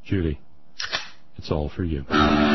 Judy, it's all for you.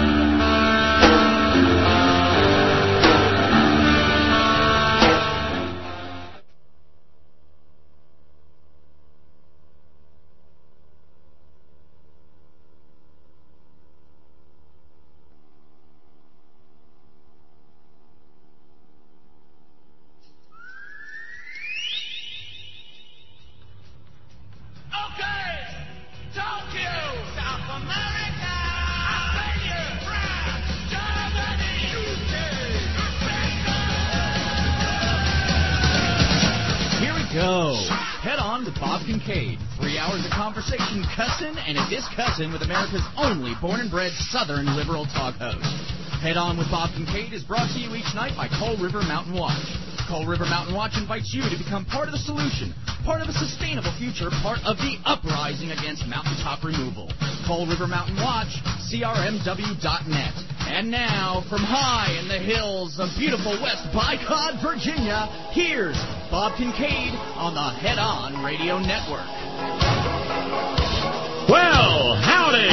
With America's only born-and-bred Southern liberal talk host. Head On with Bob Kincaid is brought to you each night by Coal River Mountain Watch. Coal River Mountain Watch invites you to become part of the solution, part of a sustainable future, part of the uprising against mountaintop removal. Coal River Mountain Watch, crmw.net. And now, from high in the hills of beautiful West Bicod, Virginia, here's Bob Kincaid on the Head On Radio Network. Well, howdy!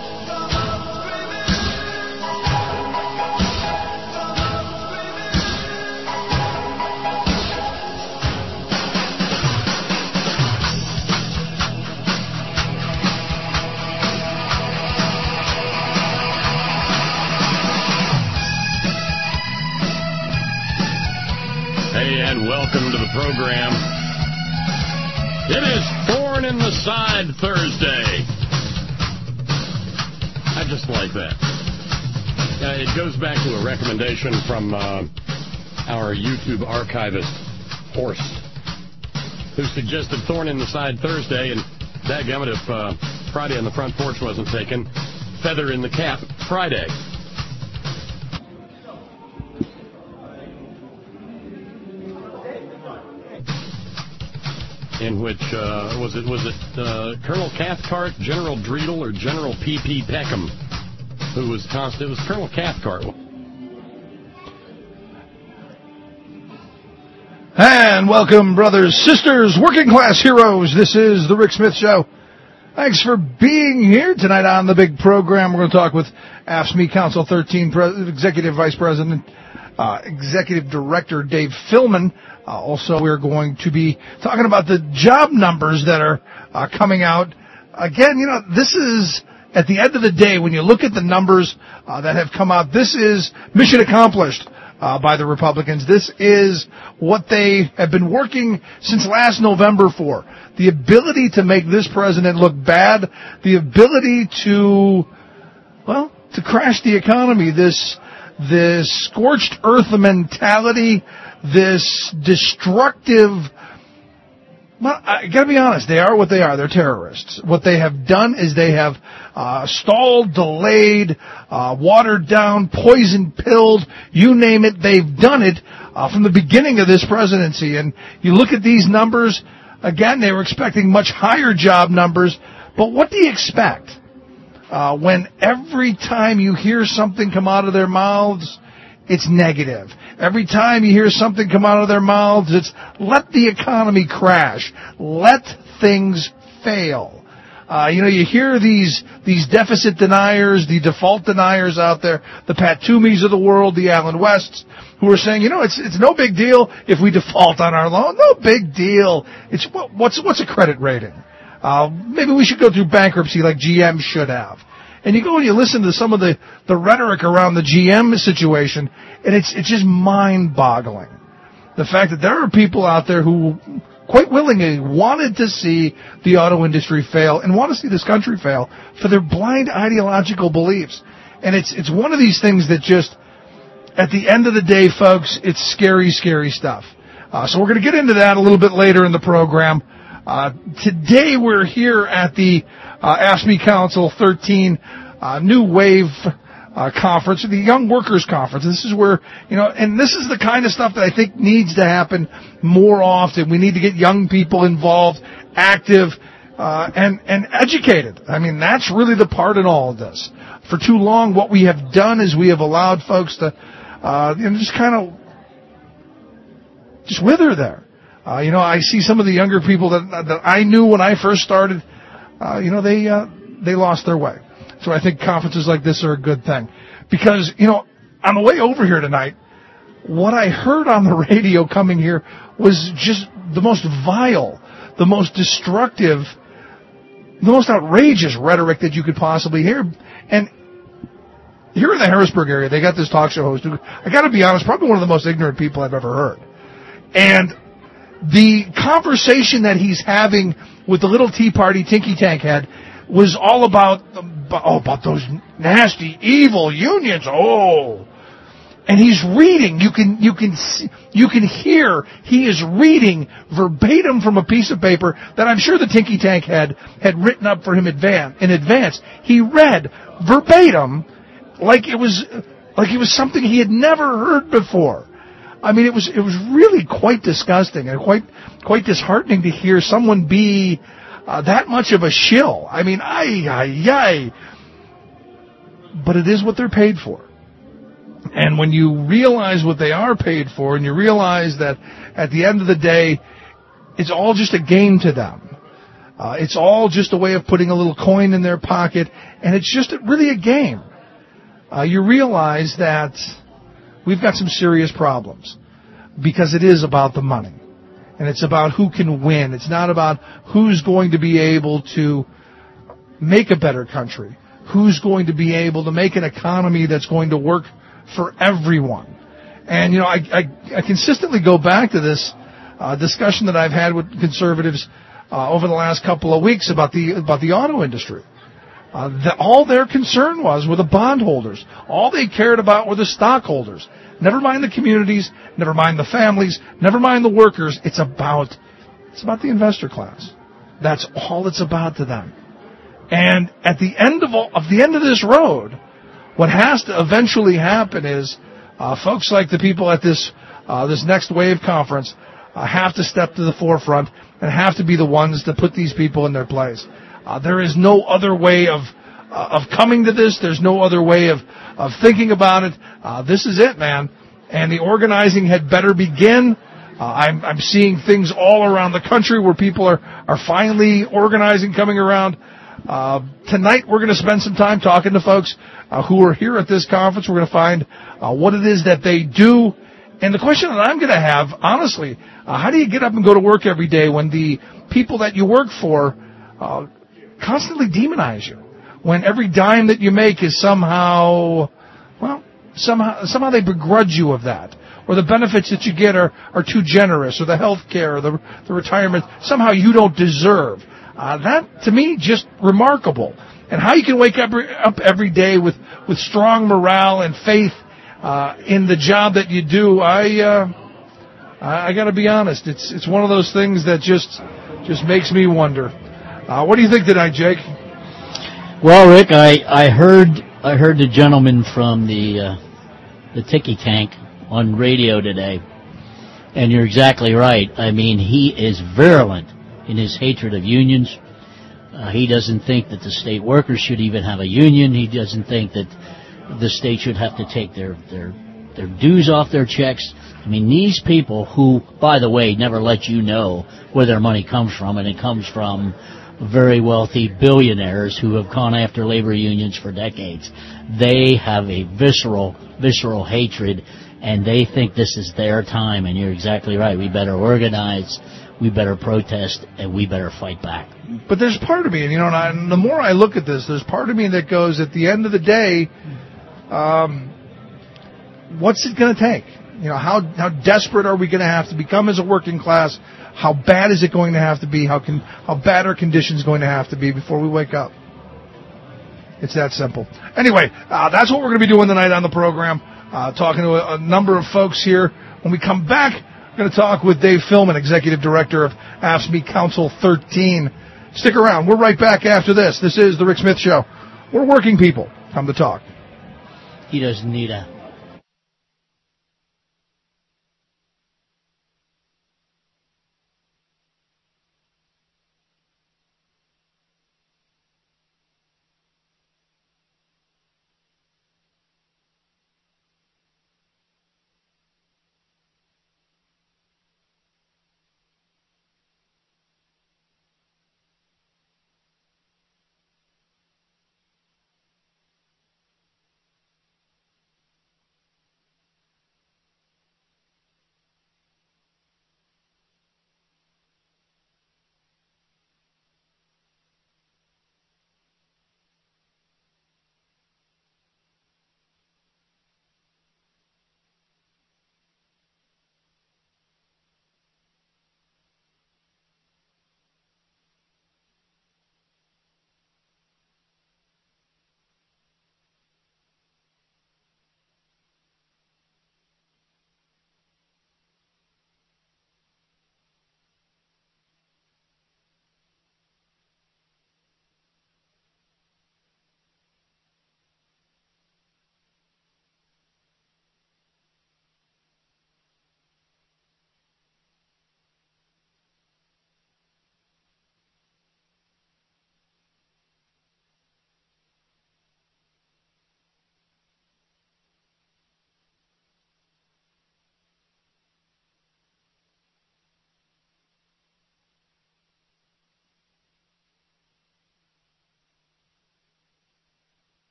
Hey, and welcome to the program. It is Thorn in the Side Thursday. I just like that. It goes back to a recommendation from our YouTube archivist, Horst, who suggested Thorn in the Side Thursday, and dadgummit if Friday on the Front Porch wasn't taken, Feather in the Cap Friday. In which, was it Colonel Cathcart, General Dreidel, or General P.P. Peckham who was constant? It was Colonel Cathcart. And welcome, brothers, sisters, working class heroes. This is the Rick Smith Show. Thanks for being here tonight on the big program. We're going to talk with AFSCME Council 13 Executive Vice President, Executive Director Dave Fillman. Also, we're going to be talking about the job numbers that are coming out. Again, this is, at the end of the day, when you look at the numbers that have come out, this is mission accomplished by the Republicans. This is what they have been working since last November for. The ability to make this president look bad, the ability to crash the economy, this scorched earth mentality, this destructive, well, I gotta be honest, they are what they are. They're terrorists. What they have done is they have stalled, delayed, watered down, poison-pilled, you name it, they've done it from the beginning of this presidency. And you look at these numbers, again, they were expecting much higher job numbers, but what do you expect? When every time you hear something come out of their mouths, it's negative. Every time you hear something come out of their mouths, it's let the economy crash. Let things fail. You hear these deficit deniers, the default deniers out there, the Pat Toomeys of the world, the Alan Wests, who are saying, it's no big deal if we default on our loan. No big deal. It's what's a credit rating? Maybe we should go through bankruptcy like GM should have. And you go and you listen to some of the rhetoric around the GM situation, and it's just mind-boggling. The fact that there are people out there who quite willingly wanted to see the auto industry fail and want to see this country fail for their blind ideological beliefs. And it's one of these things that just, at the end of the day, folks, it's scary, scary stuff. So we're going to get into that a little bit later in the program. Today we're here at the AFSCME Council 13 New Wave conference, the Young Workers Conference. This is where, and this is the kind of stuff that I think needs to happen more often. We need to get young people involved, active, and educated. I mean, that's really the part in all of this. For too long, what we have done is we have allowed folks to, just wither there. I see some of the younger people that I knew when I first started, they lost their way. So I think conferences like this are a good thing. Because, on the way over here tonight, what I heard on the radio coming here was just the most vile, the most destructive, the most outrageous rhetoric that you could possibly hear. And here in the Harrisburg area, they got this talk show host who, I got to be honest, probably one of the most ignorant people I've ever heard. And the conversation that he's having with the little Tea Party Tinky Tank head was all about those nasty, evil unions. And he's reading. You can hear he is reading verbatim from a piece of paper that I'm sure the Tinky Tank head had written up for him in advance. He read verbatim like it was something he had never heard before. I mean, it was really quite disgusting and quite disheartening to hear someone be that much of a shill. I mean, but it is what they're paid for. And when you realize what they are paid for, and you realize that at the end of the day, it's all just a game to them. It's all just a way of putting a little coin in their pocket, and it's just really a game. You realize that we've got some serious problems because it is about the money. And it's about who can win. It's not about who's going to be able to make a better country, who's going to be able to make an economy that's going to work for everyone. And, I consistently go back to this discussion that I've had with conservatives over the last couple of weeks about the auto industry. All their concern were the bondholders. All they cared about were the stockholders. Never mind the communities, never mind the families, never mind the workers. It's about the investor class. That's all it's about to them. And at the end of this road, what has to eventually happen is folks like the people at this Next Wave conference have to step to the forefront and have to be the ones to put these people in their place. There is no other way of coming to this. There's no other way of thinking about it. This is it, man. And the organizing had better begin. I'm seeing things all around the country where people are finally organizing, coming around. Tonight we're going to spend some time talking to folks who are here at this conference. We're going to find what it is that they do. And the question that I'm going to have, honestly, how do you get up and go to work every day when the people that you work for constantly demonize you? When every dime that you make is somehow they begrudge you of that. Or the benefits that you get are too generous, or the health care, or the retirement, somehow you don't deserve. That, to me, just remarkable. And how you can wake up every day with strong morale and faith in the job that you do, I got to be honest, it's one of those things that just makes me wonder. What do you think tonight, Jake? Well, Rick, I heard the gentleman from the Tinky Tank on radio today, and you're exactly right. I mean, he is virulent in his hatred of unions. He doesn't think that the state workers should even have a union. He doesn't think that the state should have to take their dues off their checks. I mean, these people who, by the way, never let you know where their money comes from, and it comes from very wealthy billionaires who have gone after labor unions for decades. They have a visceral hatred, and they think this is their time, and you're exactly right. We better organize, we better protest, and we better fight back. But there's part of me, and the more I look at this, there's part of me that goes, at the end of the day, what's it going to take? How desperate are we going to have to become as a working class? How bad is it going to have to be? How bad are conditions going to have to be before we wake up? It's that simple. Anyway, that's what we're going to be doing tonight on the program, talking to a number of folks here. When we come back, we're going to talk with Dave Philman, Executive Director of AFSCME Council 13. Stick around. We're right back after this. This is The Rick Smith Show. We're working people. Come to talk. He doesn't need a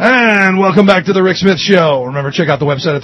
And welcome back to the Rick Smith Show. Remember, check out the website at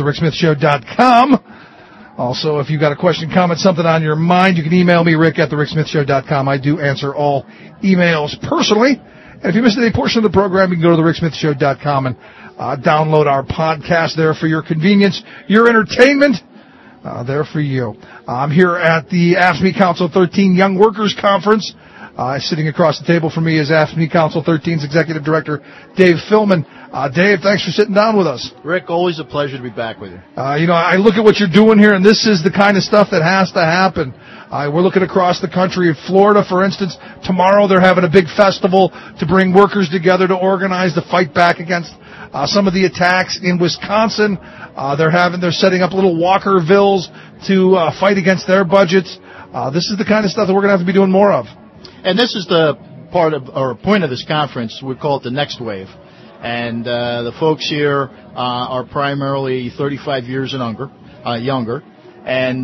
thericksmithshow.com. Also, if you've got a question, comment, something on your mind, you can email me, Rick, at thericksmithshow.com. I do answer all emails personally. And if you missed any portion of the program, you can go to thericksmithshow.com and download our podcast there for your convenience, your entertainment, there for you. I'm here at the AFSCME Council 13 Young Workers Conference. Sitting across the table from me is AFSCME Council 13's Executive Director, Dave Fillman. Dave, thanks for sitting down with us. Rick, always a pleasure to be back with you. I look at what you're doing here, and this is the kind of stuff that has to happen. We're looking across the country. In Florida, for instance, tomorrow they're having a big festival to bring workers together to organize to fight back against some of the attacks. In Wisconsin, they're setting up little Walkervilles to fight against their budgets. This is the kind of stuff that we're going to have to be doing more of. And this is the part of, or point of this conference, we call it the Next Wave. And the folks here are primarily 35 years and younger. And,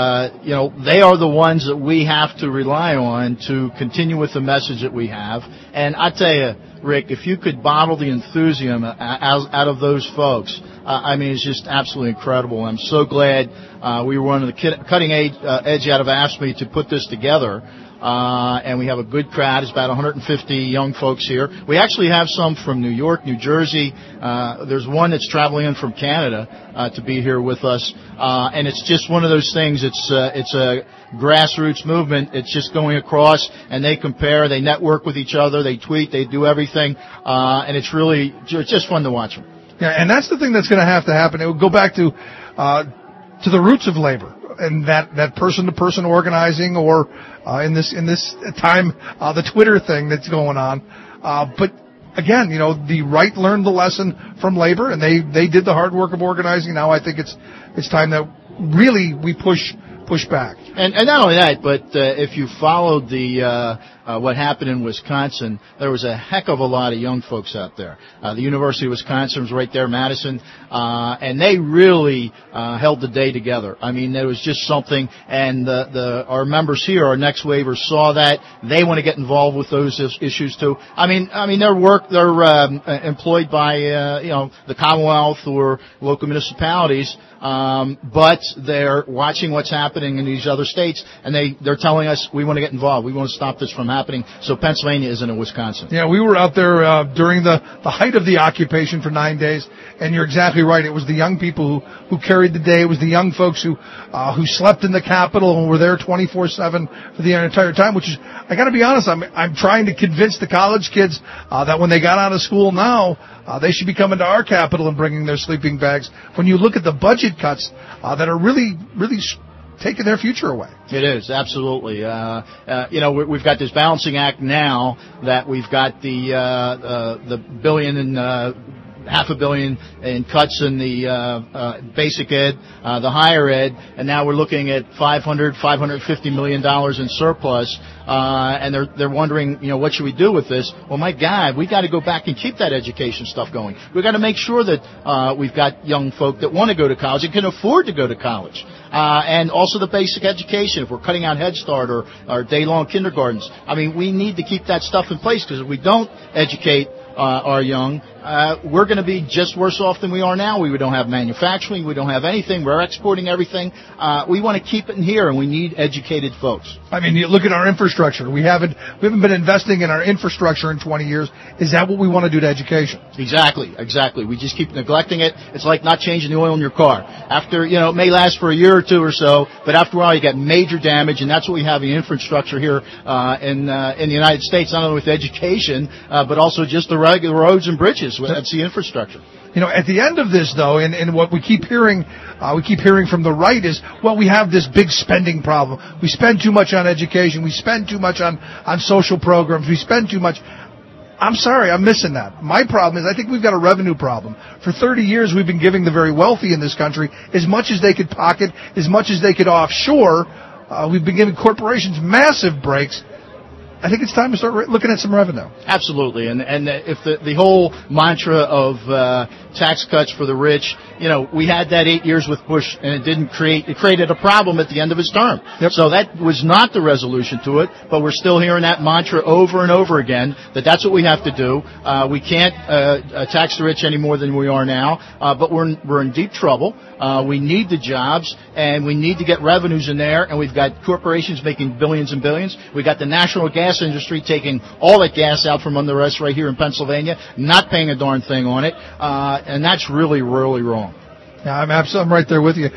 they are the ones that we have to rely on to continue with the message that we have. And I tell you, Rick, if you could bottle the enthusiasm out of those folks, it's just absolutely incredible. I'm so glad we were one of the cutting edge out of AFSCME to put this together. And we have a good crowd. It's about 150 young folks here. We actually have some from New York, New Jersey. There's one that's traveling in from Canada to be here with us. And it's just one of those things. It's a grassroots movement. It's just going across, and they compare, they network with each other, they tweet, they do everything. And it's just fun to watch them. Yeah, and that's the thing that's going to have to happen. It will go back to the roots of labor. And that person-to-person organizing, or in this time, the Twitter thing that's going on. But again, the right learned the lesson from labor, and they did the hard work of organizing. Now I think it's time that really we push back. And not only that, but if you followed what happened in Wisconsin, there was a heck of a lot of young folks out there. The University of Wisconsin was right there, Madison, and they really held the day together. There was just something, and our members here, our Next Wavers, saw that. They want to get involved with those issues too. They're employed by the Commonwealth or local municipalities, but they're watching what's happening in these other states, and they're telling us we want to get involved. We want to stop this from happening. So Pennsylvania isn't in Wisconsin. Yeah, we were out there during the height of the occupation for 9 days, and you're exactly right. It was the young people who carried the day. It was the young folks who slept in the Capitol and were there 24/7 for the entire time. Which is, I got to be honest, I'm trying to convince the college kids that when they got out of school now, they should be coming to our Capitol and bringing their sleeping bags. When you look at the budget cuts that are really taking their future away. It is, absolutely. We've got this balancing act now that we've got the billion and $500 million in cuts in the basic ed, the higher ed, and now we're looking at $550 million in surplus. And they're wondering, what should we do with this? Well, my God, we got to go back and keep that education stuff going. We've got to make sure that we've got young folk that want to go to college and can afford to go to college. And also the basic education. If we're cutting out Head Start or day-long kindergartens, we need to keep that stuff in place, because if we don't educate our young, we're going to be just worse off than we are now. We don't have manufacturing. We don't have anything. We're exporting everything. We want to keep it in here, and we need educated folks. You look at our infrastructure. We haven't been investing in our infrastructure in 20 years. Is that what we want to do to education? Exactly. We just keep neglecting it. It's like not changing the oil in your car. After, it may last for a year or two or so, but after a while you get major damage, and that's what we have in infrastructure here in the United States, not only with education, but also just the regular roads and bridges. That's the infrastructure. At the end of this, though, and what we keep hearing from the right is, well, we have this big spending problem. We spend too much on education. We spend too much on social programs. We spend too much. I'm sorry, I'm missing that. My problem is I think we've got a revenue problem. For 30 years, we've been giving the very wealthy in this country as much as they could pocket, as much as they could offshore. We've been giving corporations massive breaks. I think it's time to start looking at some revenue. Absolutely, and if the whole mantra of tax cuts for the rich, we had that 8 years with Bush, and it created a problem at the end of his term. Yep. So that was not the resolution to it, but we're still hearing that mantra over and over again, that's what we have to do. We can't tax the rich any more than we are now, but we're in deep trouble. We need the jobs, and we need to get revenues in there, and we've got corporations making billions and billions. We've got the national gas industry taking all that gas out from under us right here in Pennsylvania, not paying a darn thing on it, and that's really, really wrong. Yeah, I'm right there with you.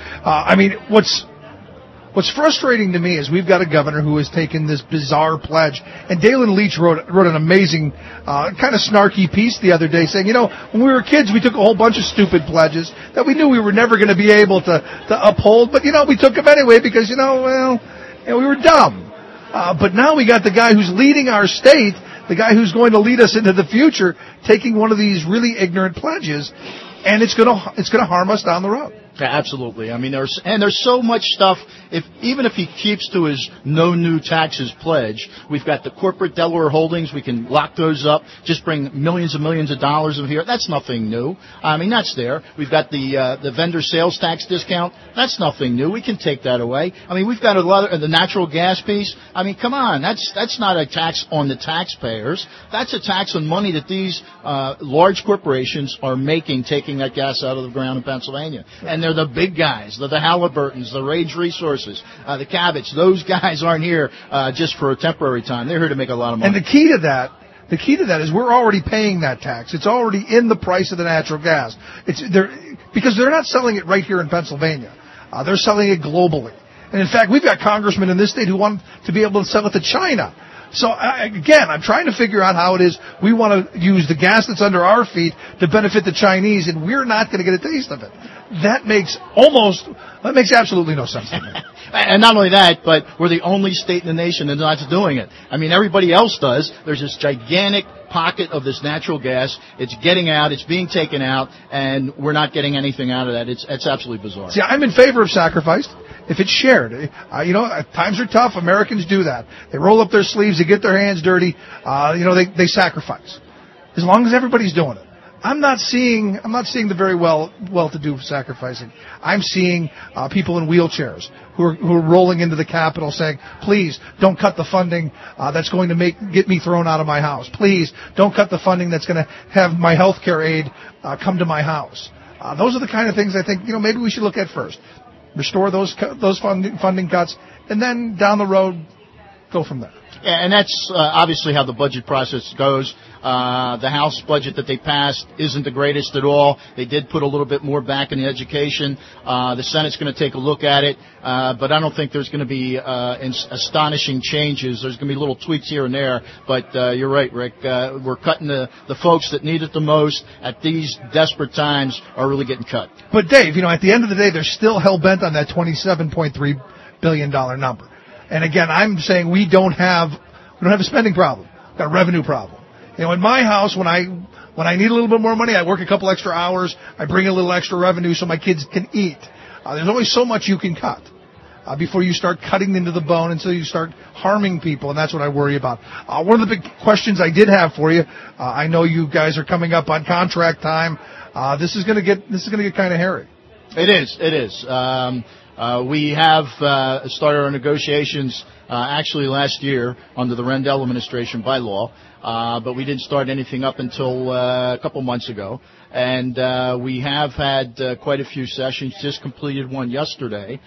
What's frustrating to me is we've got a governor who has taken this bizarre pledge, and Dalen Leach wrote an amazing, kind of snarky piece the other day saying, when we were kids, we took a whole bunch of stupid pledges that we knew we were never going to be able to uphold, but, we took them anyway because, we were dumb. But now we got the guy who's leading our state, the guy who's going to lead us into the future, taking one of these really ignorant pledges, and it's going to harm us down the road. Yeah, absolutely. There's so much stuff. Even if he keeps to his no new taxes pledge, we've got the corporate Delaware holdings. We can lock those up. Just bring millions and millions of dollars in here. That's nothing new. That's there. We've got the vendor sales tax discount. That's nothing new. We can take that away. We've got a lot of the natural gas piece. Come on. That's not a tax on the taxpayers. That's a tax on money that these large corporations are making, taking that gas out of the ground in Pennsylvania. And they're the big guys. They're the Halliburtons, the Rage Resources, the Cabots. Those guys aren't here just for a temporary time. They're here to make a lot of money. And the key to that is we're already paying that tax. It's already in the price of the natural gas. Because they're not selling it right here in Pennsylvania. They're selling it globally. And in fact, we've got congressmen in this state who want to be able to sell it to China. So, again, I'm trying to figure out how it is we want to use the gas that's under our feet to benefit the Chinese, and we're not going to get a taste of it. That makes absolutely no sense to me. And not only that, but we're the only state in the nation that's not doing it. Everybody else does. There's this gigantic pocket of this natural gas. It's getting out. It's being taken out, and we're not getting anything out of that. It's absolutely bizarre. See, I'm in favor of sacrifice if it's shared. Times are tough. Americans do that. They roll up their sleeves. They get their hands dirty. They sacrifice. As long as everybody's doing it. I'm not seeing the very well-to-do sacrificing. I'm seeing people in wheelchairs who are rolling into the Capitol saying, "Please don't cut the funding that's going to get me thrown out of my house. Please don't cut the funding that's going to have my health care aid come to my house." Those are the kind of things I think maybe we should look at first. Restore those funding cuts, and then down the road, go from there. Yeah, and that's obviously how the budget process goes. The House budget that they passed isn't the greatest at all. They did put a little bit more back in the education. The Senate's going to take a look at it, but I don't think there's going to be astonishing changes. There's going to be little tweaks here and there, but you're right, Rick. We're cutting the folks that need it the most at these desperate times are really getting cut. But Dave, at the end of the day, they're still hell-bent on that $27.3 billion number. And again, I'm saying we don't have a spending problem. We've got a revenue problem. In my house, when I need a little bit more money, I work a couple extra hours. I bring a little extra revenue so my kids can eat. There's only so much you can cut before you start cutting into the bone until you start harming people, and that's what I worry about. One of the big questions I did have for you, I know you guys are coming up on contract time. This is going to get kind of hairy. It is. We have started our negotiations actually last year under the Rendell administration by law, but we didn't start anything up until a couple months ago. And we have had quite a few sessions, just completed one yesterday,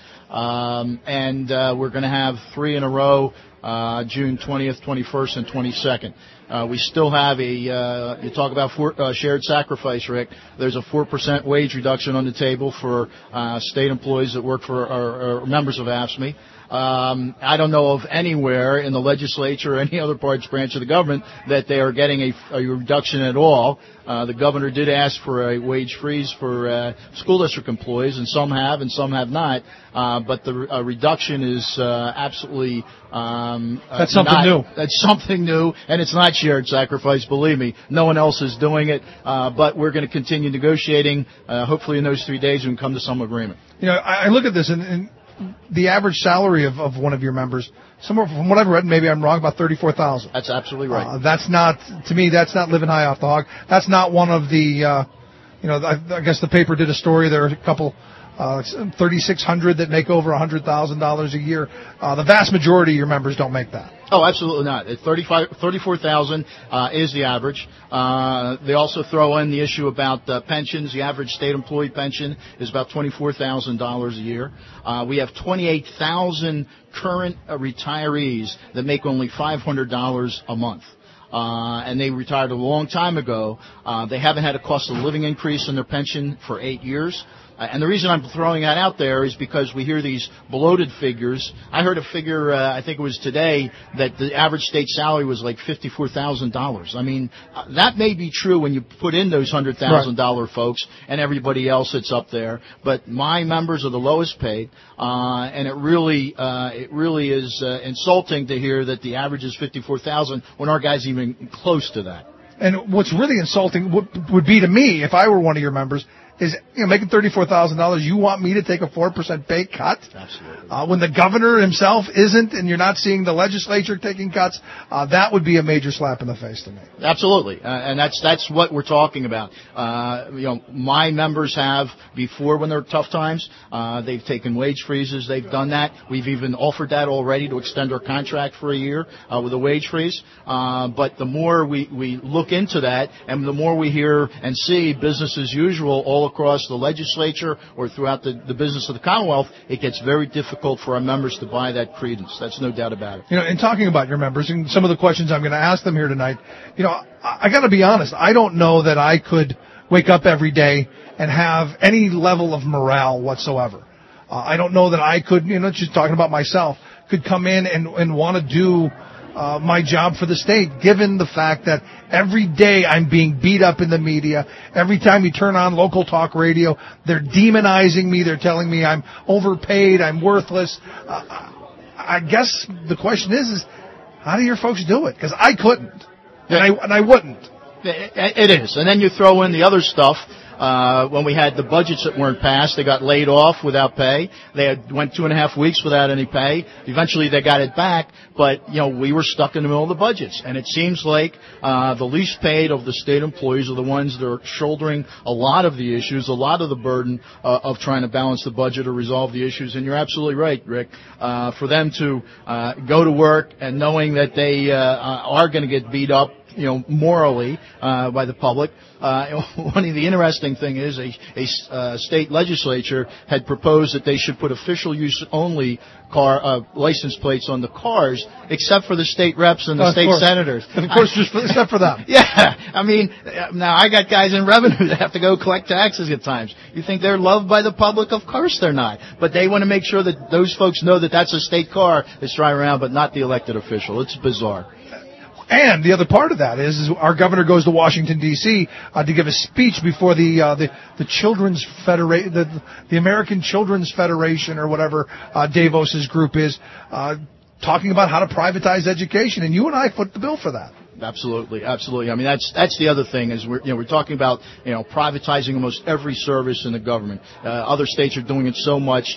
and we're going to have 3 in a row, June 20th, 21st, and 22nd. We still have you talk about shared sacrifice, Rick. There's a 4% wage reduction on the table for state employees that work for our members of AFSCME. I don't know of anywhere in the legislature or any other branch of the government that they are getting a reduction at all. The governor did ask for a wage freeze for school district employees, and some have and some have not. But the reduction is absolutely that's something new. That's something new, and it's not shared sacrifice. Believe me, no one else is doing it. But we're going to continue negotiating. Hopefully, in those 3 days, we can come to some agreement. I look at this and the average salary of one of your members, somewhere from what I've read, maybe I'm wrong, about $34,000. That's absolutely right. That's not, to me, that's not living high off the hog. That's not one of the, I guess the paper did a story. There are a couple, 3,600 that make over $100,000 a year. The vast majority of your members don't make that. Oh, absolutely not. 34,000 is the average. They also throw in the issue about pensions. The average state employee pension is about $24,000 a year. We have 28,000 current retirees that make only $500 a month. And they retired a long time ago. They haven't had a cost of living increase in their pension for 8 years. And the reason I'm throwing that out there is because we hear these bloated figures. I heard a figure, I think it was today, that the average state salary was like $54,000. I mean, that may be true when you put in those $100,000 folks and everybody else that's up there. But my members are the lowest paid, and it really is insulting to hear that the average is $54,000 when our guy's even close to that. And what's really insulting would be to me, if I were one of your members, is making $34,000. You want me to take a 4% pay cut? Absolutely. When the governor himself isn't, and you're not seeing the legislature taking cuts, that would be a major slap in the face to me. Absolutely, and that's what we're talking about. My members have before, when there are tough times, they've taken wage freezes. They've done that. We've even offered that already to extend our contract for a year with a wage freeze. But the more we look into that, and the more we hear and see business as usual all across the legislature or throughout the business of the Commonwealth, it gets very difficult for our members to buy that credence. That's no doubt about it. In talking about your members and some of the questions I'm going to ask them here tonight, I got to be honest. I don't know that I could wake up every day and have any level of morale whatsoever. I don't know that I could, just talking about myself, could come in and want to do my job for the state, given the fact that every day I'm being beat up in the media. Every time you turn on local talk radio, they're demonizing me. They're telling me I'm overpaid, I'm worthless. I guess the question is how do your folks do it? Because I couldn't, and I wouldn't. It is. And then you throw in the other stuff. When we had the budgets that weren't passed, they got laid off without pay. They went 2.5 weeks without any pay. Eventually they got it back, but, we were stuck in the middle of the budgets. And it seems like the least paid of the state employees are the ones that are shouldering a lot of the issues, a lot of the burden of trying to balance the budget or resolve the issues. And you're absolutely right, Rick. For them to go to work and knowing that they are going to get beat up, morally by the public. One of the interesting thing is a state legislature had proposed that they should put official use only car license plates on the cars, except for the state reps and the state senators. And of course, except for them. Yeah, I mean, now I got guys in revenue that have to go collect taxes at times. You think they're loved by the public? Of course they're not. But they want to make sure that those folks know that that's a state car that's driving around, but not the elected official. It's bizarre. And the other part of that is our governor goes to Washington, D.C. To give a speech before the Children's Federation, the American Children's Federation or whatever Davos's group is, talking about how to privatize education. And you and I foot the bill for that. Absolutely, absolutely. I mean, that's the other thing is we're talking about privatizing almost every service in the government. Other states are doing it so much,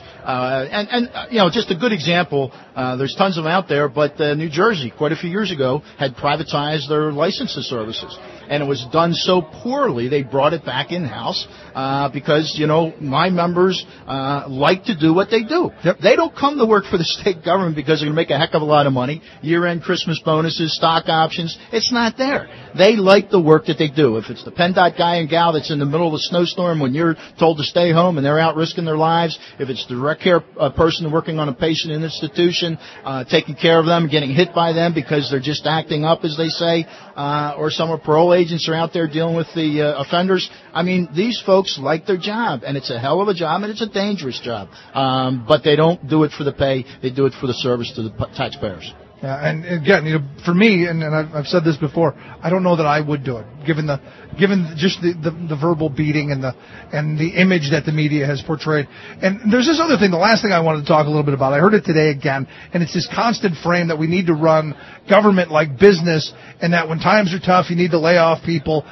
and just a good example. There's tons of them out there, but New Jersey, quite a few years ago, had privatized their licensing services, and it was done so poorly they brought it back in house because my members like to do what they do. Yep. They don't come to work for the state government because they're going to make a heck of a lot of money. Year-end Christmas bonuses, stock options. It's not there. They like the work that they do. If it's the PennDOT guy and gal that's in the middle of a snowstorm when you're told to stay home and they're out risking their lives, if it's the direct care person working on a patient in an institution, taking care of them, getting hit by them because they're just acting up, as they say, or some of parole agents are out there dealing with the offenders. I mean, these folks like their job, and it's a hell of a job, and it's a dangerous job. But they don't do it for the pay. They do it for the service to the taxpayers. Yeah, and again, for me, and I've said this before, I don't know that I would do it, given just the verbal beating and the image that the media has portrayed. And there's this other thing, the last thing I wanted to talk a little bit about. I heard it today again, and it's this constant frame that we need to run government like business, and that when times are tough, you need to lay off people.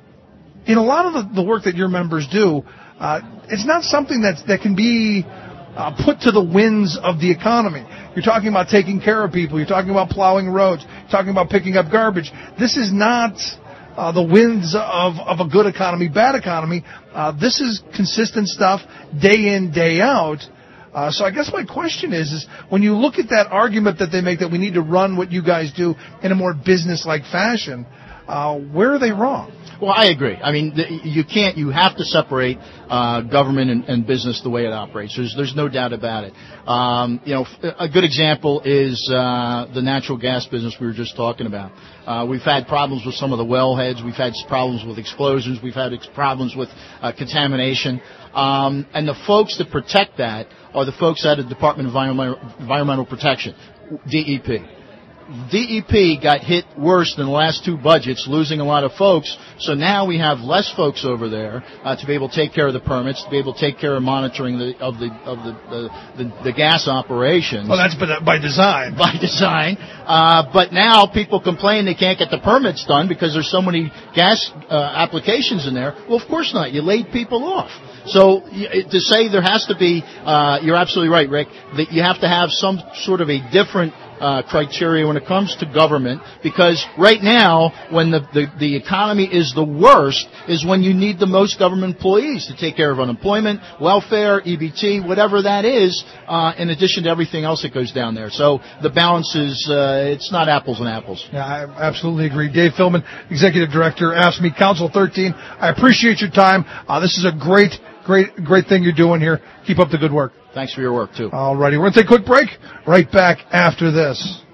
In a lot of the work that your members do, it's not something that can be put to the winds of the economy. You're talking about taking care of people. You're talking about plowing roads. You're talking about picking up garbage. This is not the winds of a good economy, bad economy. This is consistent stuff day in, day out. So I guess my question is when you look at that argument that they make that we need to run what you guys do in a more business-like fashion, where are they wrong? Well, I agree. I mean, you have to separate government and business the way it operates. There's no doubt about it. A good example is the natural gas business we were just talking about. We've had problems with some of the wellheads. We've had problems with explosions. We've had problems with contamination. And the folks that protect that are the folks at the Department of Environmental Protection, DEP. DEP got hit worse than the last two budgets, losing a lot of folks. So now we have less folks over there to be able to take care of the permits, to be able to take care of monitoring the gas operations. Well, that's by design. By design. But now people complain they can't get the permits done because there's so many gas applications in there. Well, of course not. You laid people off. So to say there has to be, you're absolutely right, Rick, that you have to have some sort of a different criteria when it comes to government, because right now, when the economy is the worst, is when you need the most government employees to take care of unemployment, welfare, EBT, whatever that is, in addition to everything else that goes down there. So the balance is, it's not apples and apples. Yeah, I absolutely agree. Dave Philbin, Executive Director, AFSCME Council 13. I appreciate your time. This is a great thing you're doing here. Keep up the good work. Thanks for your work, too. All righty. We're going to take a quick break. Right back after this.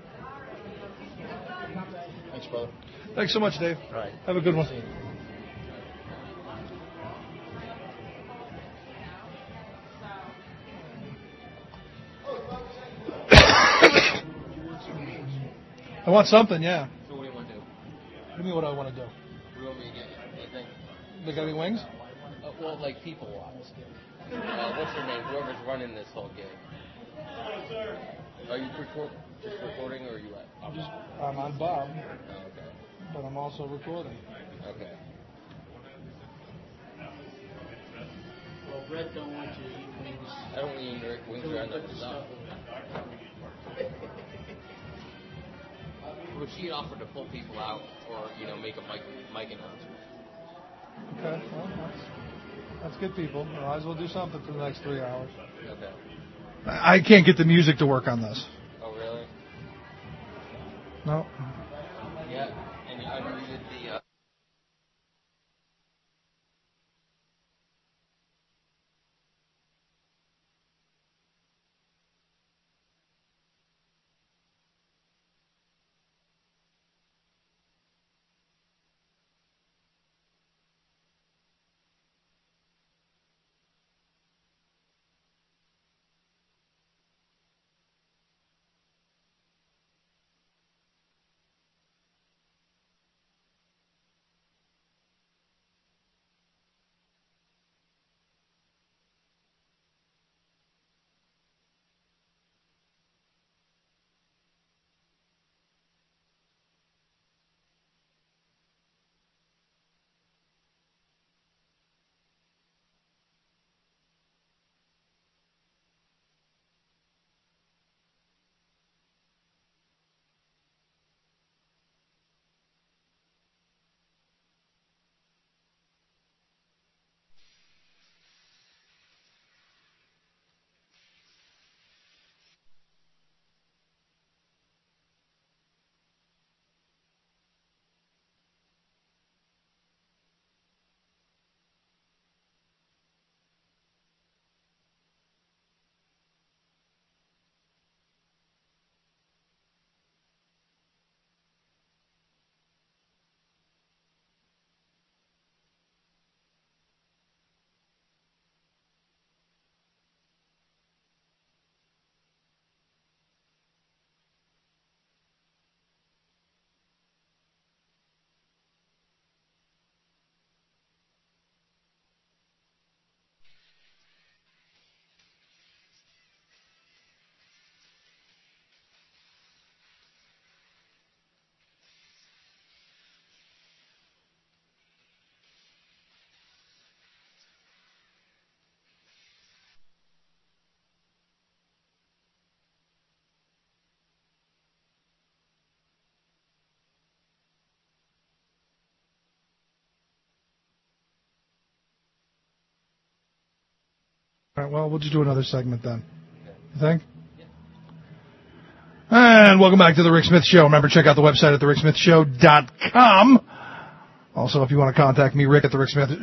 Thanks, brother. Thanks so much, Dave. All right. Have a good one. I want something, yeah. So what do you want to do? What do you mean what I want to do? What do you want me to get you? Anything? They got any wings? Well, like people-wise. What's your name? Whoever's running this whole gig. Are you just recording, or are you at? I'm on Bob, Oh, okay. but I'm also recording. Okay. Well, Red don't want you to eat wings. I don't eat wings or nothing. Well, she offered to pull people out, or make a mic announcement. Okay, well, that's good, people. Might as well do something for the next 3 hours. Okay. I can't get the music to work on this. Oh, really? No. Yeah. And you unmuted the. All right, well, we'll just do another segment then. You think? And welcome back to the Rick Smith Show. Remember, check out the website at thericksmithshow.com. Also, if you want to contact me, Rick at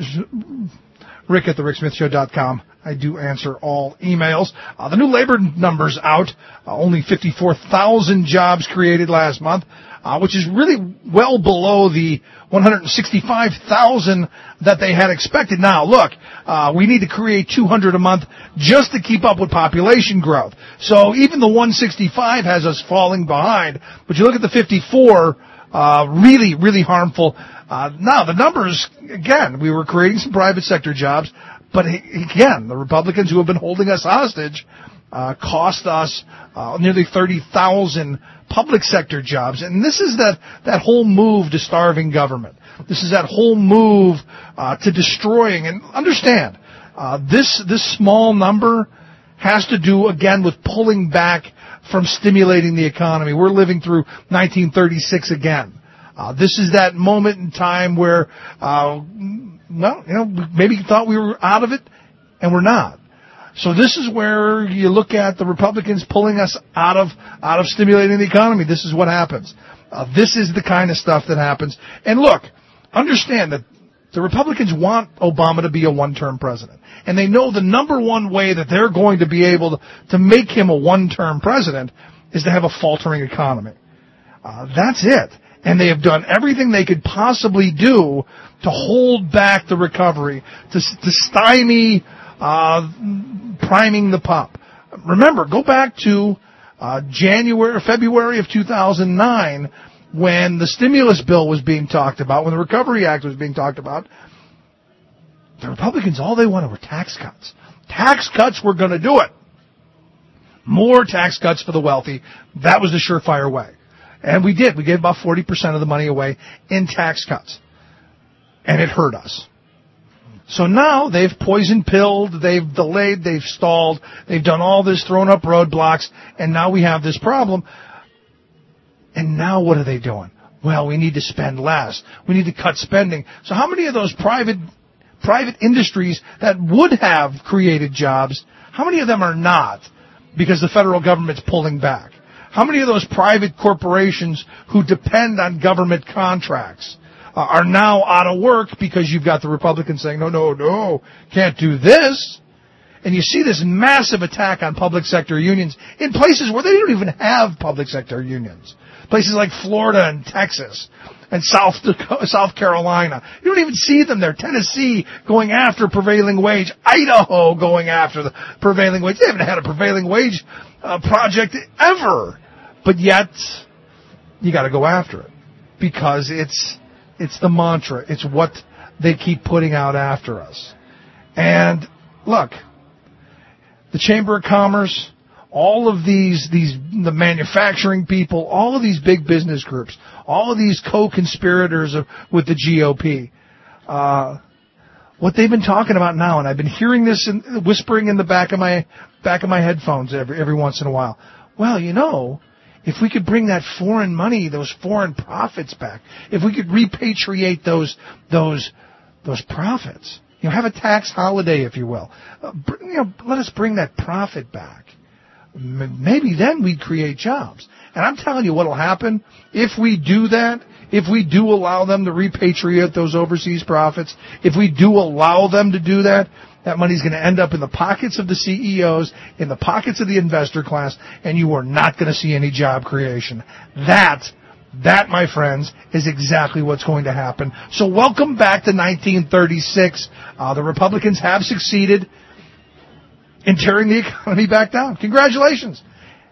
thericksmithshow.com. I do answer all emails. The new labor number's out. Only 54,000 jobs created last month, which is really well below the 165,000 that they had expected. Now, look, we need to create 200 a month just to keep up with population growth. So even the 165 has us falling behind. But you look at the 54, really, really harmful. Now, the numbers, again, we were creating some private sector jobs, but again, the Republicans who have been holding us hostage cost us nearly 30,000 public sector jobs. And this is that whole move to starving government. This is that whole move to destroying. And understand, this small number has to do, again, with pulling back from stimulating the economy. We're living through 1936 again. This is that moment in time where, maybe you thought we were out of it, and we're not. So this is where you look at the Republicans pulling us out of stimulating the economy. This is what happens. This is the kind of stuff that happens. And look, understand that the Republicans want Obama to be a one-term president. And they know the number one way that they're going to be able to make him a one-term president is to have a faltering economy. That's it. And they have done everything they could possibly do to hold back the recovery, to stymie priming the pump. Remember, go back to February of 2009 when the stimulus bill was being talked about, when the Recovery Act was being talked about. The Republicans, all they wanted were tax cuts. Tax cuts were going to do it. More tax cuts for the wealthy. That was the surefire way. And we did. We gave about 40% of the money away in tax cuts. And it hurt us. So now they've poison-pilled, they've delayed, they've stalled, they've done all this, thrown up roadblocks, and now we have this problem. And now what are they doing? Well, we need to spend less. We need to cut spending. So how many of those private industries that would have created jobs, how many of them are not because the federal government's pulling back? How many of those private corporations who depend on government contracts are now out of work because you've got the Republicans saying, no, can't do this? And you see this massive attack on public sector unions in places where they don't even have public sector unions. Places like Florida and Texas and South Carolina. You don't even see them there. Tennessee going after prevailing wage. Idaho going after the prevailing wage. They haven't had a prevailing wage project ever. But yet, you got to go after it because it's the mantra. It's what they keep putting out after us. And look, the Chamber of Commerce, all of the manufacturing people, all of these big business groups, all of these co-conspirators with the GOP, what they've been talking about now, and I've been hearing this whispering in the back of my headphones every once in a while. Well, if we could bring that foreign money, those foreign profits back, if we could repatriate those profits, have a tax holiday, if you will, let us bring that profit back. Maybe then we'd create jobs. And I'm telling you what will happen if we do that, if we do allow them to repatriate those overseas profits, if we do allow them to do that, that money's going to end up in the pockets of the CEOs, in the pockets of the investor class, and you are not going to see any job creation. That, my friends, is exactly what's going to happen. So welcome back to 1936. The Republicans have succeeded in tearing the economy back down. Congratulations.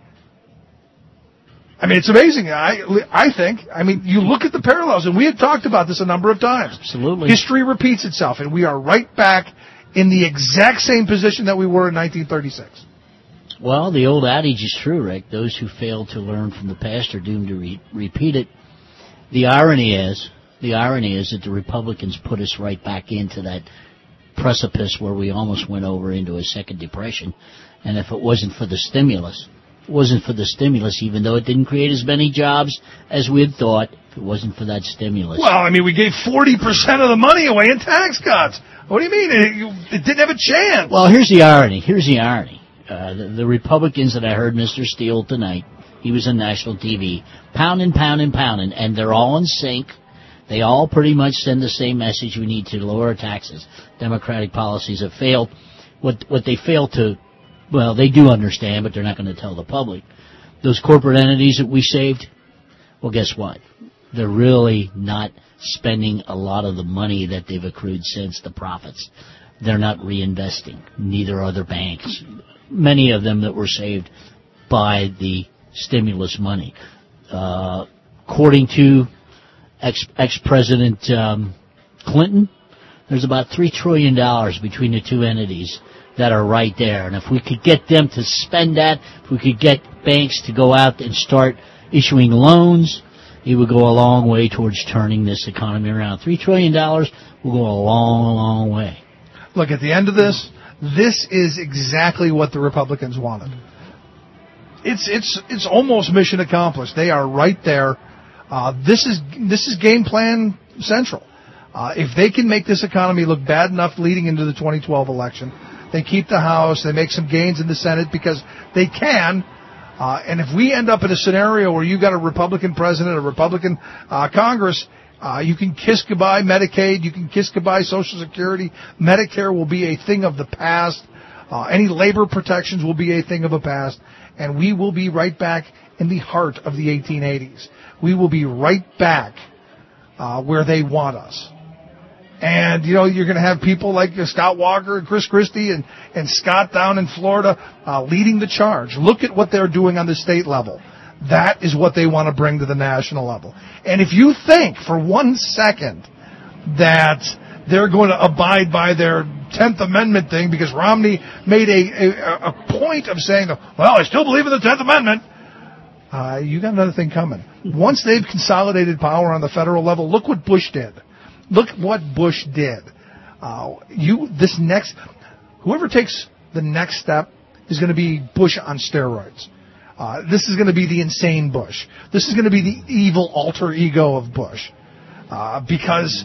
I mean, it's amazing. I think, you look at the parallels, and we had talked about this a number of times. Absolutely. History repeats itself, and we are right back in the exact same position that we were in 1936. Well, the old adage is true, Rick. Those who fail to learn from the past are doomed to repeat it. The irony is that the Republicans put us right back into that precipice where we almost went over into a second depression. And if it wasn't for the stimulus, even though it didn't create as many jobs as we had thought, if it wasn't for that stimulus. Well, I mean, we gave 40% of the money away in tax cuts. What do you mean? It didn't have a chance. Well, here's the irony. The Republicans that I heard Mr. Steele tonight, he was on national TV, pounding, and they're all in sync. They all pretty much send the same message: we need to lower our taxes. Democratic policies have failed. What they fail to, well, they do understand, but they're not going to tell the public. Those corporate entities that we saved, well, guess what? They're really not spending a lot of the money that they've accrued since the profits. They're not reinvesting. Neither are their banks. Many of them that were saved by the stimulus money. According to ex-President Clinton, there's about $3 trillion between the two entities that are right there. And if we could get them to spend that, if we could get banks to go out and start issuing loans, it would go a long way towards turning this economy around. $3 trillion will go a long, long way. Look, at the end of this is exactly what the Republicans wanted. It's almost mission accomplished. They are right there. This is game plan central. If they can make this economy look bad enough leading into the 2012 election, they keep the House, they make some gains in the Senate because they can. And if we end up in a scenario where you got a Republican president, a Republican Congress, you can kiss goodbye Medicaid, you can kiss goodbye Social Security. Medicare will be a thing of the past. Any labor protections will be a thing of the past. And we will be right back in the heart of the 1880s. We will be right back where they want us. And, you know, you're going to have people like Scott Walker and Chris Christie and Scott down in Florida leading the charge. Look at what they're doing on the state level. That is what they want to bring to the national level. And if you think for 1 second that they're going to abide by their 10th Amendment thing because Romney made a point of saying, well, I still believe in the 10th Amendment, you got another thing coming. Once they've consolidated power on the federal level, look what Bush did. Look what Bush did. Whoever takes the next step is going to be Bush on steroids. This is going to be the insane Bush. This is going to be the evil alter ego of Bush. Because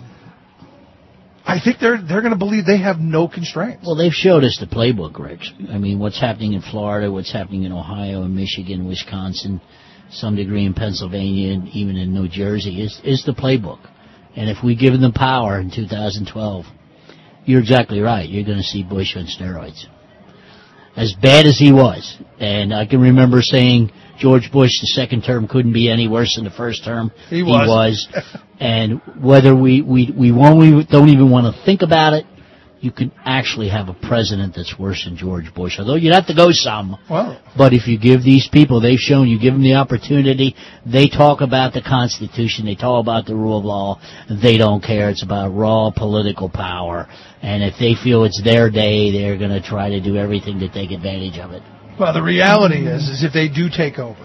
I think they're going to believe they have no constraints. Well, they've showed us the playbook, Rich. I mean, what's happening in Florida, what's happening in Ohio and Michigan, Wisconsin, some degree in Pennsylvania, and even in New Jersey is the playbook. And if we give them power in 2012, you're exactly right. You're going to see Bush on steroids. As bad as he was, and I can remember saying George Bush, the second term couldn't be any worse than the first term. He was. And whether we don't even want to think about it, you can actually have a president that's worse than George Bush, although you'd have to go some. Well, but if you give these people, they've shown, you give them the opportunity, they talk about the Constitution, they talk about the rule of law, they don't care. It's about raw political power. And if they feel it's their day, they're going to try to do everything to take advantage of it. Well, the reality is if they do take over,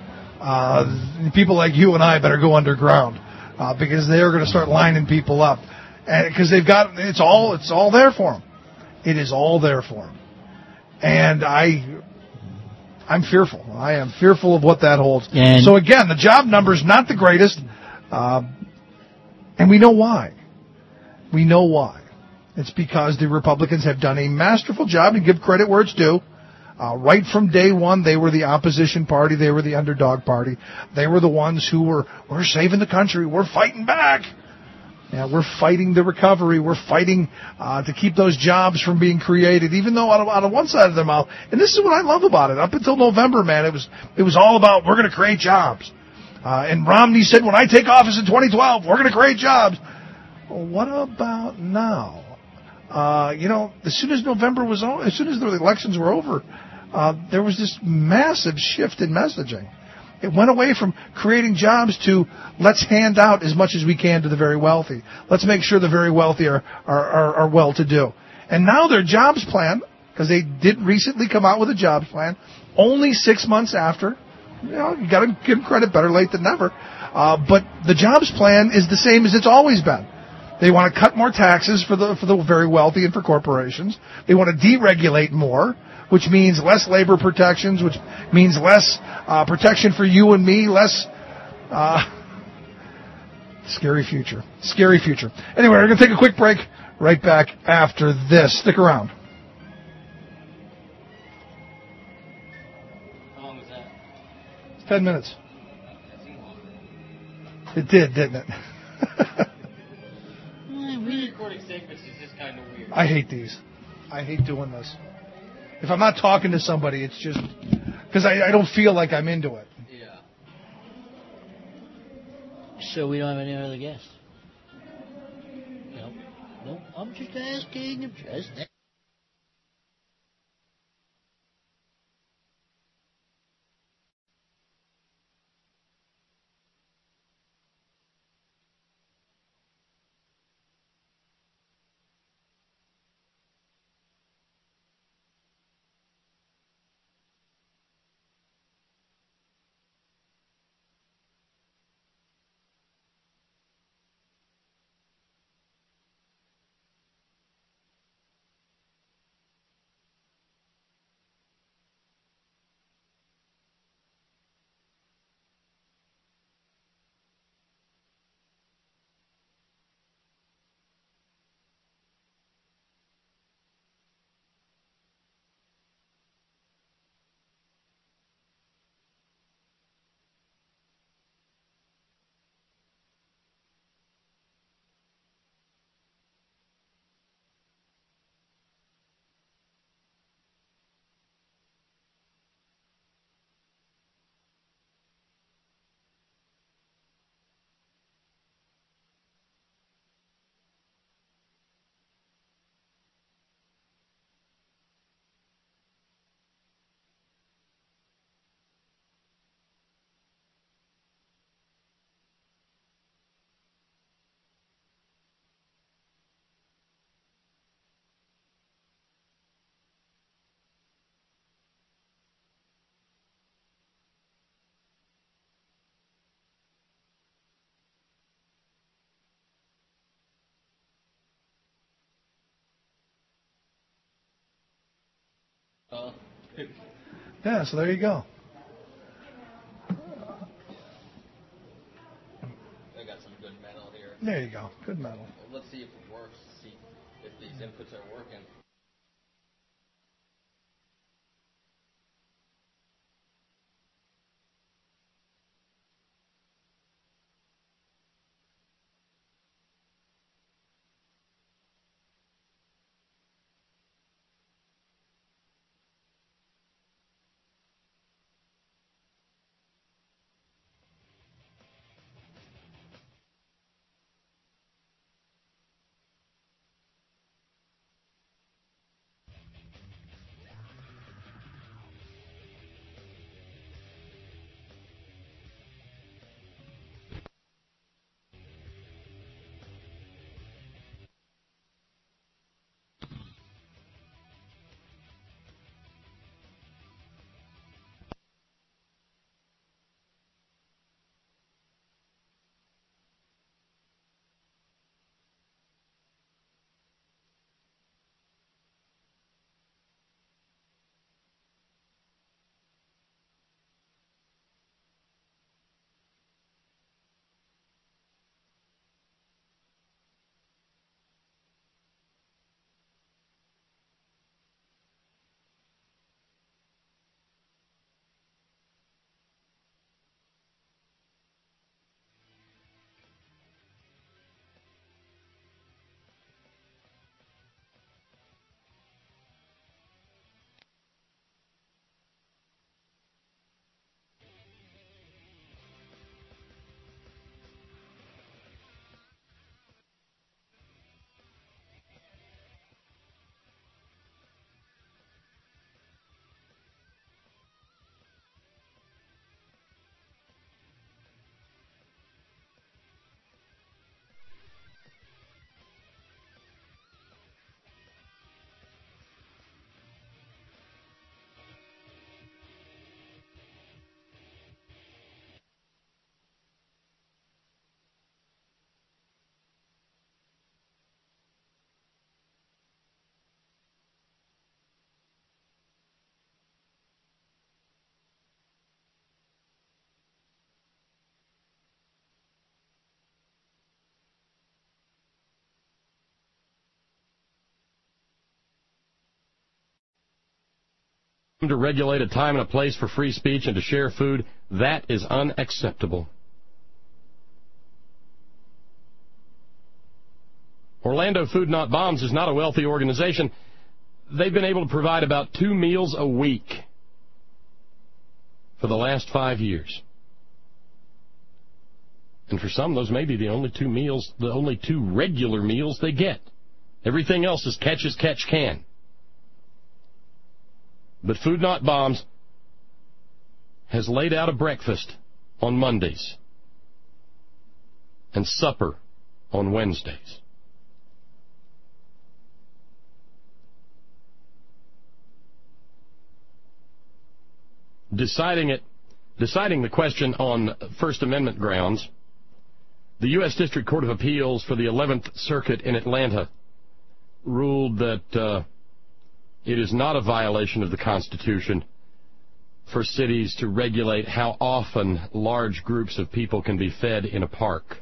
people like you and I better go underground because they're going to start lining people up. And because they've got, it's all there for them. It is all there for them. And I'm fearful. I am fearful of what that holds. And so again, the job number's not the greatest. And we know why. We know why. It's because the Republicans have done a masterful job, and give credit where it's due. Right from day one, they were the opposition party. They were the underdog party. They were the ones who we're saving the country. We're fighting back. Yeah, we're fighting the recovery. We're fighting to keep those jobs from being created, even though out of one side of their mouth. And this is what I love about it. Up until November, man, it was all about we're going to create jobs. And Romney said, when I take office in 2012, we're going to create jobs. Well, what about now? As soon as November was over, as soon as the elections were over, there was this massive shift in messaging. It went away from creating jobs to let's hand out as much as we can to the very wealthy. Let's make sure the very wealthy are well-to-do. And now their jobs plan, because they did recently come out with a jobs plan, only 6 months after. You got to give them credit, better late than never. But the jobs plan is the same as it's always been. They want to cut more taxes for the very wealthy and for corporations. They want to deregulate more, which means less labor protections, which means less protection for you and me, less Scary future. Scary future. Anyway, we're going to take a quick break. Right back after this. Stick around. How long was that? 10 minutes. It did, didn't it? Recording segments is just kind of weird. I hate these. I hate doing this. If I'm not talking to somebody, it's just because I don't feel like I'm into it. Yeah. So we don't have any other guests? No, I'm just asking. Yeah, so there you go. I got some good metal here. There you go. Good metal. Well, let's see if it works. See if these inputs are working. to regulate a time and a place for free speech and to share food, that is unacceptable. Orlando Food Not Bombs is not a wealthy organization. They've been able to provide about 2 meals a week for the last 5 years. And for some, those may be the only 2 meals, the only 2 regular meals they get. Everything else is catch as catch can. But Food Not Bombs has laid out a breakfast on Mondays and supper on Wednesdays. Deciding the question on First Amendment grounds, the U.S. District Court of Appeals for the 11th Circuit in Atlanta ruled that it is not a violation of the Constitution for cities to regulate how often large groups of people can be fed in a park.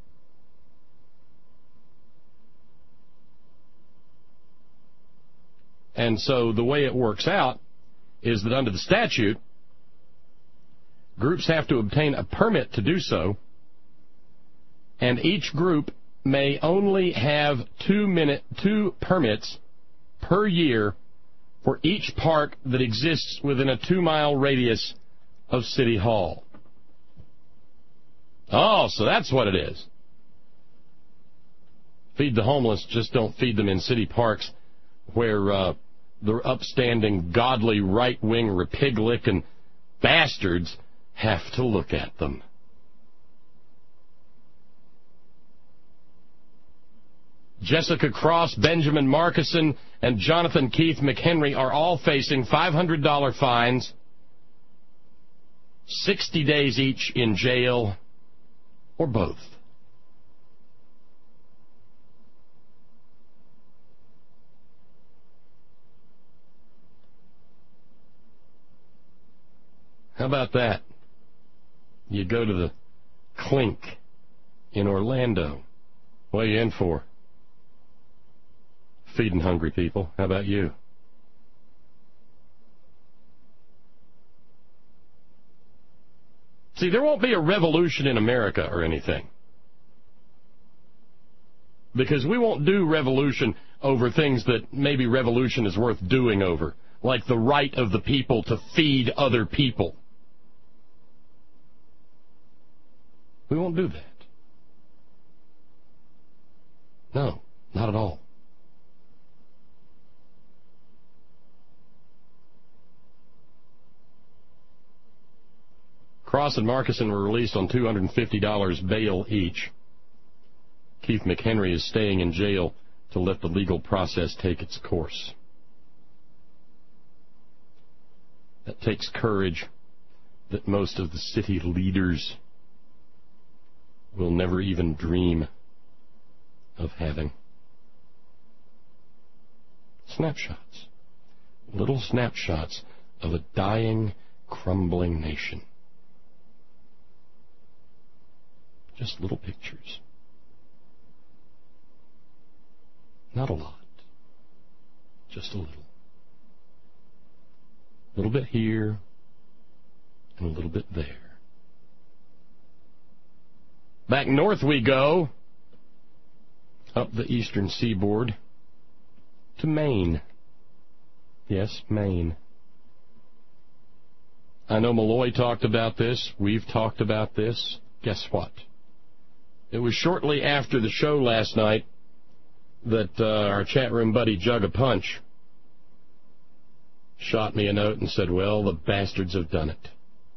And so the way it works out is that under the statute, groups have to obtain a permit to do so, and each group may only have 2 permits per year for each park that exists within a 2-mile radius of City Hall. Oh, so that's what it is. Feed the homeless, just don't feed them in city parks where the upstanding, godly, right-wing, repig-licking bastards have to look at them. Jessica Cross, Benjamin Markison, and Jonathan Keith McHenry are all facing $500 fines, 60 days each in jail, or both. How about that? You go to the Clink in Orlando. What are you in for? Feeding hungry people. How about you? See, there won't be a revolution in America or anything. Because we won't do revolution over things that maybe revolution is worth doing over, like the right of the people to feed other people. We won't do that. No, not at all. Cross and Markison were released on $250 bail each. Keith McHenry is staying in jail to let the legal process take its course. That takes courage that most of the city leaders will never even dream of having. Snapshots. Little snapshots of a dying, crumbling nation. Just little pictures. Not a lot. Just a little. A little bit here and a little bit there. Back north we go, up the eastern seaboard, to Maine. Yes, Maine. I know Malloy talked about this. We've talked about this. Guess what? It was shortly after the show last night that our chat room buddy Jug a Punch shot me a note and said, well, the bastards have done it.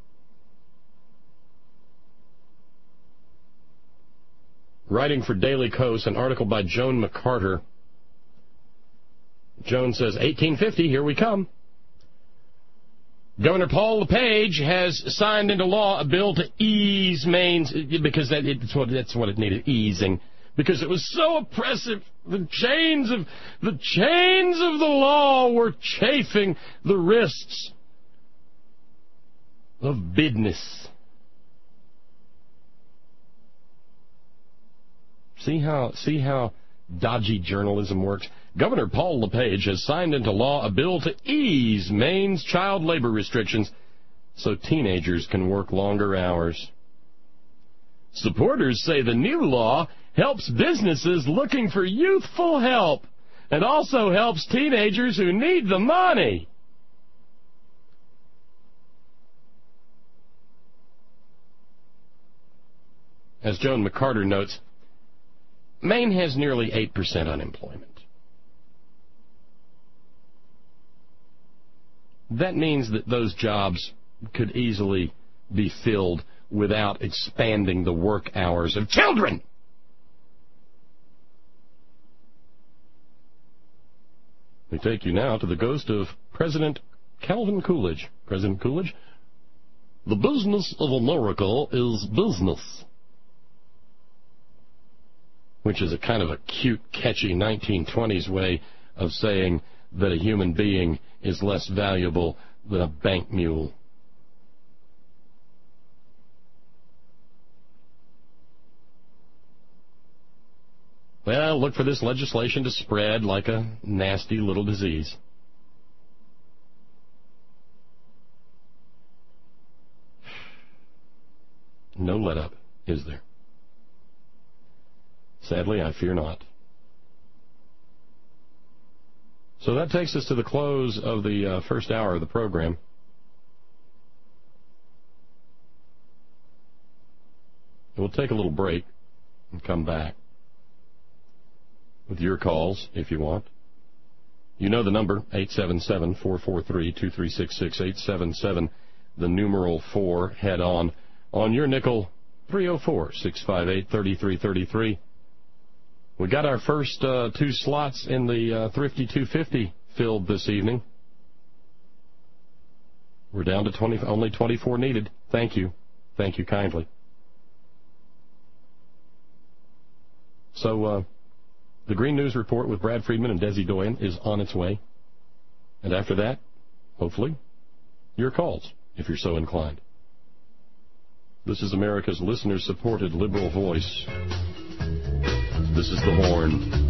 Writing for Daily Kos, an article by Joan McCarter. Joan says, 1850, here we come. Governor Paul LePage has signed into law a bill to ease Maine's, because that's what it needed, easing, because it was so oppressive. The chains of the law were chafing the wrists of business. See how dodgy journalism works? Governor Paul LePage has signed into law a bill to ease Maine's child labor restrictions so teenagers can work longer hours. Supporters say the new law helps businesses looking for youthful help and also helps teenagers who need the money. As Joan McCarter notes, Maine has nearly 8% unemployment. That means that those jobs could easily be filled without expanding the work hours of children. We take you now to the ghost of President Calvin Coolidge. President Coolidge, the business of America is business. Which is a kind of a cute, catchy 1920s way of saying that a human being is less valuable than a bank mule. Well, look for this legislation to spread like a nasty little disease. No let-up, is there? Sadly, I fear not. So that takes us to the close of the first hour of the program. We'll take a little break and come back with your calls, if you want. You know the number, 877-443-2366, 877, the numeral 4, head on your nickel, 304-658-3333. We got our first 2 slots in the Thrifty 250 filled this evening. We're down to only 24 needed. Thank you. Thank you kindly. So, the Green News Report with Brad Friedman and Desi Doyen is on its way. And after that, hopefully, your calls, if you're so inclined. This is America's listener-supported liberal voice. This is The Horn.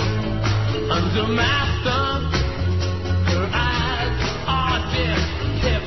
Under my thumb, her eyes are dead.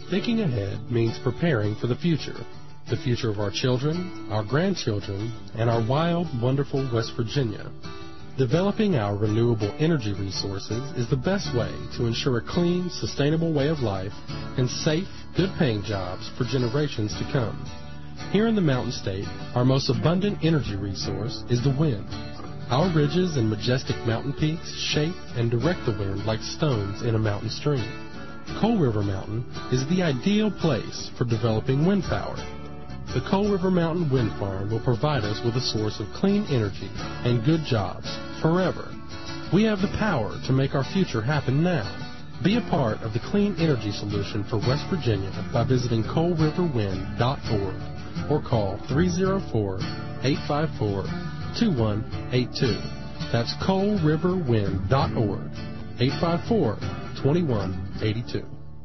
Thinking ahead means preparing for the future of our children, our grandchildren, and our wild, wonderful West Virginia. Developing our renewable energy resources is the best way to ensure a clean, sustainable way of life and safe, good-paying jobs for generations to come. Here in the Mountain State, our most abundant energy resource is the wind. Our ridges and majestic mountain peaks shape and direct the wind like stones in a mountain stream. Coal River Mountain is the ideal place for developing wind power. The Coal River Mountain Wind Farm will provide us with a source of clean energy and good jobs forever. We have the power to make our future happen now. Be a part of the clean energy solution for West Virginia by visiting coalriverwind.org or call 304-854-2182. That's coalriverwind.org, 854-2182.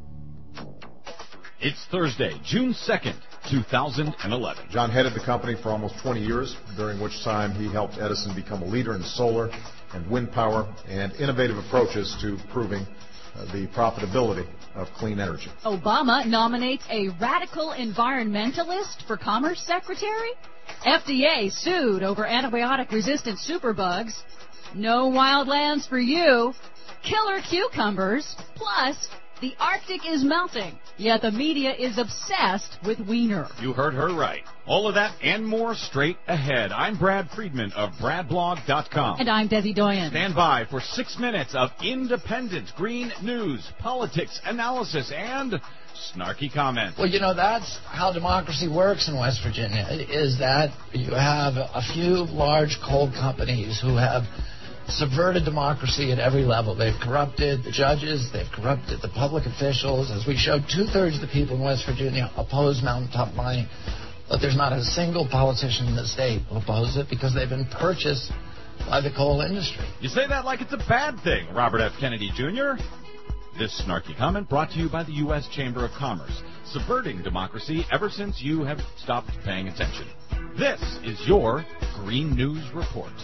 It's Thursday, June 2nd, 2011. John headed the company for almost 20 years, during which time he helped Edison become a leader in solar and wind power and innovative approaches to proving the profitability of clean energy. Obama nominates a radical environmentalist for Commerce Secretary. FDA sued over antibiotic-resistant superbugs. No wildlands for you. Killer cucumbers. Plus, the Arctic is melting, yet the media is obsessed with wiener. You heard her right. All of that and more straight ahead. I'm Brad Friedman of BradBlog.com. And I'm Desi Doyen. Stand by for 6 minutes of independent green news, politics, analysis, and snarky comment. Well, you know, that's how democracy works in West Virginia, is that you have a few large coal companies who have subverted democracy at every level. They've corrupted the judges. They've corrupted the public officials. As we showed, 2/3 of the people in West Virginia oppose mountaintop mining. But there's not a single politician in the state who opposes it because they've been purchased by the coal industry. You say that like it's a bad thing, Robert F. Kennedy Jr. This snarky comment brought to you by the U.S. Chamber of Commerce, subverting democracy ever since you have stopped paying attention. This is your Green News Report.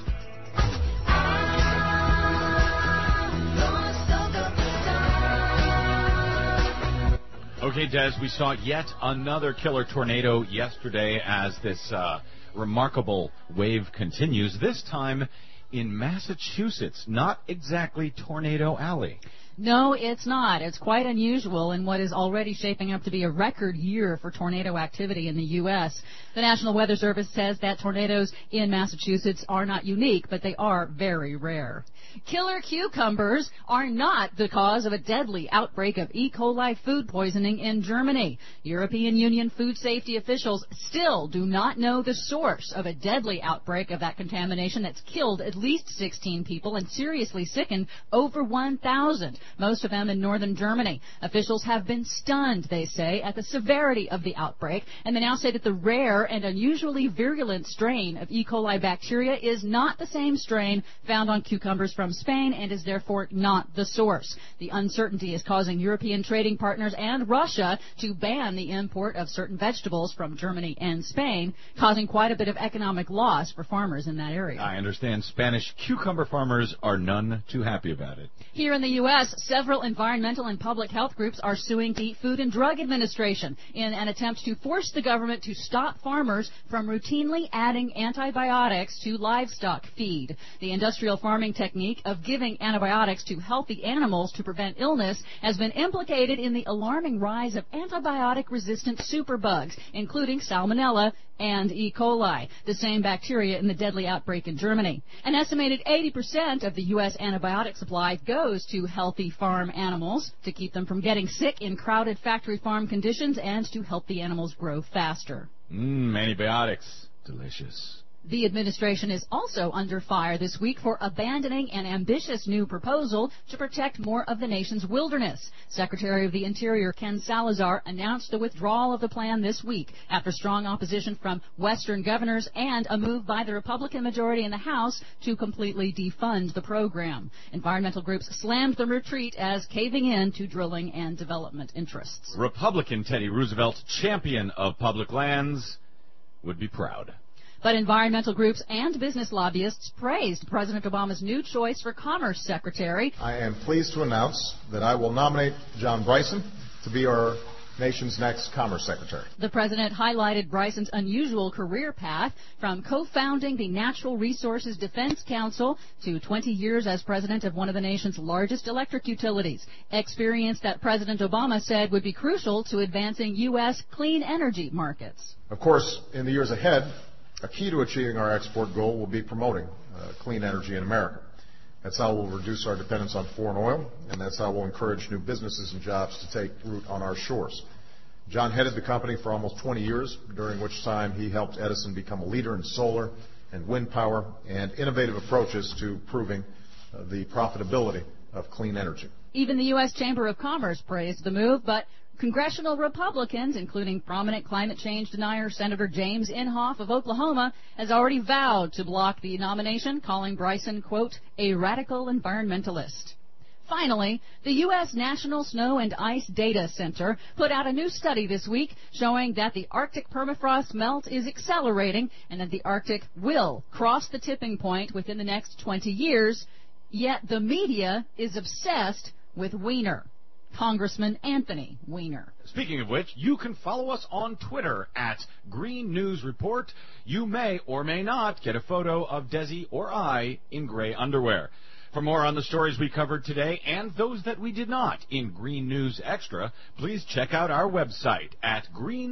Okay, Des, we saw yet another killer tornado yesterday as this remarkable wave continues, this time in Massachusetts, not exactly Tornado Alley. No, it's not. It's quite unusual in what is already shaping up to be a record year for tornado activity in the U.S. The National Weather Service says that tornadoes in Massachusetts are not unique, but they are very rare. Killer cucumbers are not the cause of a deadly outbreak of E. coli food poisoning in Germany. European Union food safety officials still do not know the source of a deadly outbreak of that contamination that's killed at least 16 people and seriously sickened over 1,000. Most of them in northern Germany. Officials have been stunned, they say, at the severity of the outbreak, and they now say that the rare and unusually virulent strain of E. coli bacteria is not the same strain found on cucumbers from Spain and is therefore not the source. The uncertainty is causing European trading partners and Russia to ban the import of certain vegetables from Germany and Spain, causing quite a bit of economic loss for farmers in that area. I understand Spanish cucumber farmers are none too happy about it. Here in the U.S., several environmental and public health groups are suing the Food and Drug Administration in an attempt to force the government to stop farmers from routinely adding antibiotics to livestock feed. The industrial farming technique of giving antibiotics to healthy animals to prevent illness has been implicated in the alarming rise of antibiotic-resistant superbugs, including Salmonella and E. coli, the same bacteria in the deadly outbreak in Germany. An estimated 80% of the U.S. antibiotic supply goes to healthy farm animals to keep them from getting sick in crowded factory farm conditions and to help the animals grow faster. Antibiotics. Delicious. The administration is also under fire this week for abandoning an ambitious new proposal to protect more of the nation's wilderness. Secretary of the Interior Ken Salazar announced the withdrawal of the plan this week after strong opposition from Western governors and a move by the Republican majority in the House to completely defund the program. Environmental groups slammed the retreat as caving in to drilling and development interests. Republican Teddy Roosevelt, champion of public lands, would be proud. But environmental groups and business lobbyists praised President Obama's new choice for Commerce Secretary. I am pleased to announce that I will nominate John Bryson to be our nation's next Commerce Secretary. The president highlighted Bryson's unusual career path from co-founding the Natural Resources Defense Council to 20 years as president of one of the nation's largest electric utilities, experience that President Obama said would be crucial to advancing U.S. clean energy markets. Of course, in the years ahead, a key to achieving our export goal will be promoting clean energy in America. That's how we'll reduce our dependence on foreign oil, and that's how we'll encourage new businesses and jobs to take root on our shores. John headed the company for almost 20 years, during which time he helped Edison become a leader in solar and wind power and innovative approaches to improving the profitability of clean energy. Even the U.S. Chamber of Commerce praised the move, but congressional Republicans, including prominent climate change denier Senator James Inhofe of Oklahoma, has already vowed to block the nomination, calling Bryson, quote, a radical environmentalist. Finally, the U.S. National Snow and Ice Data Center put out a new study this week showing that the Arctic permafrost melt is accelerating and that the Arctic will cross the tipping point within the next 20 years, yet the media is obsessed with Weiner. Congressman Anthony Weiner. Speaking of which, you can follow us on Twitter at Green News Report. You may or may not get a photo of Desi or I in gray underwear. For more on the stories we covered today and those that we did not in Green News Extra, please check out our website at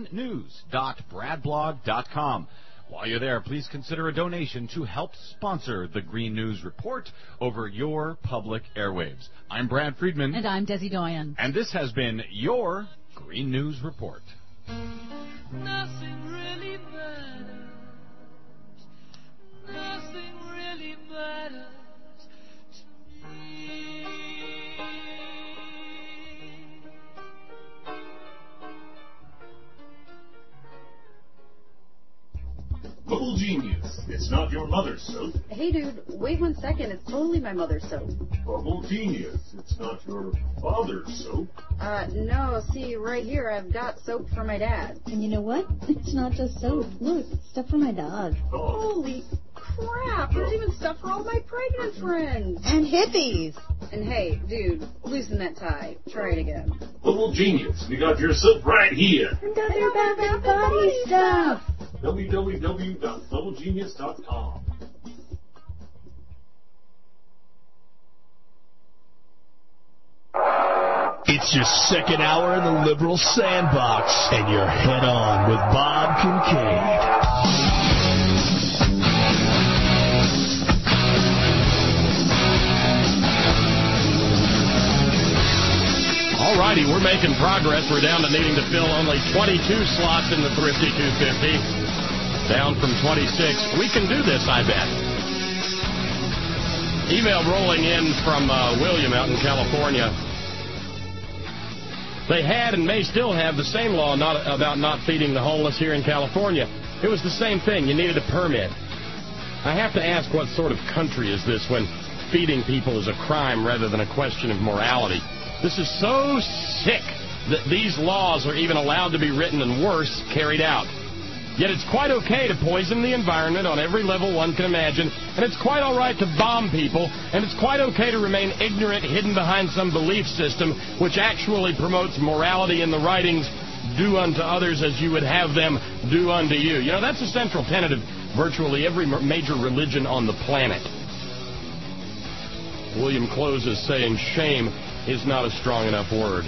greennews.bradblog.com. While you're there, please consider a donation to help sponsor the Green News Report over your public airwaves. I'm Brad Friedman. And I'm Desi Doyen. And this has been your Green News Report. Nothing really matters. Nothing really matters to me. Bubble Genius. It's not your mother's soap. Hey, dude, wait 1 second. It's totally my mother's soap. Bubble Genius. It's not your father's soap. No, see, right here, I've got soap for my dad. And you know what? It's not just soap. Look, stuff for my dog. Oh. Holy crap! There's even stuff for all my pregnant friends. And hippies. And hey, dude, loosen that tie. Try it again. Bubble Genius. We got your soap right here. And other bad body stuff. www.bubblegenius.com. It's your second hour in the liberal sandbox, and you're head on with Bob Kincaid. Alrighty, we're making progress. We're down to needing to fill only 22 slots in the Thrifty 250. Down from 26. We can do this, I bet. Email rolling in from William out in California. They had and may still have the same law about not feeding the homeless here in California. It was the same thing. You needed a permit. I have to ask, what sort of country is this when feeding people is a crime rather than a question of morality? This is so sick that these laws are even allowed to be written and worse, carried out. Yet it's quite okay to poison the environment on every level one can imagine, and it's quite all right to bomb people, and it's quite okay to remain ignorant, hidden behind some belief system which actually promotes morality in the writings, do unto others as you would have them do unto you. You know, that's a central tenet of virtually every major religion on the planet. William closes saying shame is not a strong enough word.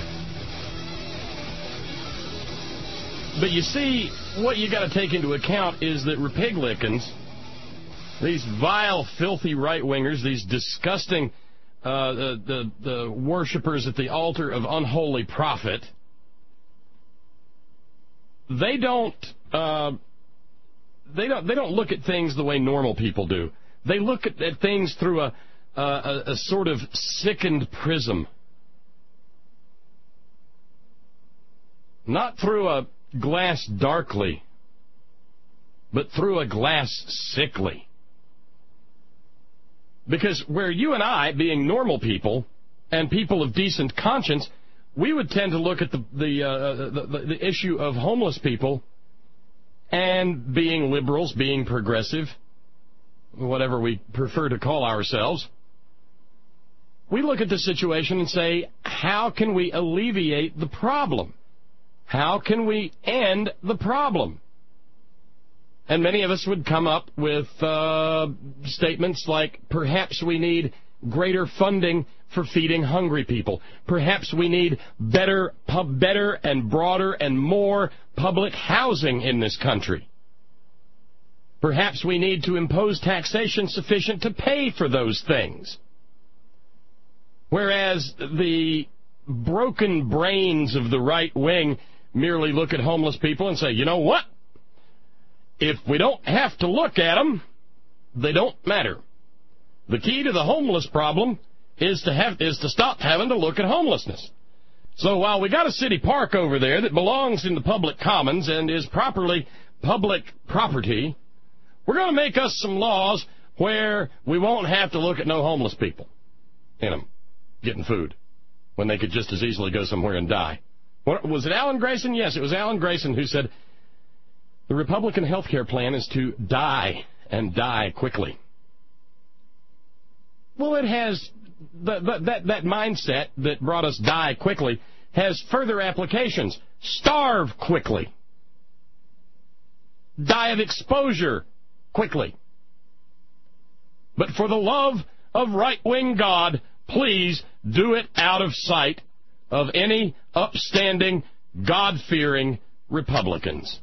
But you see, what you got to take into account is that Republicans, these vile, filthy right-wingers, these disgusting the worshipers at the altar of unholy prophet, they don't look at things the way normal people do. They look at things through a sort of sickened prism. Not through a glass darkly, but through a glass sickly. Because where you and I, being normal people and people of decent conscience, we would tend to look at the issue of homeless people and being liberals, being progressive, whatever we prefer to call ourselves, we look at the situation and say, how can we alleviate the problem? How can we end the problem? And many of us would come up with statements like, perhaps we need greater funding for feeding hungry people. Perhaps we need better and broader and more public housing in this country. Perhaps we need to impose taxation sufficient to pay for those things. Whereas the broken brains of the right wing merely look at homeless people and say, you know what? If we don't have to look at them, they don't matter. The key to the homeless problem is to stop having to look at homelessness. So while we got a city park over there that belongs in the public commons and is properly public property, we're going to make us some laws where we won't have to look at no homeless people in them getting food when they could just as easily go somewhere and die. Was it Alan Grayson? Yes, it was Alan Grayson who said the Republican health care plan is to die and die quickly. Well, it has that mindset that brought us die quickly has further applications. Starve quickly. Die of exposure quickly. But for the love of right-wing God, please do it out of sight of any upstanding, God-fearing Republicans.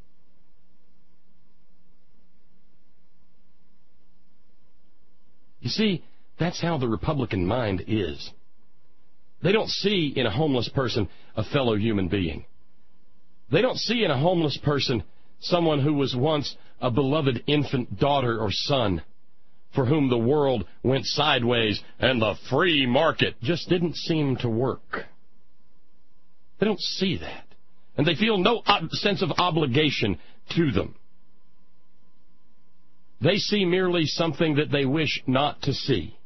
You see, that's how the Republican mind is. They don't see in a homeless person a fellow human being. They don't see in a homeless person someone who was once a beloved infant daughter or son, for whom the world went sideways and the free market just didn't seem to work. They don't see that. And they feel no sense of obligation to them. They see merely something that they wish not to see.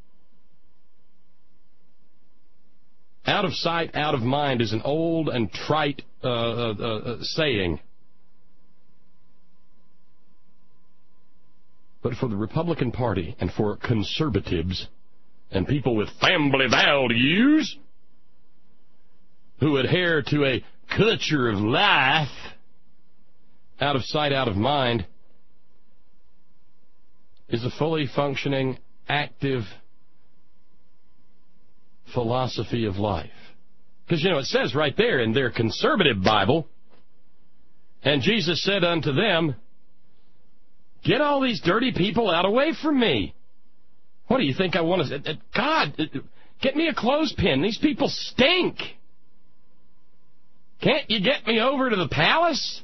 Out of sight, out of mind is an old and trite saying. But for the Republican Party and for conservatives and people with family values who adhere to a culture of life, out of sight, out of mind, is a fully functioning, active philosophy of life. Because, you know, it says right there in their conservative Bible, and Jesus said unto them, get all these dirty people out away from me. What do you think I want to... God, get me a clothespin. These people stink. Can't you get me over to the palace?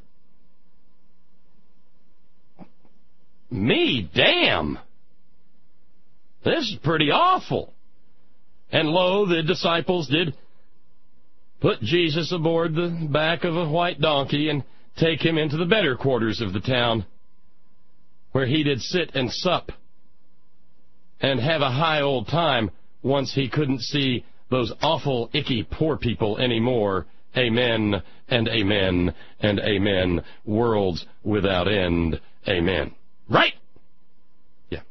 Me, damn. This is pretty awful. And lo, the disciples did put Jesus aboard the back of a white donkey and take him into the better quarters of the town, where he did sit and sup and have a high old time once he couldn't see those awful, icky, poor people anymore. Amen, and amen, and amen. Worlds without end. Amen. Right? Yeah.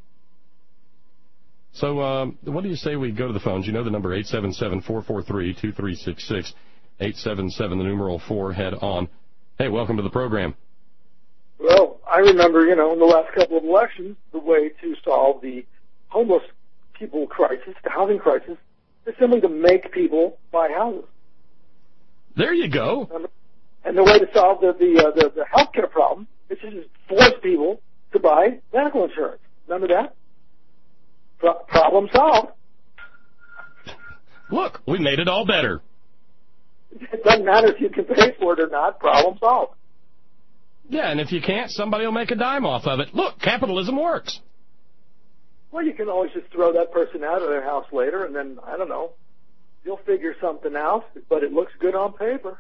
So, what do you say we go to the phones? You know the number, 877-443-2366. 877, the numeral 4, head on. Hey, welcome to the program. Well, I remember, in the last couple of elections, the way to solve the homeless people crisis, the housing crisis, is simply to make people buy houses. There you go. And the way to solve the health care problem is to just force people to buy medical insurance. Remember that? Problem solved. Look, we made it all better. It doesn't matter if you can pay for it or not. Problem solved. Yeah, and if you can't, somebody will make a dime off of it. Look, capitalism works. Well, you can always just throw that person out of their house later, and then, I don't know, you'll figure something out, but it looks good on paper.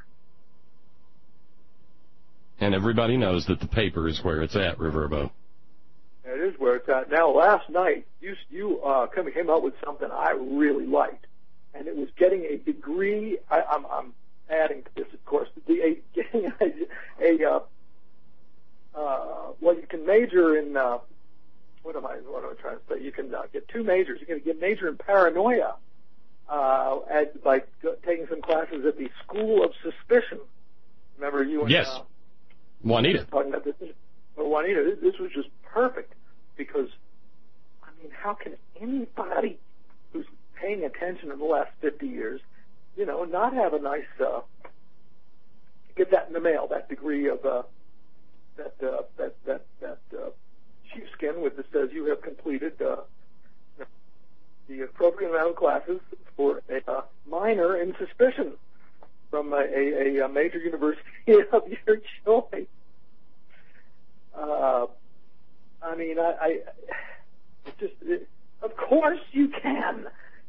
And everybody knows that the paper is where it's at, Riverboat. It is where it's at. Now, last night, you came up with something I really liked, and it was getting a degree. I'm adding to this, of course, getting well, you can major in, what am I trying to say? You can get two majors. You can get major in paranoia by taking some classes at the School of Suspicion Remember you and Yes. Juanita. talking about this? Well, Juanita, this was just perfect because, I mean, how can anybody who's paying attention in the last 50 years, you know, not have a nice, get that in the mail, that degree of, that sheepskin with that says you have completed, the appropriate amount of classes for a minor in suspicion from a major university of your choice. I mean, of course you can.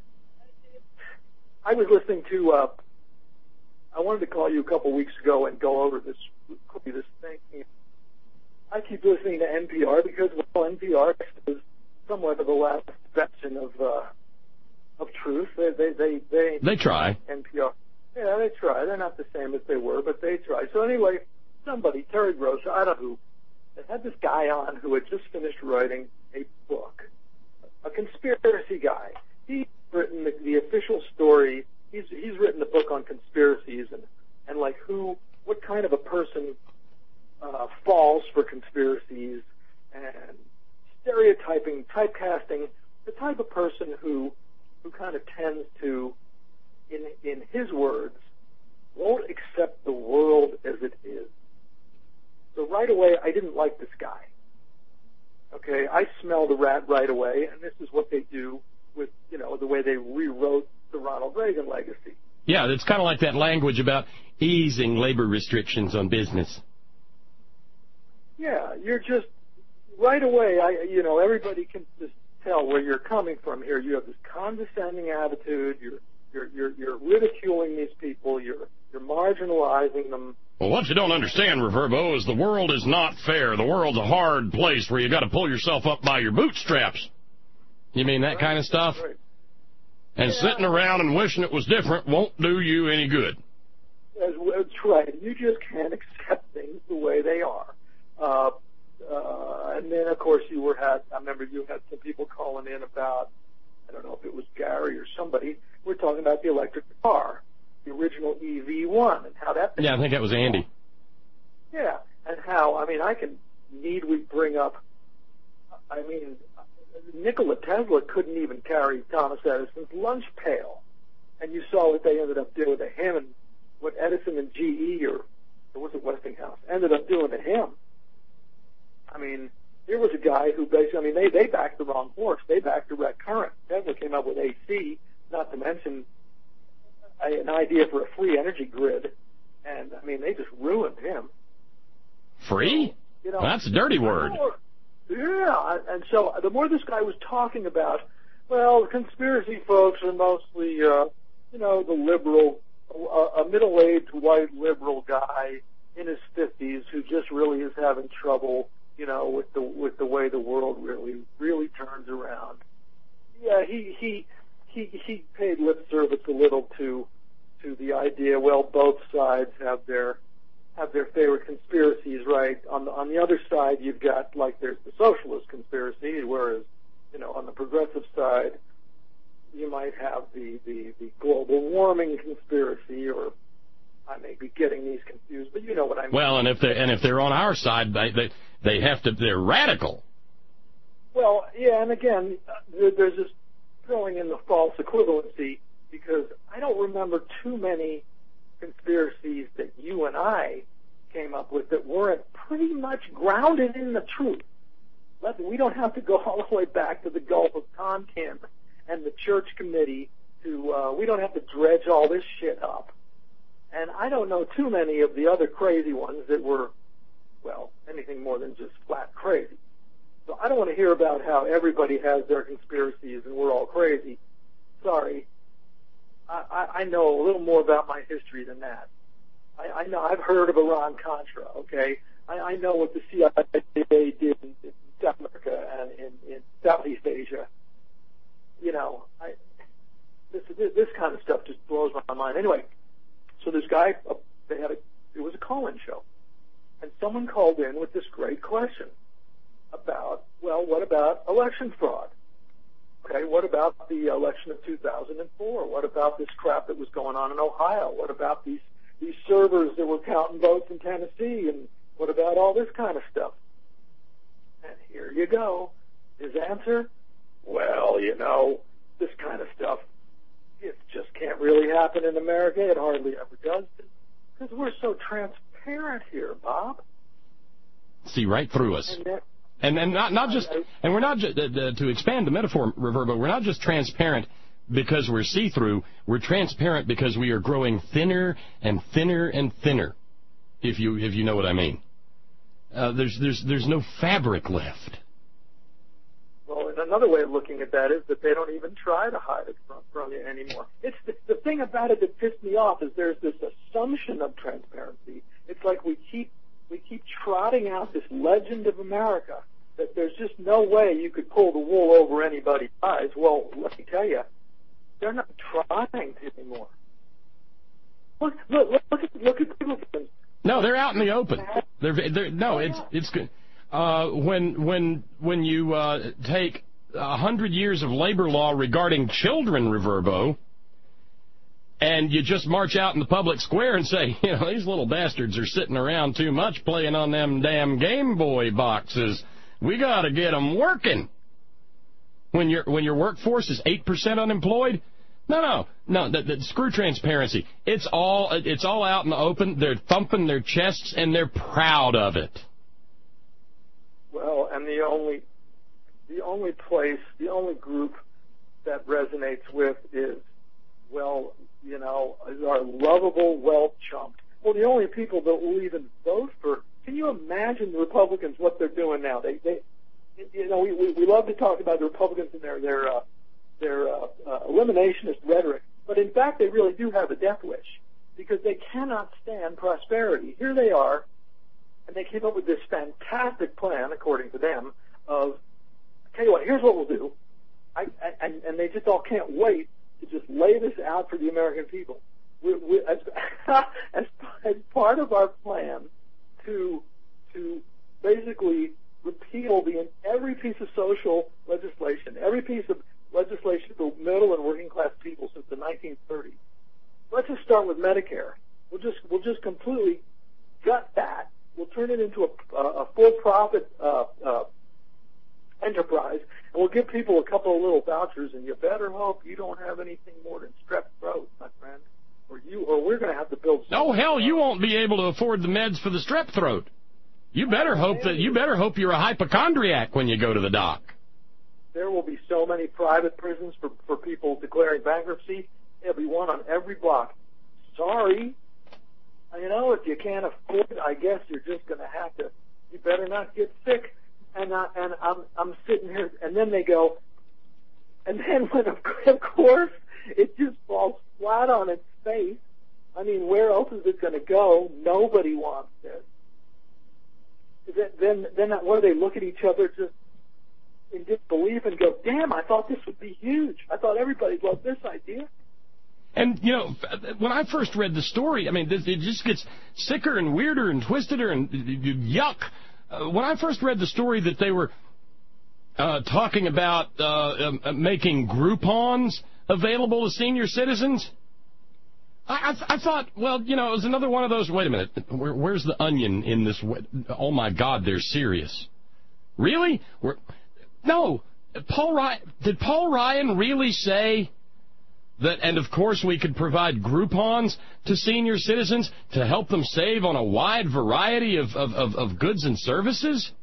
I was listening to, I wanted to call you a couple weeks ago and go over this thing. I keep listening to NPR because, well, NPR is somewhat of the last bastion of truth. They try. NPR. Yeah, they try. They're not the same as they were, but they try. So anyway, somebody, Terry Gross, I don't know who, they had this guy on who had just finished writing a book, a conspiracy guy. He's written the official story. He's written a book on conspiracies and like what kind of a person falls for conspiracies and stereotyping, typecasting, the type of person who kind of tends to, in his words, won't accept the world as it is. So right away, I didn't like this guy. Okay, I smelled a rat right away, and this is what they do with, you know, the way they rewrote the Ronald Reagan legacy. Yeah, it's kind of like that language about easing labor restrictions on business. Yeah, you're just, right away, everybody can just tell where you're coming from here. You have this condescending attitude, you're ridiculing these people, you're marginalizing them. Well, what you don't understand, Reverbo, is the world is not fair. The world's a hard place where you got to pull yourself up by your bootstraps. You mean that kind of stuff? Right. And sitting around and wishing it was different won't do you any good. That's right. You just can't accept things the way they are. And then, of course, I remember you had some people calling in about, I don't know if it was Gary or somebody, we're talking about the electric car, the original EV1, and how that... Yeah, I think that was Andy. Yeah, and how, we bring up, Nikola Tesla couldn't even carry Thomas Edison's lunch pail. And you saw what they ended up doing to him and what Edison and GE, or was it Westinghouse, ended up doing to him. Here was a guy who basically, they backed the wrong horse. They backed direct current. Tesla came up with AC, not to mention an idea for a free energy grid. And, they just ruined him. Free? That's a dirty word. Yeah, and so the more this guy was talking about, well, conspiracy folks are mostly, the liberal, a middle-aged white liberal guy in his 50s who just really is having trouble, with the way the world really turns around. Yeah, he paid lip service a little to the idea. Well, both sides have their favorite conspiracies, right? On the other side, you've got, there's the socialist conspiracy, whereas, on the progressive side, you might have the global warming conspiracy, or I may be getting these confused, but you know what I mean. Well, and if they're on our side, they're radical. Well, yeah, and again, there's this throwing in the false equivalency, because I don't remember too many conspiracies that you and I came up with that weren't pretty much grounded in the truth. We don't have to go all the way back to the Gulf of Tonkin and the church committee we don't have to dredge all this shit up. And I don't know too many of the other crazy ones that were, well, anything more than just flat crazy. So I don't want to hear about how everybody has their conspiracies and we're all crazy. Sorry. I know a little more about my history than that. I know, I've heard of Iran-Contra, okay? I know what the CIA did in South America and in Southeast Asia. This kind of stuff just blows my mind. Anyway, so this guy, it was a call-in show. And someone called in with this great question about, well, what about election fraud? Okay, what about the election of 2004? What about this crap that was going on in Ohio? What about these these servers that were counting votes in Tennessee, and what about all this kind of stuff? And here you go. His answer, well, this kind of stuff, it just can't really happen in America. It hardly ever does, because we're so transparent here, Bob. See right through us. And not just, and we're not just, to expand the metaphor, Reverbo, we're not just transparent because we're see-through. We're transparent because we are growing thinner and thinner and thinner, if you know what I mean. There's no fabric left. Well, and another way of looking at that is that they don't even try to hide it from you anymore. It's the thing about it that pissed me off is there's this assumption of transparency. It's like we keep trotting out this legend of America that there's just no way you could pull the wool over anybody's eyes. Well, let me tell you, they're not trying to anymore. Look at people. No, they're out in the open. It's good. When you take 100 years of labor law regarding children, Reverbo, and you just march out in the public square and say, these little bastards are sitting around too much playing on them damn Game Boy boxes. We got to get them working. When your workforce is 8% unemployed, no. Screw transparency. It's all out in the open. They're thumping their chests and they're proud of it. Well, and the only group that resonates with is, our lovable, well-chumped. Well, the only people that will even vote for. Can you imagine the Republicans what they're doing now? We love to talk about the Republicans and their eliminationist rhetoric, but in fact they really do have a death wish because they cannot stand prosperity. Here they are, and they came up with this fantastic plan, according to them, of, tell you what, here's what we'll do, and they just all can't wait to just lay this out for the American people. As part of our plan to basically repeal every piece of social legislation, every piece of legislation for middle and working class people since the 1930s. Let's just start with Medicare. We'll just completely gut that. We'll turn it into a for-profit enterprise, and we'll give people a couple of little vouchers. And you better hope you don't have anything more than strep throat, my friend, or we're going to have to build. Oh hell, you won't be able to afford the meds for the strep throat. You better hope you're a hypochondriac when you go to the doc. There will be so many private prisons for people declaring bankruptcy. There'll be one on every block. Sorry. If you can't afford it, I guess you're just going to have to. You better not get sick. And I'm sitting here, and then they go, and then when, of course, it just falls flat on its face. I mean, where else is it going to go? Nobody wants this. Then what do they look at each other just in disbelief and go, damn, I thought this would be huge. I thought everybody loved this idea. And, when I first read the story, I mean, it just gets sicker and weirder and twisteder and yuck. When I first read the story that they were talking about making Groupons available to senior citizens, I thought, well, it was another one of those, wait a minute, where's the onion in this? Oh, my God, they're serious. Really? No. Did Paul Ryan really say that, and of course we could provide Groupons to senior citizens to help them save on a wide variety of goods and services?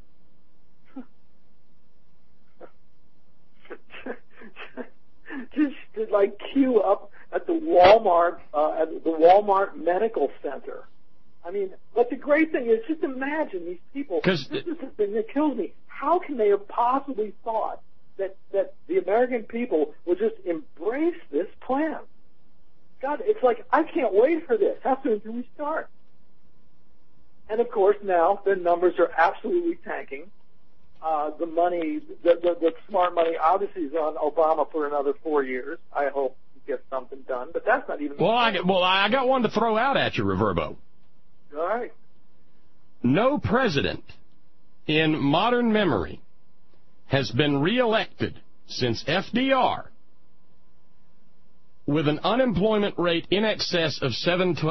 Just like queue up at the Walmart Medical Center. I mean, but the great thing is, just imagine these people. This is the thing that kills me. How can they have possibly thought that the American people would just embrace this plan? God, it's like, I can't wait for this. How soon do we start? And of course, now the numbers are absolutely tanking. The money, the smart money, obviously is on Obama for another 4 years. I hope he gets something done, but that's not even. Well, I got one to throw out at you, Reverbo. All right. No president in modern memory has been reelected since FDR with an unemployment rate in excess of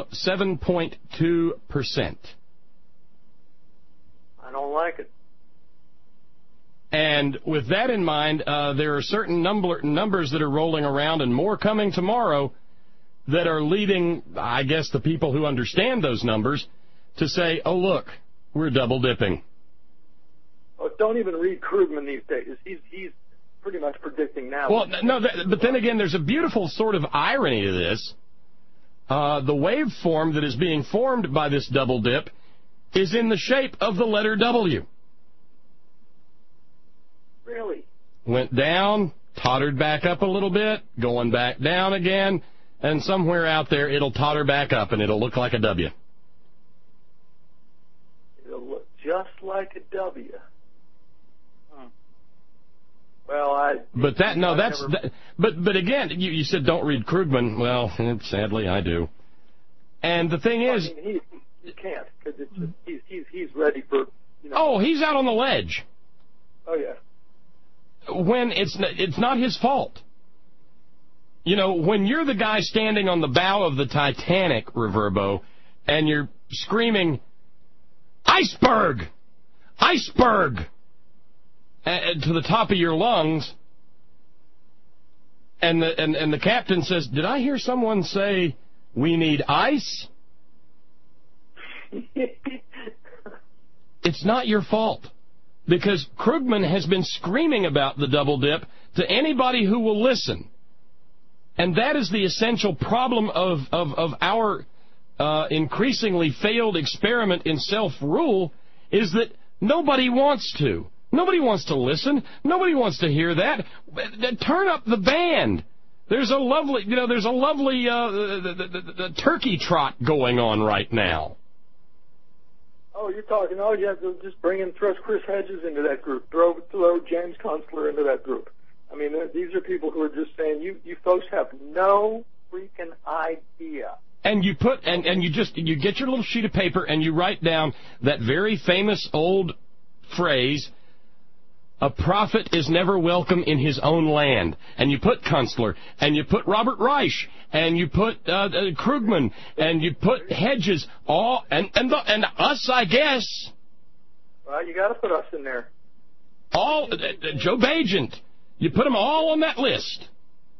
7.2%. I don't like it. And with that in mind, there are certain numbers that are rolling around, and more coming tomorrow, that are leading, I guess, the people who understand those numbers to say, oh, look, we're double dipping. Oh, don't even read Krugman these days. He's pretty much predicting now. Well, no, but then again, there's a beautiful sort of irony to this. The waveform that is being formed by this double dip is in the shape of the letter W. Really? Went down, tottered back up a little bit, going back down again, and somewhere out there it'll totter back up and it'll look like a W. It'll look just like a W. Well, But again, you said don't read Krugman. Well, sadly, I do. And the thing is, I mean, he can't because he's ready for. Oh, he's out on the ledge. Oh yeah. When it's not his fault. When you're the guy standing on the bow of the Titanic, Reverbo, and you're screaming, "Iceberg! Iceberg!" to the top of your lungs, and the captain says, "Did I hear someone say we need ice?" It's not your fault. Because Krugman has been screaming about the double dip to anybody who will listen. And that is the essential problem of our increasingly failed experiment in self-rule, is that nobody wants to. Nobody wants to listen. Nobody wants to hear that. Turn up the band. There's a lovely, turkey trot going on right now. Oh, you're talking, yeah, just throw Chris Hedges into that group. Throw James Kunstler into that group. I mean, these are people who are just saying, you folks have no freaking idea. And you put, and you get your little sheet of paper and you write down that very famous old phrase, a prophet is never welcome in his own land. And you put Kunstler, and you put Robert Reich, and you put Krugman, and you put Hedges, all, and us, I guess. Well, you got to put us in there. All Joe Bagent. You put them all on that list.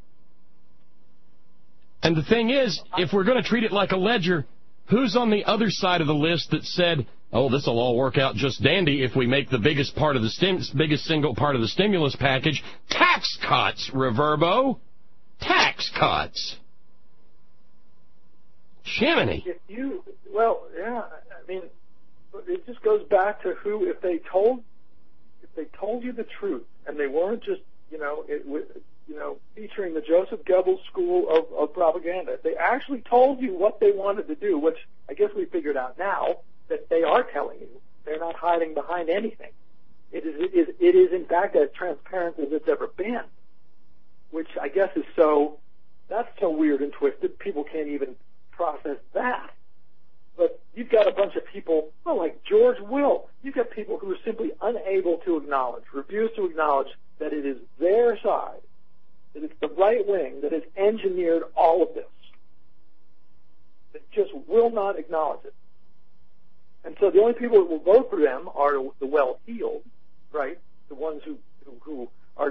And the thing is, if we're going to treat it like a ledger, who's on the other side of the list that said, oh, this will all work out just dandy if we make the biggest single part of the stimulus package tax cuts, Reverbo? Tax cuts. Jiminy. Well, yeah, I mean, it just goes back to if they told you the truth and they weren't just, featuring the Joseph Goebbels school of propaganda, if they actually told you what they wanted to do, which I guess we figured out now, that they are telling you. They're not hiding behind anything. It is in fact as transparent as it's ever been, which I guess is that's so weird and twisted, people can't even process that. But you've got a bunch of people, like George Will, you've got people who are simply unable to refuse to acknowledge that it is their side, that it's the right wing that has engineered all of this. They just will not acknowledge it. And so the only people that will vote for them are the well-heeled, right? The ones who are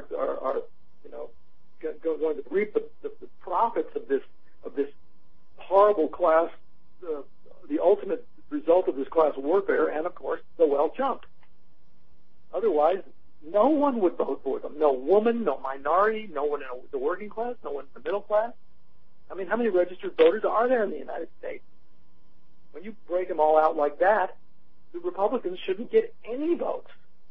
going to reap the profits of this horrible class, the ultimate result of this class warfare, and of course the well-jumped. Otherwise, no one would vote for them. No woman, no minority, no one in the working class, no one in the middle class. I mean, how many registered voters are there in the United States? When you break them all out like that, the Republicans shouldn't get any votes.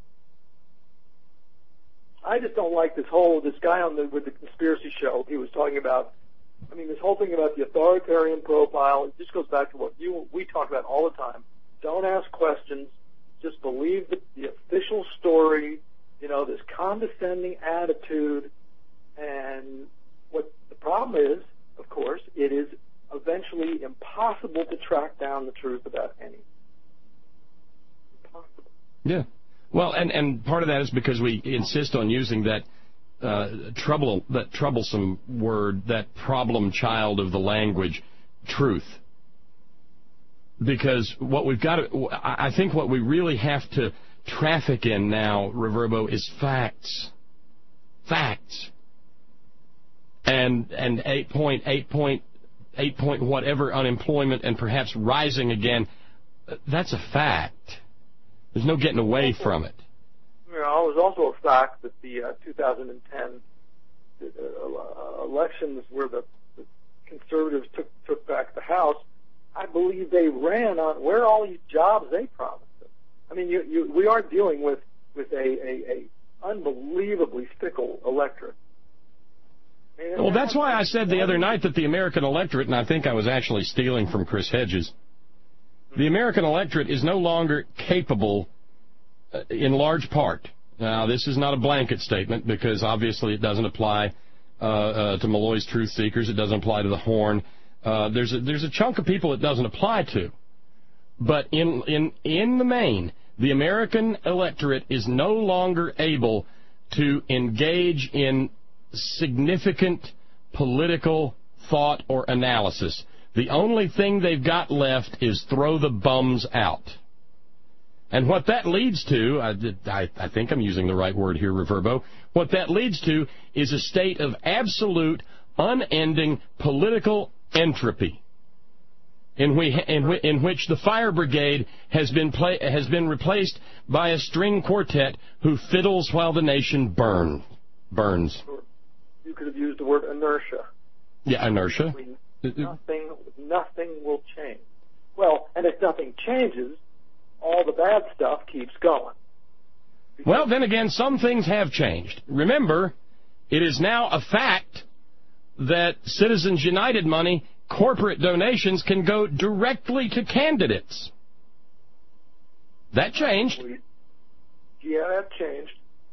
I just don't like this guy with the conspiracy show. He was talking about, this whole thing about the authoritarian profile. It just goes back to what we talk about all the time. Don't ask questions. Just believe the official story. This condescending attitude. And what the problem is, of course, it is eventually impossible to track down the truth about anything. Impossible. Yeah. Well, and part of that is because we insist on using that troublesome word, that problem child of the language, truth. Because what we've got to, I think what we really have to traffic in now, Reverbo, is facts. Facts. And 8 point whatever unemployment and perhaps rising again, that's a fact. There's no getting away from it. You know, it was also a fact that the 2010 elections where the conservatives took back the House, I believe they ran on where are all these jobs they promised them. I mean, we are dealing with a unbelievably fickle electorate. I mean, well, that's why I said the other night that the American electorate, and I think I was actually stealing from Chris Hedges, the American electorate is no longer capable, in large part. Now, this is not a blanket statement because obviously it doesn't apply to Malloy's Truth Seekers. It doesn't apply to the Horn. There's a chunk of people it doesn't apply to. But in the main, the American electorate is no longer able to engage in significant political thought or analysis. The only thing they've got left is throw the bums out. And what that leads to, I think I'm using the right word here, Reverbo, what that leads to is a state of absolute, unending political entropy, in which the fire brigade has been replaced by a string quartet who fiddles while the nation burns. You could have used the word inertia. Yeah, inertia. Nothing will change. Well, and if nothing changes, all the bad stuff keeps going. Well, then again, some things have changed. Remember, it is now a fact that Citizens United money, corporate donations, can go directly to candidates. That changed. Yeah, that changed.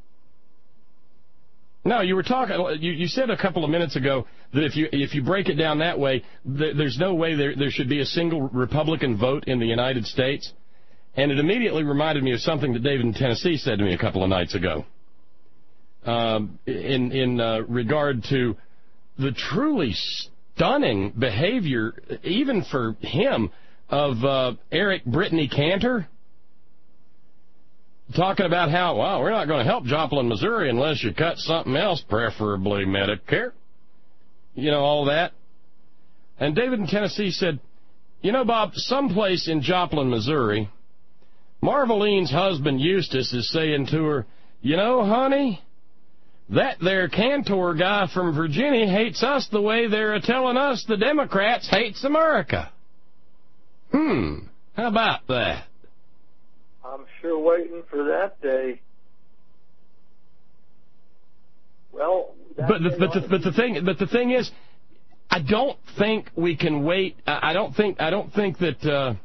No, you were talking. You said a couple of minutes ago that if you break it down that way, there's no way there should be a single Republican vote in the United States, and it immediately reminded me of something that David in Tennessee said to me a couple of nights ago, in regard to the truly stunning behavior, even for him, of Eric Brittany Cantor. Talking about how, well, we're not going to help Joplin, Missouri unless you cut something else, preferably Medicare. You know, all that. And David in Tennessee said, you know, Bob, someplace in Joplin, Missouri, Marveline's husband Eustace is saying to her, you know, honey, that there Cantor guy from Virginia hates us the way they're telling us the Democrats hates America. How about that? I'm sure waiting for that day. Well, but the thing is, I don't think we can wait. I don't think that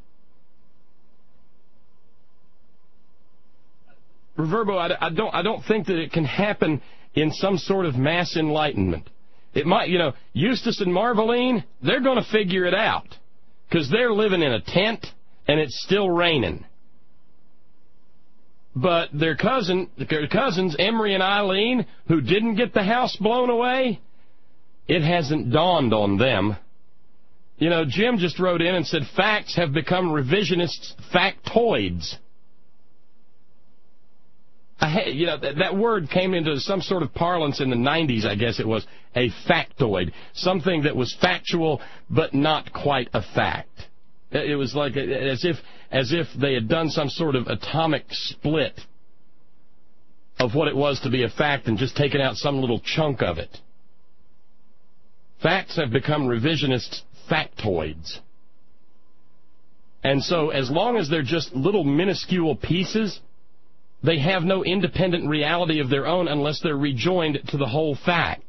Reverbo. I don't think that it can happen in some sort of mass enlightenment. It might, you know, Eustace and Marveline, they're going to figure it out because they're living in a tent and it's still raining. But their cousins, Emory and Eileen, who didn't get the house blown away, it hasn't dawned on them. You know, Jim just wrote in and said facts have become revisionist factoids. You know, that word came into some sort of parlance in the 90s, I guess it was, a factoid. Something that was factual but not quite a fact. It was like as if they had done some sort of atomic split of what it was to be a fact and just taken out some little chunk of it. Facts have become revisionist factoids. And so as long as they're just little minuscule pieces, they have no independent reality of their own unless they're rejoined to the whole fact.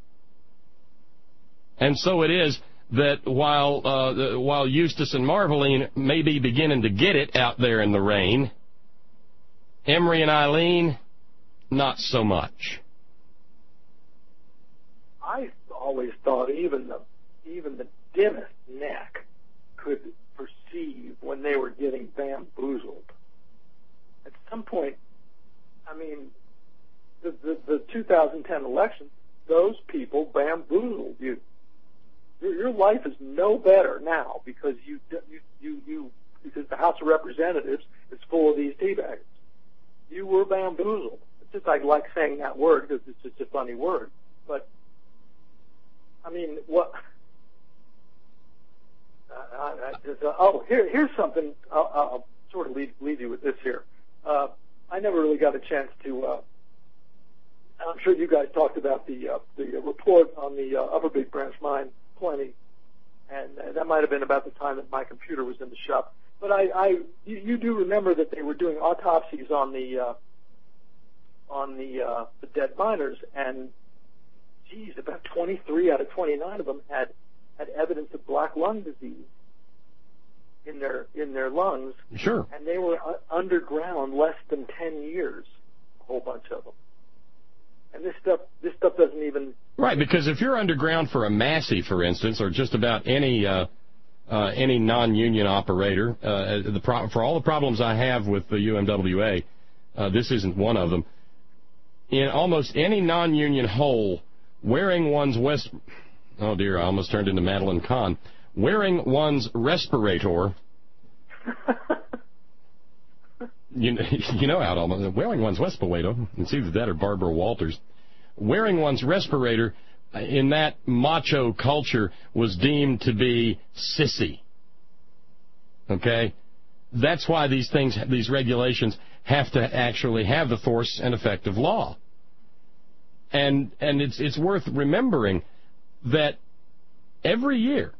And so it is that while Eustace and Marveline may be beginning to get it out there in the rain, Emory and Eileen, not so much. I always thought even the dimmest neck could perceive when they were getting bamboozled. At some point, I mean, the 2010 election, those people bamboozled you. Your life is no better now because because the House of Representatives is full of these teabaggers. You were bamboozled. It's just I like saying that word because it's just a funny word. But I mean, what? Here's something. I'll sort of leave you with this here. I never really got a chance to. I'm sure you guys talked about the report on the Upper Big Branch mine plenty, and that might have been about the time that my computer was in the shop. But you do remember that they were doing autopsies on the dead miners, and geez, about 23 out of 29 of them had evidence of black lung disease in their lungs. Sure. And they were underground less than 10 years, a whole bunch of them. And this stuff doesn't even... Right, because if you're underground for a Massey, for instance, or just about any non-union operator, for all the problems I have with the UMWA, this isn't one of them. In almost any non-union hole, wearing one's oh dear, I almost turned into Madeline Kahn. Wearing one's respirator, you know how it almost, wearing one's respirator, it's either that or Barbara Walters. Wearing one's respirator in that macho culture was deemed to be sissy. Okay? That's why these regulations have to actually have the force and effect of law. And it's worth remembering that every year,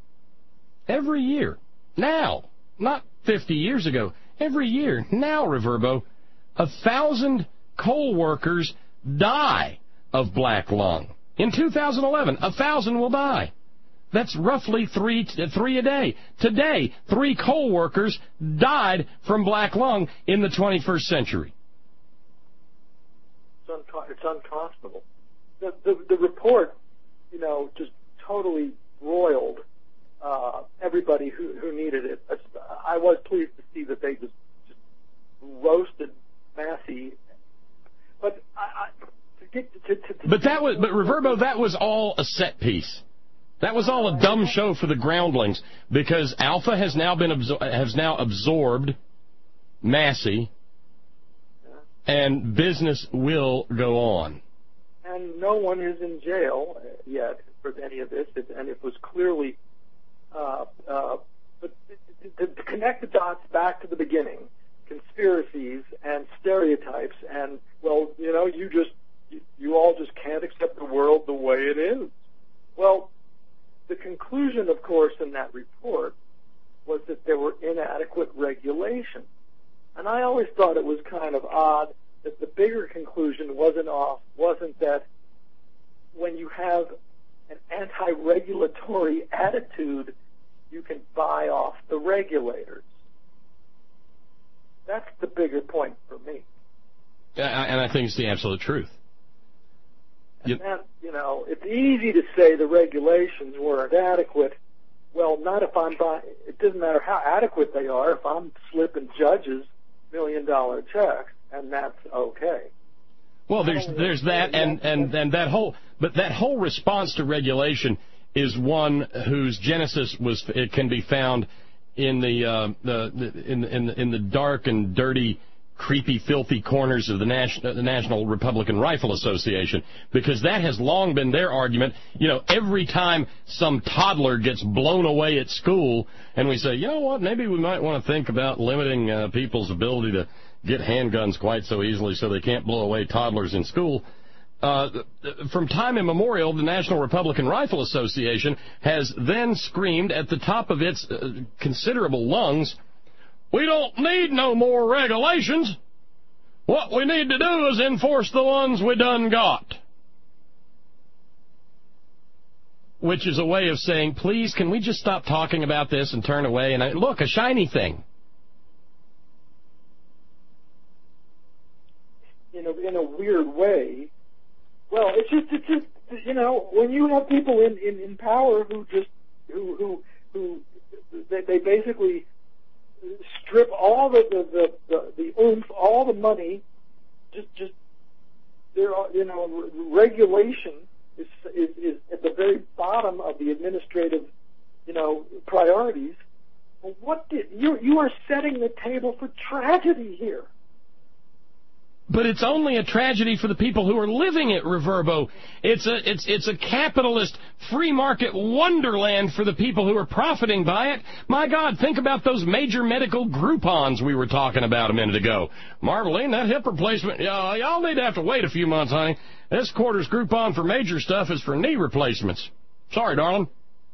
now, not 50 years ago, every year, now, Reverbo, 1,000 coal workers die of black lung. In 2011, 1,000 will die. That's roughly three a day. Today, 3 coal workers died from black lung in the 21st century. It's unconscionable. The report, just totally roiled everybody who needed it. I was pleased to see that they just roasted Massey. But But Reverbo, that was all a set piece. That was all a dumb show for the groundlings because Alpha has now absorbed Massey, and business will go on. And no one is in jail yet for any of this, and it was clearly. But to connect the dots back to the beginning, conspiracies and stereotypes, and well, you all just can't accept the world the way it is. Well, the conclusion, of course, in that report was that there were inadequate regulations. And I always thought it was kind of odd that the bigger conclusion wasn't that when you have an anti-regulatory attitude, you can buy off the regulators. That's the bigger point for me. And I think it's the absolute truth. And that, it's easy to say the regulations weren't adequate. Well, not if I'm buying. It doesn't matter how adequate they are if I'm slipping judges $1 million checks, and that's okay. Well, there's that, and that whole response to regulation is one whose genesis can be found in the dark and dirty, creepy, filthy corners of the National Republican Rifle Association, because that has long been their argument. Every time some toddler gets blown away at school, and we say, you know what, maybe we might want to think about limiting people's ability to get handguns quite so easily so they can't blow away toddlers in school. From time immemorial, the National Republican Rifle Association has then screamed at the top of its considerable lungs, we don't need no more regulations. What we need to do is enforce the ones we done got. Which is a way of saying, please, can we just stop talking about this and turn away? And look, a shiny thing. In a weird way. Well, it's just when you have people in power who they basically strip all the oomph, all the money, just there are, regulation is at the very bottom of the administrative, priorities. Well, you are setting the table for tragedy here. But it's only a tragedy for the people who are living it, Reverbo. It's a capitalist free market wonderland for the people who are profiting by it. My God, think about those major medical Groupons we were talking about a minute ago. Marveline, that hip replacement, y'all need to have to wait a few months, honey. This quarter's Groupon for major stuff is for knee replacements. Sorry, darling.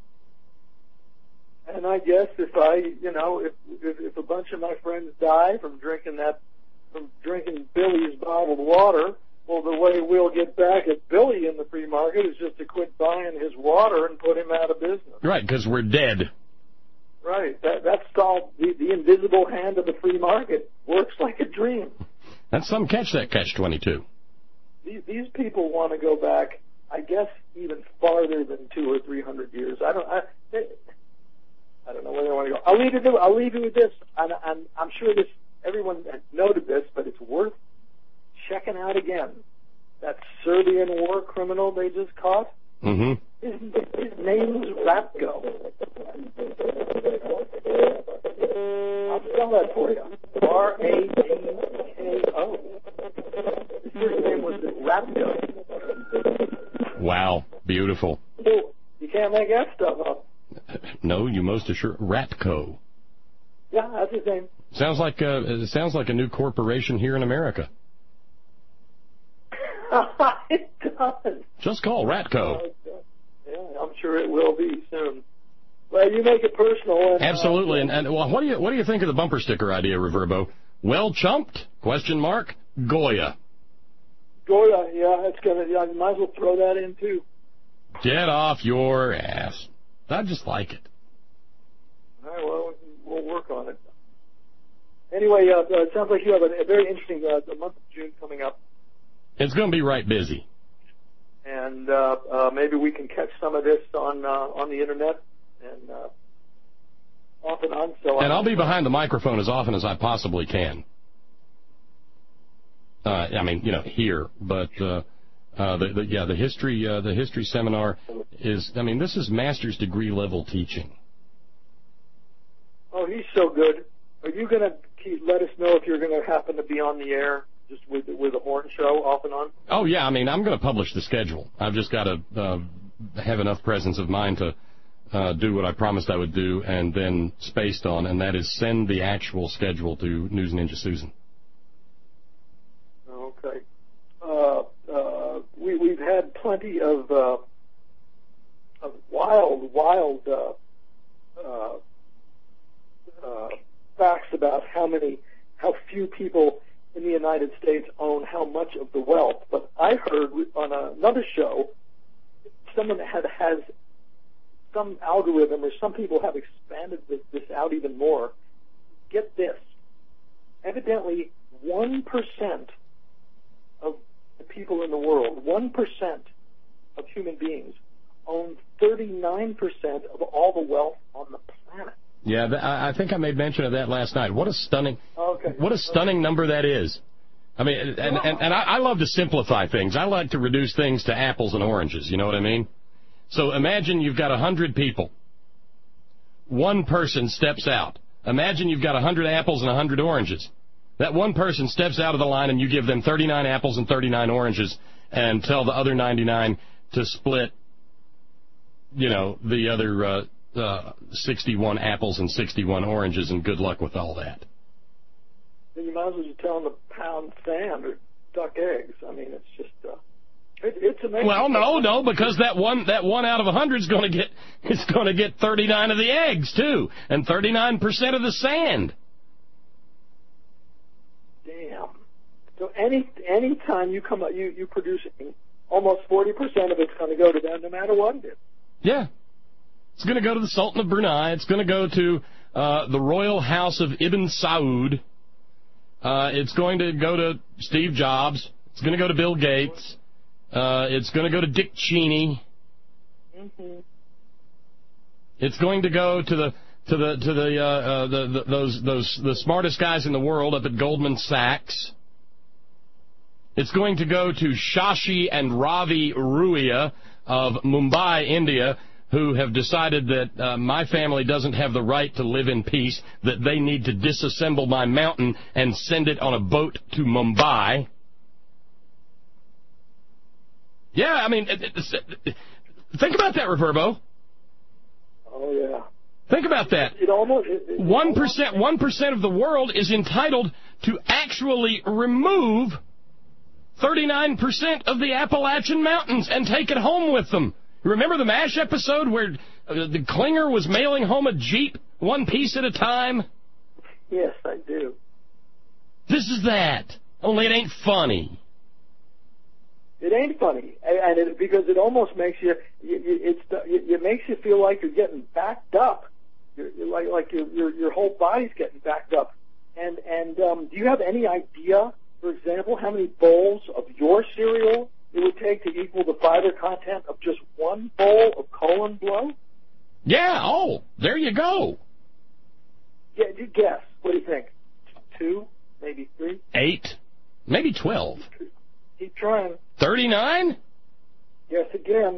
And I guess if a bunch of my friends die from drinking Billy's bottled water, well, the way we'll get back at Billy in the free market is just to quit buying his water and put him out of business. Right, because we're dead. Right. That's all. The invisible hand of the free market works like a dream. That's some catch-22. These people want to go back, I guess, even farther than 200 or 300 years. I don't know where they want to go. I'll leave you with this. I'm sure everyone has noted this, but it's worth checking out again. That Serbian war criminal they just caught. Mm-hmm. His name is Ratko. I'll spell that for you. R-A-T-K-O. His first name was Ratko. Wow, beautiful. You can't make that stuff up. No, you most assure Ratko. Yeah, that's his name. Sounds like a new corporation here in America. It does. Just call Ratco. Yeah, I'm sure it will be soon. Well, you make it personal. And, absolutely. And well, what do you think of the bumper sticker idea, Reverbo? Well chumped? ? Goya. Goya, yeah, it's gonna. Yeah, you might as well throw that in too. Get off your ass. I just like it. All right, well, we'll work on it. Anyway, it sounds like you have a very interesting the month of June coming up. It's going to be right busy. And maybe we can catch some of this on the internet and off and on. And I'll be behind the microphone as often as I possibly can. Here, but the history seminar is. This is master's degree level teaching. Oh, he's so good. Are you going to let us know if you're going to happen to be on the air just with a horn show off and on? Oh, yeah. I'm going to publish the schedule. I've just got to have enough presence of mind to do what I promised I would do and then spaced on, and that is send the actual schedule to News Ninja Susan. Okay. We've had plenty of wild facts about how few people in the United States own how much of the wealth. But I heard on another show, someone has some algorithm, or some people have expanded this out even more. Get this. Evidently, 1% of the people in the world, 1% of human beings, own 39% of all the wealth on the planet. Yeah, I think I made mention of that last night. What a stunning number that is. And I love to simplify things. I like to reduce things to apples and oranges. You know what I mean? So imagine you've got 100 people. One person steps out. Imagine you've got 100 apples and 100 oranges. That one person steps out of the line and you give them 39 apples and 39 oranges and tell the other 99 to split, the other 61 apples and 61 oranges, and good luck with all that. Then you might as well just tell them to pound sand or duck eggs. It's just it's amazing. Well, no, because that one out of 100 is going to get 39 of the eggs too, and 39% of the sand. Damn. So any time you come up, you produce almost 40% of it's going to go to them, no matter what it is. Yeah. It's going to go to the Sultan of Brunei. It's going to go to the Royal House of Ibn Saud. It's going to go to Steve Jobs. It's going to go to Bill Gates. It's going to go to Dick Cheney. Mm-hmm. It's going to go to the smartest guys in the world up at Goldman Sachs. It's going to go to Shashi and Ravi Ruia of Mumbai, India, who have decided that my family doesn't have the right to live in peace, that they need to disassemble my mountain and send it on a boat to Mumbai. Yeah, I mean, think about that, Reverbo. Oh, yeah. Think about that. 1% of the world is entitled to actually remove 39% of the Appalachian Mountains and take it home with them. Remember the MASH episode where the Klinger was mailing home a Jeep one piece at a time? Yes, I do. This is that. Only it ain't funny. It ain't funny, and because it almost makes you, it makes you feel like you're getting backed up. You're like your whole body's getting backed up. And do you have any idea, for example, how many bowls of your cereal it would take to equal the fiber content of just one bowl of colon blow? Yeah. Oh, there you go. Yeah. You guess. What do you think? 2, maybe 3, 8, maybe 12. Keep trying. 39? Yes, again.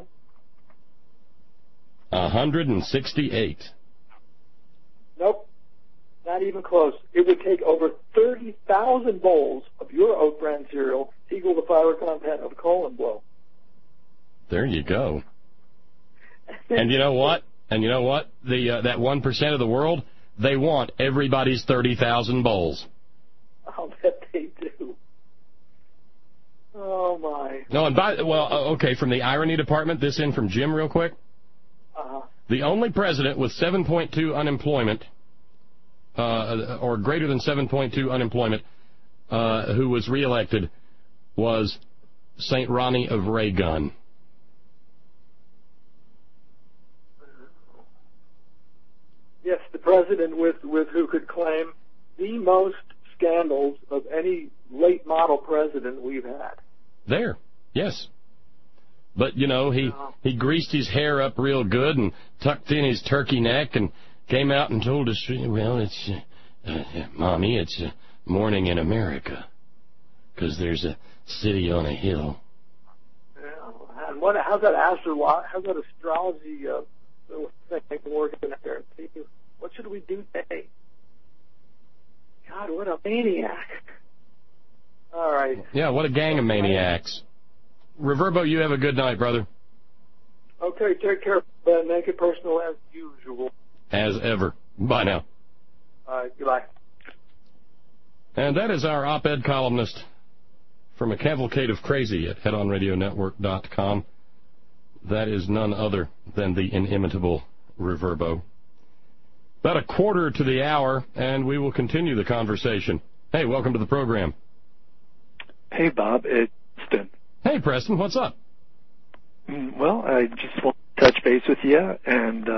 168. Nope. Not even close. It would take over 30,000 bowls of your oat bran cereal to equal the fiber content of colon blow. There you go. And you know what? The that 1% of the world, they want everybody's 30,000 bowls. I'll bet they do. Oh, my. No, and okay, from the irony department, this in from Jim real quick. The only president with 7.2 unemployment, or greater than 7.2 unemployment, who was reelected was St. Ronnie of Raygun. Yes, the president with who could claim the most scandals of any late model president we've had. There, yes. But, you know, he greased his hair up real good and tucked in his turkey neck and came out and told us, well, it's, Mommy, it's morning in America, because there's a city on a hill. Yeah, and how's that astrology thing working there? What should we do today? God, what a maniac. All right. Yeah, what a gang of maniacs. Reverbo, you have a good night, brother. Okay, take care. Make it personal as usual. As ever. Bye now. All right, goodbye. And that is our op-ed columnist from a cavalcade of crazy at headonradionetwork.com. That is none other than the inimitable Reverbo. About a quarter to the hour, and we will continue the conversation. Hey, welcome to the program. Hey, Bob. It's Preston. Hey, Preston. What's up? Well, I just want to touch base with you, and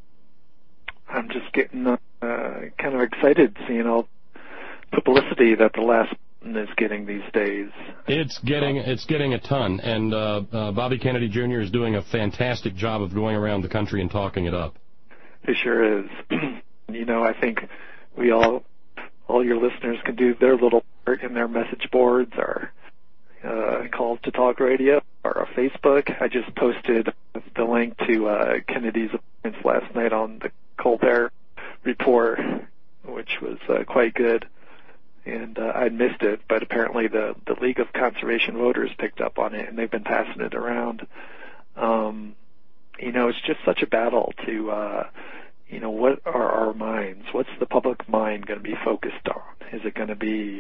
I'm just getting kind of excited seeing all the publicity that the last one is getting these days. It's getting a ton, and Bobby Kennedy Jr. is doing a fantastic job of going around the country and talking it up. It sure is. You know, I think we all your listeners can do their little part in their message boards or calls to talk radio or Facebook. I just posted the link to Kennedy's appearance last night on the Colbert Report, which was quite good. And I'd missed it, but apparently the League of Conservation Voters picked up on it, and they've been passing it around. You know, it's just such a battle to, you know, what are our minds? What's the public mind going to be focused on? Is it going to be,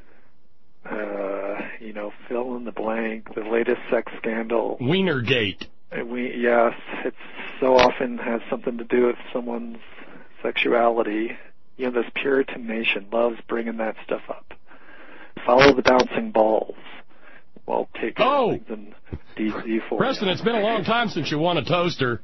you know, fill in the blank, the latest sex scandal? Wienergate. Yes, it so often has something to do with someone's sexuality. You know, this Puritan nation loves bringing that stuff up. Follow the bouncing balls while taking things in DC for Preston, it's been a long time since you won a toaster.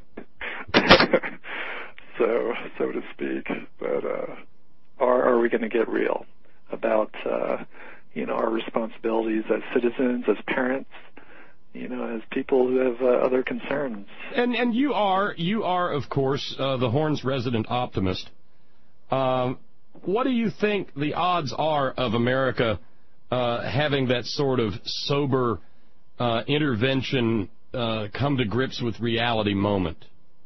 so to speak. But are we going to get real about you know, our responsibilities as citizens, as parents, you know, as people who have other concerns? And you are of course the Horns resident optimist. What do you think the odds are of America having that sort of sober intervention, come to grips with reality moment?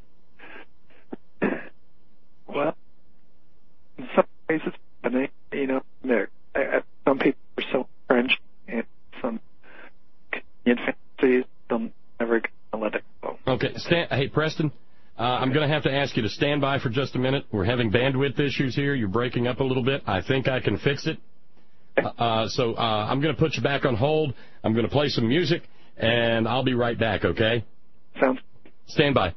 Well, in some ways it's funny, you know. Some people are so entrenched in some convenient fantasies, they'll never let it go. Okay, hey, Preston, I'm going to have to ask you to stand by for just a minute. We're having bandwidth issues here. You're breaking up a little bit. I think I can fix it. So I'm going to put you back on hold. I'm going to play some music, and I'll be right back, okay? Sounds. Stand by.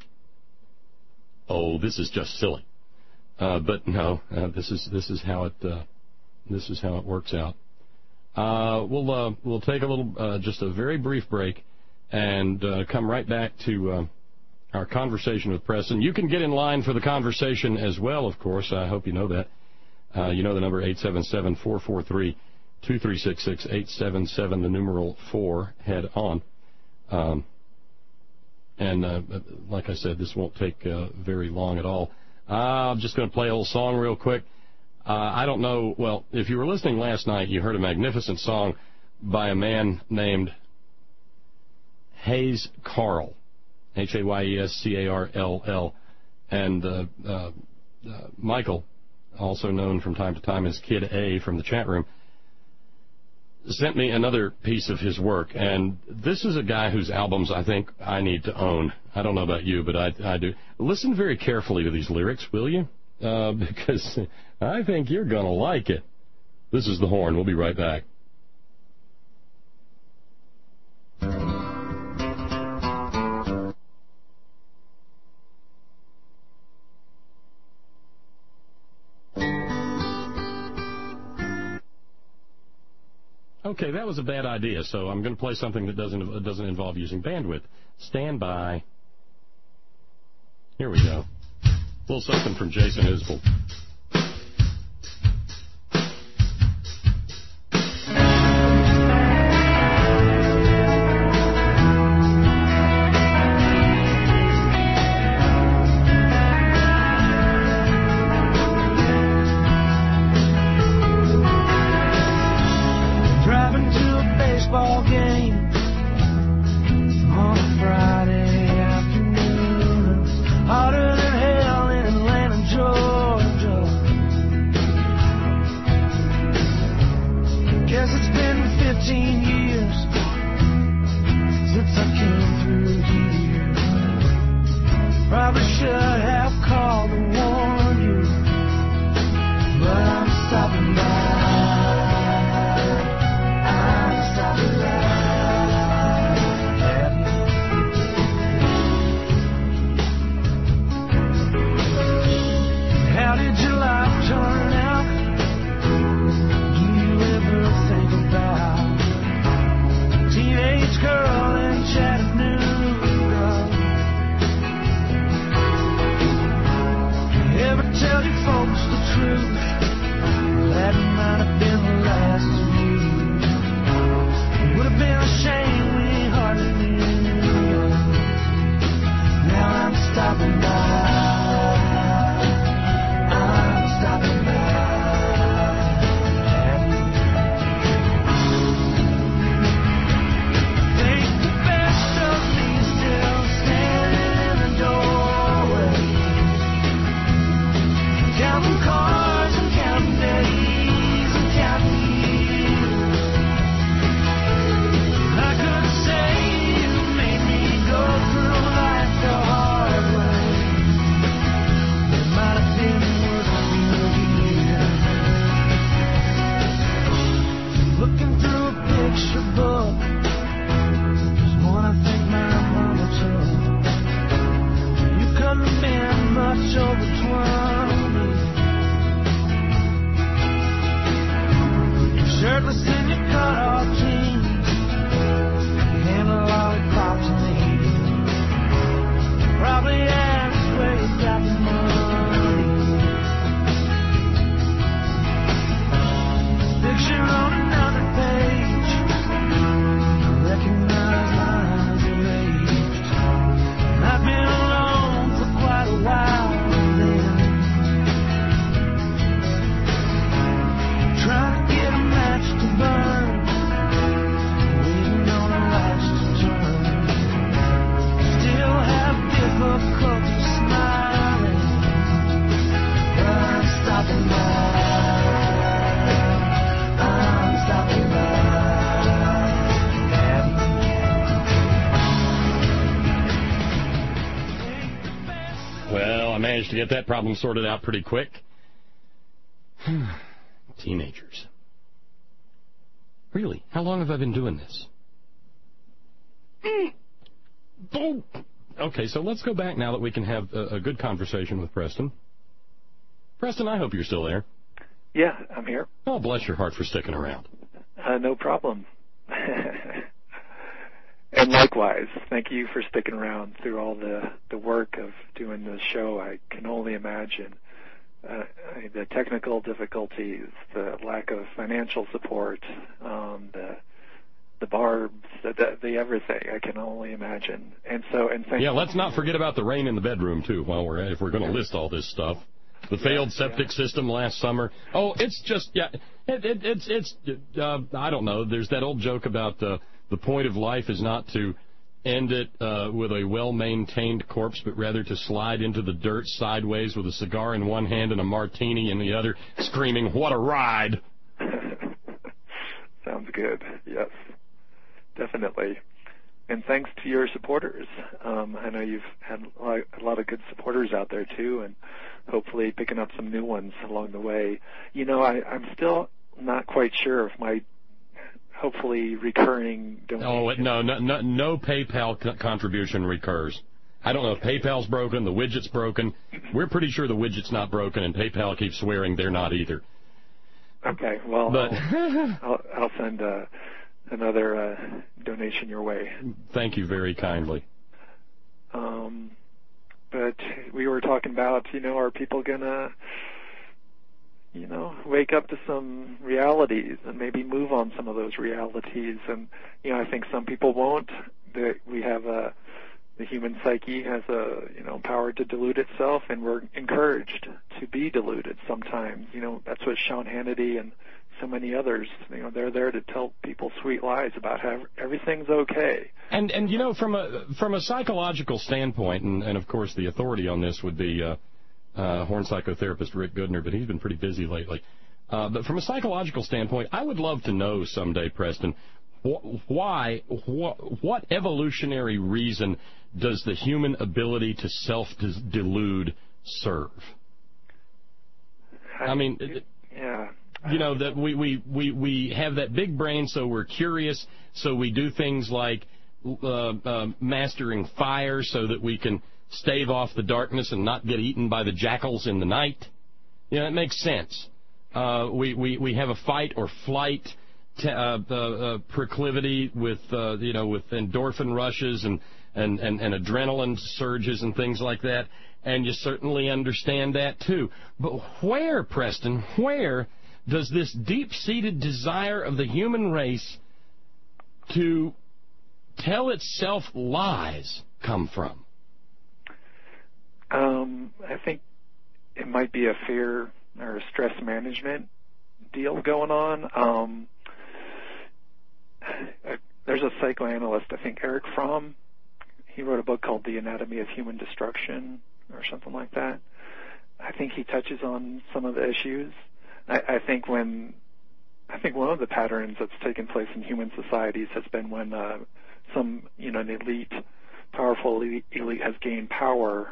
Oh, this is just silly. But no, this is how it works out. We'll take a little, just a very brief break, and come right back to our conversation with Preston. You can get in line for the conversation as well, of course. I hope you know that. You know the number 877-443-2366, 877, the numeral 4, head on. Like I said, this won't take very long at all. I'm just going to play a little song real quick. I don't know, well, if you were listening last night, you heard a magnificent song by a man named Hayes Carll, Hayescarll, and Michael, also known from time to time as Kid A from the chat room, sent me another piece of his work, and this is a guy whose albums I think I need to own. I don't know about you, but I do. Listen very carefully to these lyrics, will you? Because I think you're going to like it. This is The Horn. We'll be right back. Okay, that was a bad idea, so I'm going to play something that doesn't involve using bandwidth. Stand by. Here we go. A little something from Jason Isbell. I've been alone for quite a while. Well, I managed to get that problem sorted out pretty quick. Teenagers. Really? How long have I been doing this? Okay, so let's go back now that we can have a good conversation with Preston. Preston, I hope you're still there. Yeah, I'm here. Oh, bless your heart for sticking around. No problem. And likewise, thank you for sticking around through all the work of doing this show. I can only imagine the technical difficulties, the lack of financial support, the barbs, the everything. I can only imagine. And thank you. Let's not forget about the rain in the bedroom too. While we're at it, if we're going to list all this stuff, the failed septic system last summer. Oh, it's just it's I don't know. There's that old joke about the point of life is not to end it with a well-maintained corpse, but rather to slide into the dirt sideways with a cigar in one hand and a martini in the other, screaming, "What a ride!" Sounds good. Yes, definitely. And thanks to your supporters. I know you've had a lot of good supporters out there, too, and hopefully picking up some new ones along the way. You know, I'm still not quite sure if my hopefully recurring donation... Oh, no PayPal contribution recurs. I don't know if PayPal's broken, the widget's broken. We're pretty sure the widget's not broken, and PayPal keeps swearing they're not either. Okay, well, but I'll send another donation your way. Thank you very kindly. But we were talking about, are people gonna, wake up to some realities and maybe move on some of those realities? And, I think some people won't. We have the human psyche has power to delude itself, and we're encouraged to be deluded sometimes. That's what Sean Hannity and so many others, they're there to tell people sweet lies about how everything's okay. And from a psychological standpoint, and of course the authority on this would be Horn psychotherapist Rick Goodner, but he's been pretty busy lately. But from a psychological standpoint, I would love to know someday, Preston, what evolutionary reason does the human ability to self-delude serve? I mean, yeah. That we have that big brain, so we're curious, so we do things like mastering fire so that we can stave off the darkness and not get eaten by the jackals in the night. It makes sense. We have a fight or flight proclivity with with endorphin rushes and adrenaline surges and things like that, and you certainly understand that too. But where, Preston, where does this deep-seated desire of the human race to tell itself lies come from? I think it might be a fear or a stress management deal going on. There's a psychoanalyst, I think Eric Fromm. He wrote a book called The Anatomy of Human Destruction or something like that. I think he touches on some of the issues. I think one of the patterns that's taken place in human societies has been when an elite, powerful elite has gained power.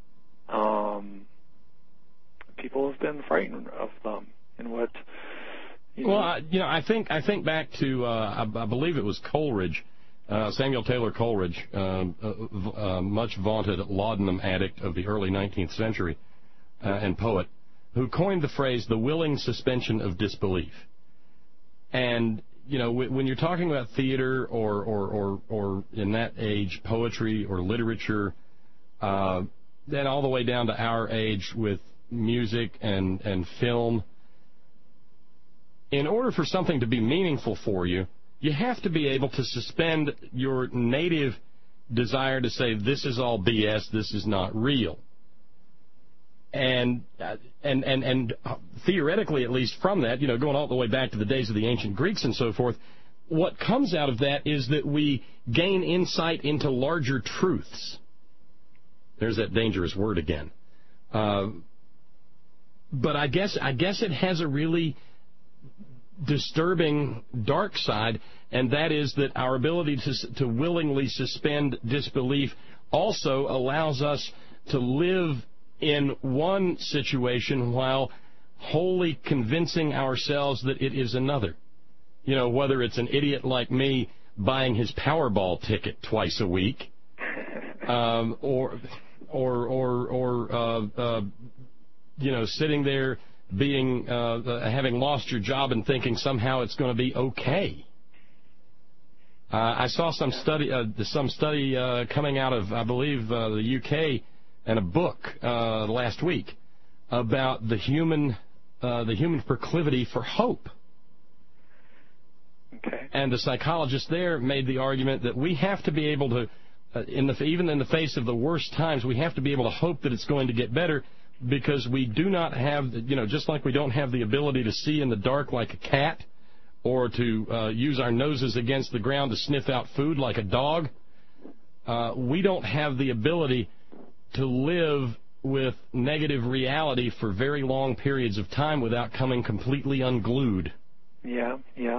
People have been frightened of them, and what. I think back to I believe it was Coleridge, Samuel Taylor Coleridge, much vaunted laudanum addict of the early 19th century, and poet, who coined the phrase "the willing suspension of disbelief." And when you're talking about theater or in that age poetry or literature, then all the way down to our age with music and film, in order for something to be meaningful for you, you have to be able to suspend your native desire to say, this is all BS, this is not real. And theoretically, at least from that, going all the way back to the days of the ancient Greeks and so forth, what comes out of that is that we gain insight into larger truths. There's that dangerous word again. But I guess it has a really disturbing dark side, and that is that our ability to willingly suspend disbelief also allows us to live in one situation while wholly convincing ourselves that it is another. You know, whether it's an idiot like me buying his Powerball ticket twice a week, or you know, sitting there being having lost your job and thinking somehow it's going to be okay. I saw some study coming out of, I believe, the UK, and a book last week about the human proclivity for hope. Okay. And the psychologist there made the argument that we have to be able to, even in the face of the worst times, we have to be able to hope that it's going to get better, because we do not have, you know, just like we don't have the ability to see in the dark like a cat, or to use our noses against the ground to sniff out food like a dog, we don't have the ability to live with negative reality for very long periods of time without coming completely unglued. Yeah.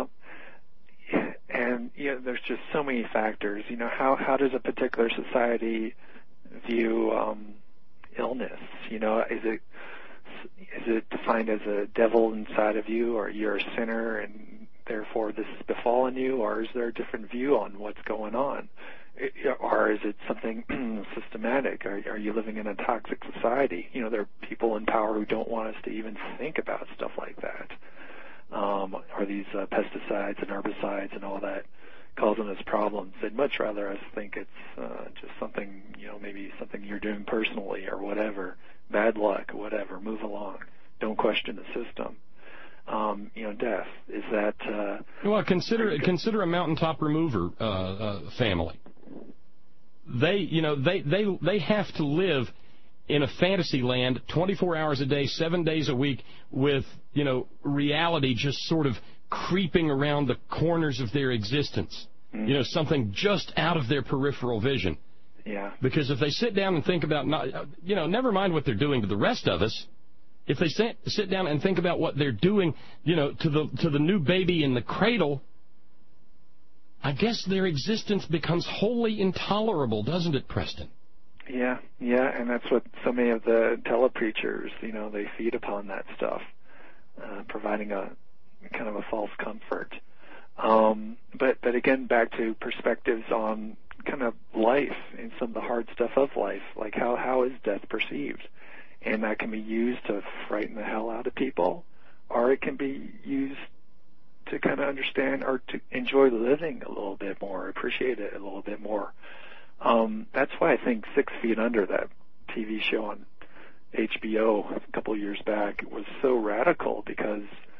And there's just so many factors. You know, how does a particular society view illness? You know, is it defined as a devil inside of you, or you're a sinner and therefore this has befallen you, or is there a different view on what's going on? Or is it something systematic? Are you living in a toxic society? You know, there are people in power who don't want us to even think about stuff like that. Are these pesticides and herbicides and all that causing us problems? They'd much rather us think it's just something, you know, maybe something you're doing personally or whatever, bad luck or whatever, move along. Don't question the system. You know, death, is that... well, consider a mountaintop remover family. They have to live in a fantasy land 24 hours a day, 7 days a week, with, you know, reality just sort of creeping around the corners of their existence. You know, something just out of their peripheral vision. Yeah. Because if they sit down and think about, never mind what they're doing to the rest of us, if they sit down and think about what they're doing, you know, to the new baby in the cradle, I guess their existence becomes wholly intolerable, doesn't it, Preston? Yeah, and that's what so many of the telepreachers, you know, they feed upon that stuff, providing a kind of a false comfort. But again, back to perspectives on kind of life and some of the hard stuff of life, like how is death perceived? And that can be used to frighten the hell out of people, or it can be used to kind of understand or to enjoy living a little bit more, appreciate it a little bit more. That's why I think 6 Feet Under, that TV show on HBO a couple of years back, was so radical, because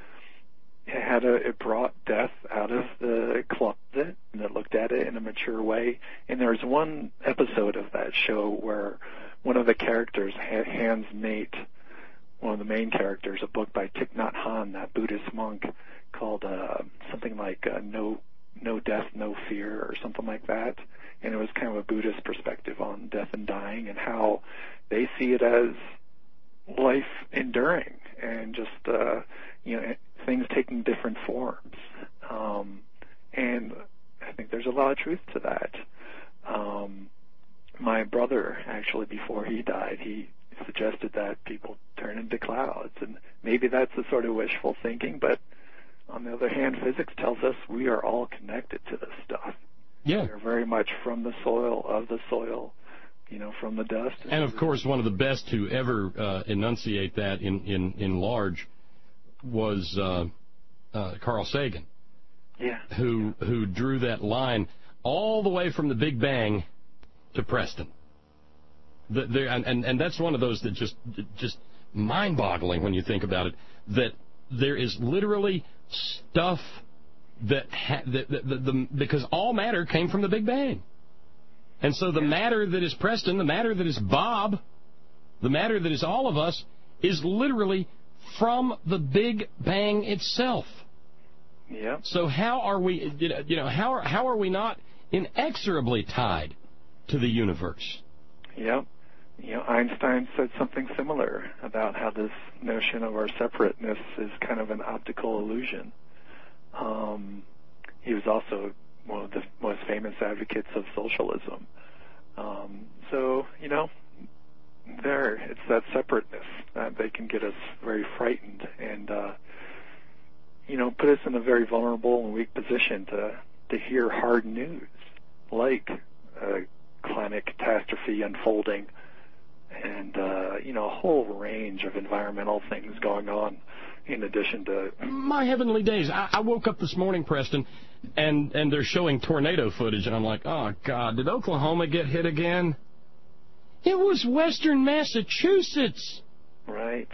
it brought death out of the closet, and it looked at it in a mature way. And there's one episode of that show where one of the characters hands Nate, one of the main characters, a book by Thich Nhat Hanh, that Buddhist monk, called something like No Death, No Fear, or something like that. And it was kind of a Buddhist perspective on death and dying, and how they see it as life enduring and just things taking different forms. And I think there's a lot of truth to that. My brother, actually, before he died, he suggested that people turn into clouds, and maybe that's the sort of wishful thinking, but on the other hand, physics tells us we are all connected to this stuff. Yeah. We're very much from the soil, of the soil, you know, from the dust. And, of course, one of the best to ever enunciate that in large was Carl Sagan. Yeah. Who drew that line all the way from the Big Bang to Preston. And that's one of those that just mind-boggling when you think about it, that there is literally stuff because all matter came from the Big Bang. And so the matter that is Preston, the matter that is Bob, the matter that is all of us, is literally from the Big Bang itself. Yeah. So how are we, how are we not inexorably tied to the universe? Yeah. You know, Einstein said something similar about how this notion of our separateness is kind of an optical illusion. He was also one of the most famous advocates of socialism. So, you know, it's that can get us very frightened and, put us in a very vulnerable and weak position to hear hard news like climate catastrophe unfolding and, a whole range of environmental things going on in addition to... My heavenly days. I woke up this morning, Preston, and they're showing tornado footage, and I'm like, oh, God, did Oklahoma get hit again? It was western Massachusetts. Right.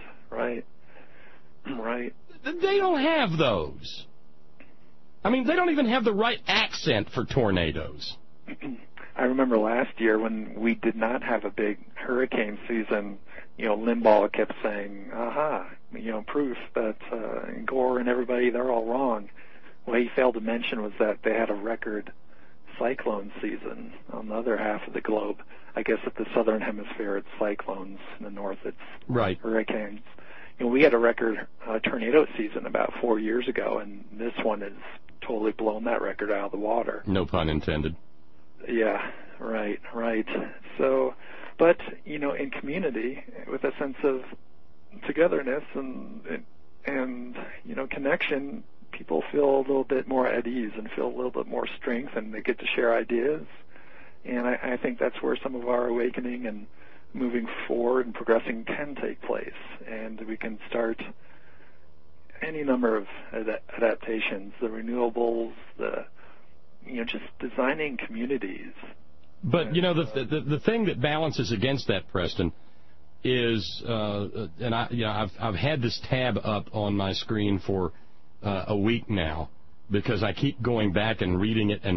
They don't have those. I mean, they don't even have the right accent for tornadoes. I remember last year when we did not have a big hurricane season, Limbaugh kept saying, proof that Gore and everybody, they're all wrong. What he failed to mention was that they had a record cyclone season on the other half of the globe. I guess at the southern hemisphere it's cyclones, in the north it's hurricanes. We had a record tornado season about 4 years ago, and this one has totally blown that record out of the water. No pun intended. Yeah, right. So, but, in community, with a sense of togetherness and connection, people feel a little bit more at ease and feel a little bit more strength, and they get to share ideas. And I think that's where some of our awakening and moving forward and progressing can take place. And we can start any number of adaptations, the renewables, just designing communities. But, the thing that balances against that, Preston, is, and I've had this tab up on my screen for a week now because I keep going back and reading it.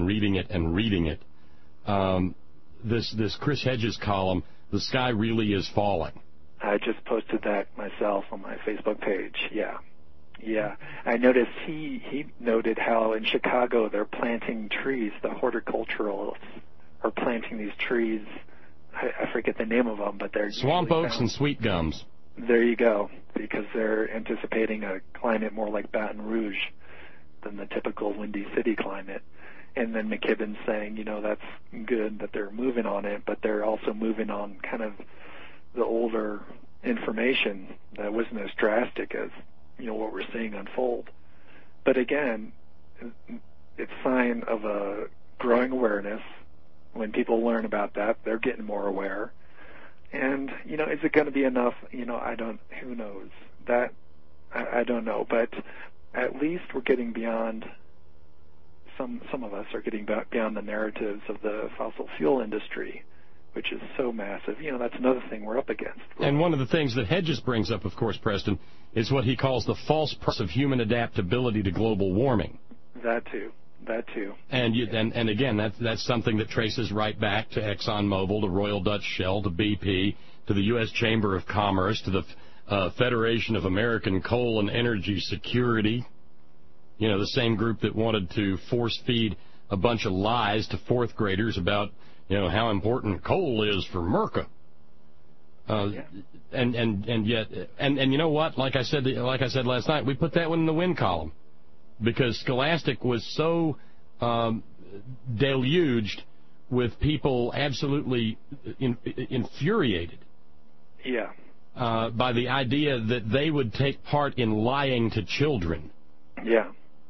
This Chris Hedges column, "The Sky Really Is Falling." I just posted that myself on my Facebook page. Yeah. I noticed he noted how in Chicago they're planting trees. The horticulturalists are planting these trees. I forget the name of them, but they're swamp oaks and sweet gums. There you go, because they're anticipating a climate more like Baton Rouge than the typical Windy City climate. And then McKibben's saying, that's good that they're moving on it, but they're also moving on kind of the older information that wasn't as drastic as, what we're seeing unfold. But again, it's a sign of a growing awareness. When people learn about that, they're getting more aware. And, is it going to be enough? Who knows? That, I don't know. But at least we're getting beyond, some of us are getting beyond the narratives of the fossil fuel industry, which is so massive. That's another thing we're up against. And one of the things that Hedges brings up, of course, Preston, is what he calls the false promise of human adaptability to global warming. That too. And again, that's something that traces right back to ExxonMobil, to Royal Dutch Shell, to BP, to the U.S. Chamber of Commerce, to the Federation of American Coal and Energy Security. The same group that wanted to force feed a bunch of lies to fourth graders about how important coal is for Merca. And yet you know what? Like I said last night, we put that one in the win column because Scholastic was so deluged with people absolutely infuriated. Yeah. By the idea that they would take part in lying to children. Yeah.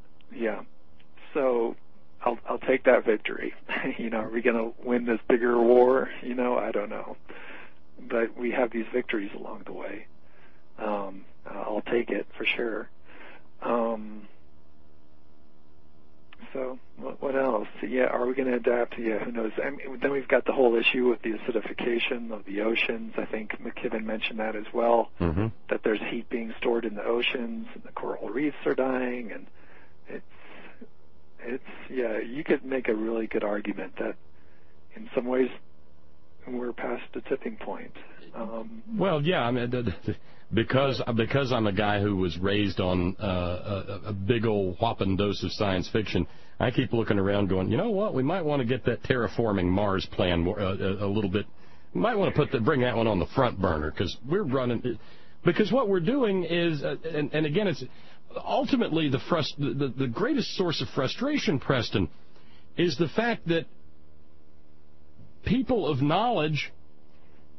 So I'll take that victory. Are we going to win this bigger war? I don't know. But we have these victories along the way. I'll take it for sure. So what else? Yeah, are we going to adapt? Yeah, who knows? Then we've got the whole issue with the acidification of the oceans. I think McKibben mentioned that as well, that there's heat being stored in the oceans, and the coral reefs are dying, and you could make a really good argument that in some ways we're past the tipping point. Well, yeah, I mean, because I'm a guy who was raised on a big old whopping dose of science fiction, I keep looking around going, you know what, we might want to get that terraforming Mars plan a little bit. We might want to bring that one on the front burner because we're running. Because what we're doing is, and again, it's ultimately the greatest source of frustration, Preston, is the fact that people of knowledge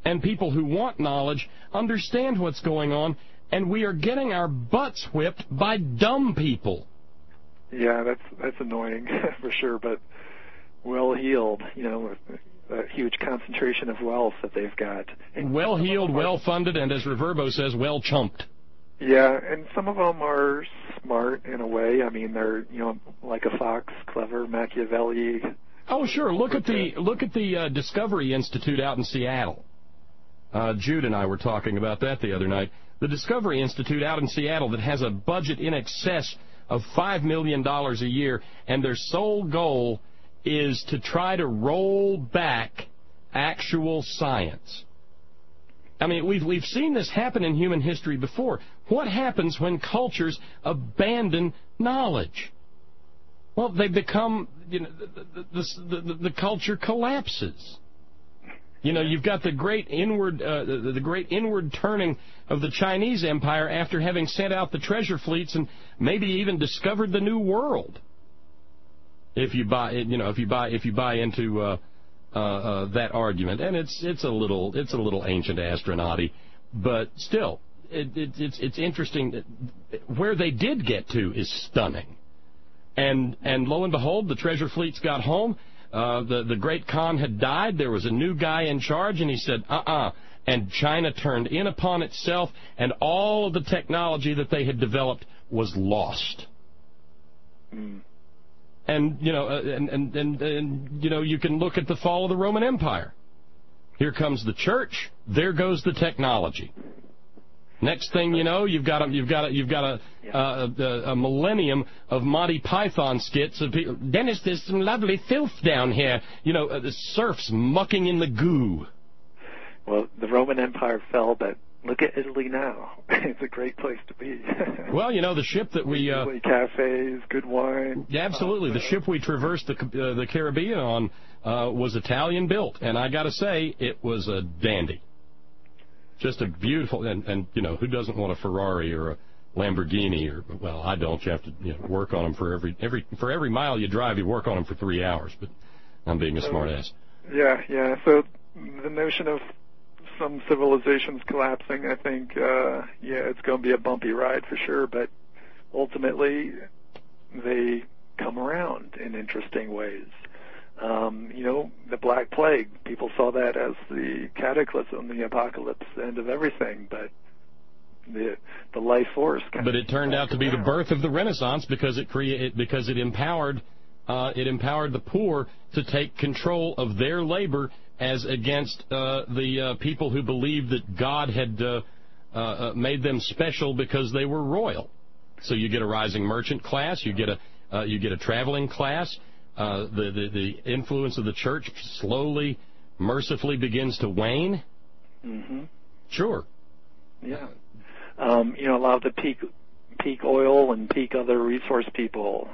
and people who want knowledge understand what's going on, and we are getting our butts whipped by dumb people. Yeah, that's annoying for sure, but well-heeled, with a huge concentration of wealth that they've got. Well-heeled, well-funded, and as Reverbo says, well-chumped. Yeah, and some of them are smart in a way. I mean, they're like a fox, clever, Machiavelli. Oh, sure. Look at the Discovery Institute out in Seattle. Jude and I were talking about that the other night. The Discovery Institute out in Seattle that has a budget in excess of $5 million a year, and their sole goal is to try to roll back actual science. I mean, we've seen this happen in human history before. What happens when cultures abandon knowledge? Well, they become, the culture collapses. You've got the great inward turning of the Chinese Empire after having sent out the treasure fleets and maybe even discovered the New World. If you buy into that argument, and it's a little ancient astronauty, but still, it's interesting. Where they did get to is stunning, and lo and behold, the treasure fleets got home. The great Khan had died. There was a new guy in charge, and he said, and China turned in upon itself, and all of the technology that they had developed was lost. And you can look at the fall of the Roman Empire. Here comes the church. There goes the technology. Next thing you know, you've got a millennium of Monty Python skits of people. Dennis, there's some lovely filth down here. The serfs mucking in the goo. Well, the Roman Empire fell, but look at Italy now. It's a great place to be. Well, the ship that we cafes, good wine. Yeah, absolutely. The ship we traversed the Caribbean on was Italian built, and I got to say, it was a dandy. Just a beautiful, and who doesn't want a Ferrari or a Lamborghini? Well, I don't. You have to work on them for every mile you drive. You work on them for 3 hours. But I'm being a smartass. Yeah. So the notion of some civilizations collapsing, I think, it's going to be a bumpy ride for sure, but ultimately they come around in interesting ways. The Black Plague, people saw that as the cataclysm, the apocalypse, the end of everything, but the life force. But it turned out to be the birth of the Renaissance because it empowered the poor to take control of their labor as against the people who believed that God had made them special because they were royal. So you get a rising merchant class, you get a traveling class. The influence of the church slowly, mercifully begins to wane. Mm-hmm. Sure. Yeah. A lot of the peak oil and peak other resource people.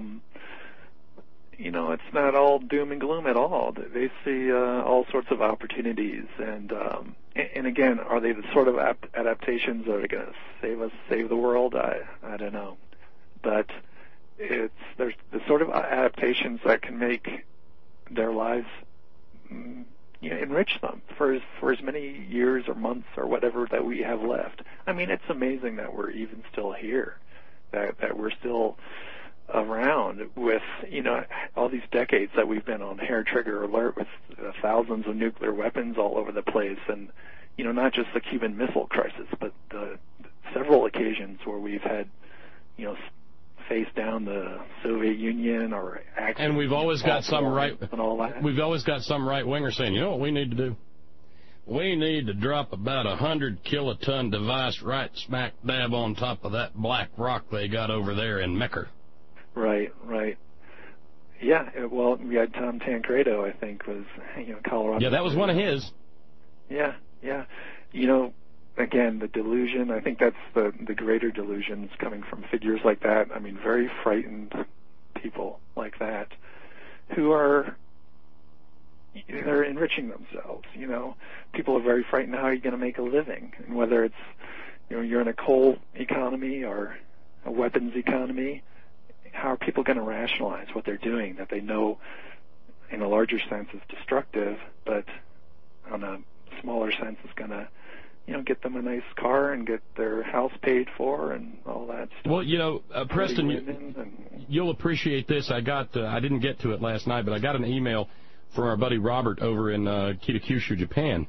It's not all doom and gloom at all. They see all sorts of opportunities, and again, are they the sort of adaptations that are going to save the world? I don't know, but there's the sort of adaptations that can make their lives enrich them for as many years or months or whatever that we have left. I mean, it's amazing that we're even still here, that we're still around with all these decades that we've been on hair trigger alert with thousands of nuclear weapons all over the place, and not just the Cuban Missile Crisis, but the several occasions where we've had face down the Soviet Union or and we've always got some right winger saying, you know what we need to do? We need to drop about 100 kiloton device right smack dab on top of that black rock they got over there in Mecca. Right. Yeah, well, we had Tom Tancredo, I think, was Colorado. Yeah, that was one of his. Yeah. Again, the delusion, I think that's the greater delusions coming from figures like that. I mean, very frightened people like that who they're enriching themselves, People are very frightened, how are you going to make a living? And whether it's, you're in a coal economy or a weapons economy, how are people going to rationalize what they're doing that they know in a larger sense is destructive, but on a smaller sense is going to, get them a nice car and get their house paid for and all that stuff. Well, Preston, you'll appreciate this. I didn't get to it last night, but I got an email from our buddy Robert over in Kitakyushu, Japan.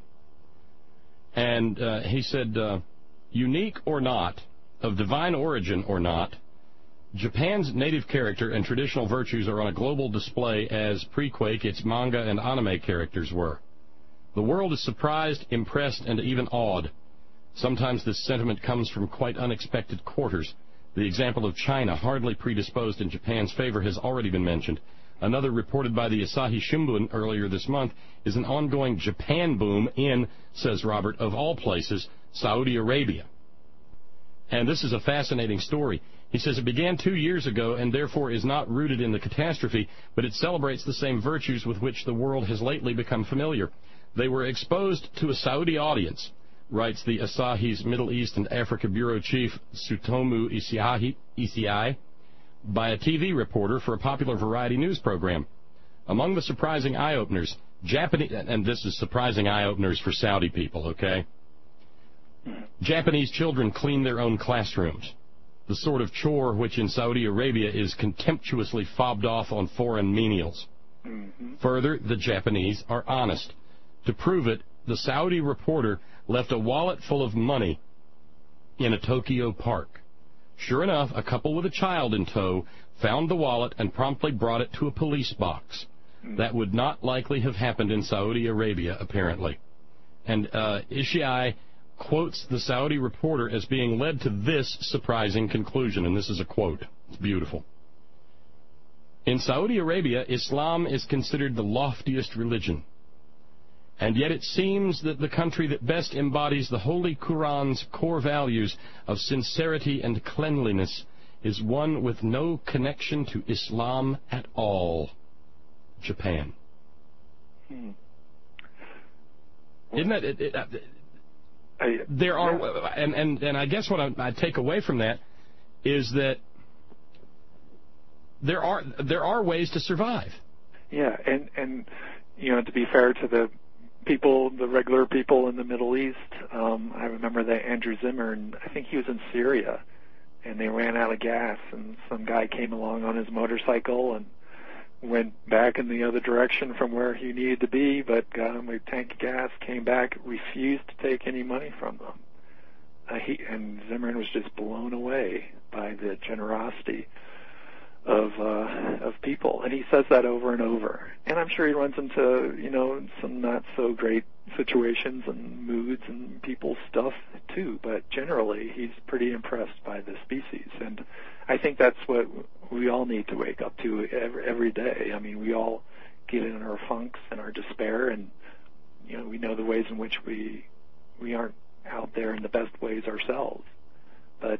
And he said, unique or not, of divine origin or not, Japan's native character and traditional virtues are on a global display as pre-Quake its manga and anime characters were. The world is surprised, impressed, and even awed. Sometimes this sentiment comes from quite unexpected quarters. The example of China, hardly predisposed in Japan's favor, has already been mentioned. Another reported by the Asahi Shimbun earlier this month is an ongoing Japan boom in, says Robert, of all places, Saudi Arabia. And this is a fascinating story. He says it began 2 years ago and therefore is not rooted in the catastrophe, but it celebrates the same virtues with which the world has lately become familiar. They were exposed to a Saudi audience, writes the Asahi's Middle East and Africa Bureau Chief Tsutomu Isai, by a TV reporter for a popular variety news program. Among the surprising eye-openers, Japanese, and this is surprising eye-openers for Saudi people, okay? Japanese children clean their own classrooms, the sort of chore which in Saudi Arabia is contemptuously fobbed off on foreign menials. Further, the Japanese are honest. To prove it, the Saudi reporter left a wallet full of money in a Tokyo park. Sure enough, a couple with a child in tow found the wallet and promptly brought it to a police box. That would not likely have happened in Saudi Arabia, apparently. And Ishii quotes the Saudi reporter as being led to this surprising conclusion, and this is a quote. It's beautiful. In Saudi Arabia, Islam is considered the loftiest religion. And yet it seems that the country that best embodies the Holy Quran's core values of sincerity and cleanliness is one with no connection to Islam at all. Japan. Isn't that... there are... And I guess what I take away from that is that there are ways to survive. Yeah, and to be fair to the people, the regular people in the Middle East, I remember that Andrew Zimmern, I think he was in Syria, and they ran out of gas, and some guy came along on his motorcycle and went back in the other direction from where he needed to be, but got him a tank of gas, came back, refused to take any money from them. And Zimmern was just blown away by the generosity of people, and he says that over and over. And I'm sure he runs into some not so great situations and moods and people's stuff too, but generally he's pretty impressed by the species, and I think that's what we all need to wake up to every day. I mean, we all get in our funks and our despair, and we know the ways in which we aren't out there in the best ways ourselves, but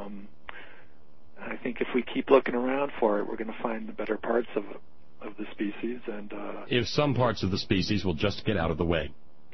I think if we keep looking around for it, we're going to find the better parts of the species. And if some parts of the species will just get out of the way.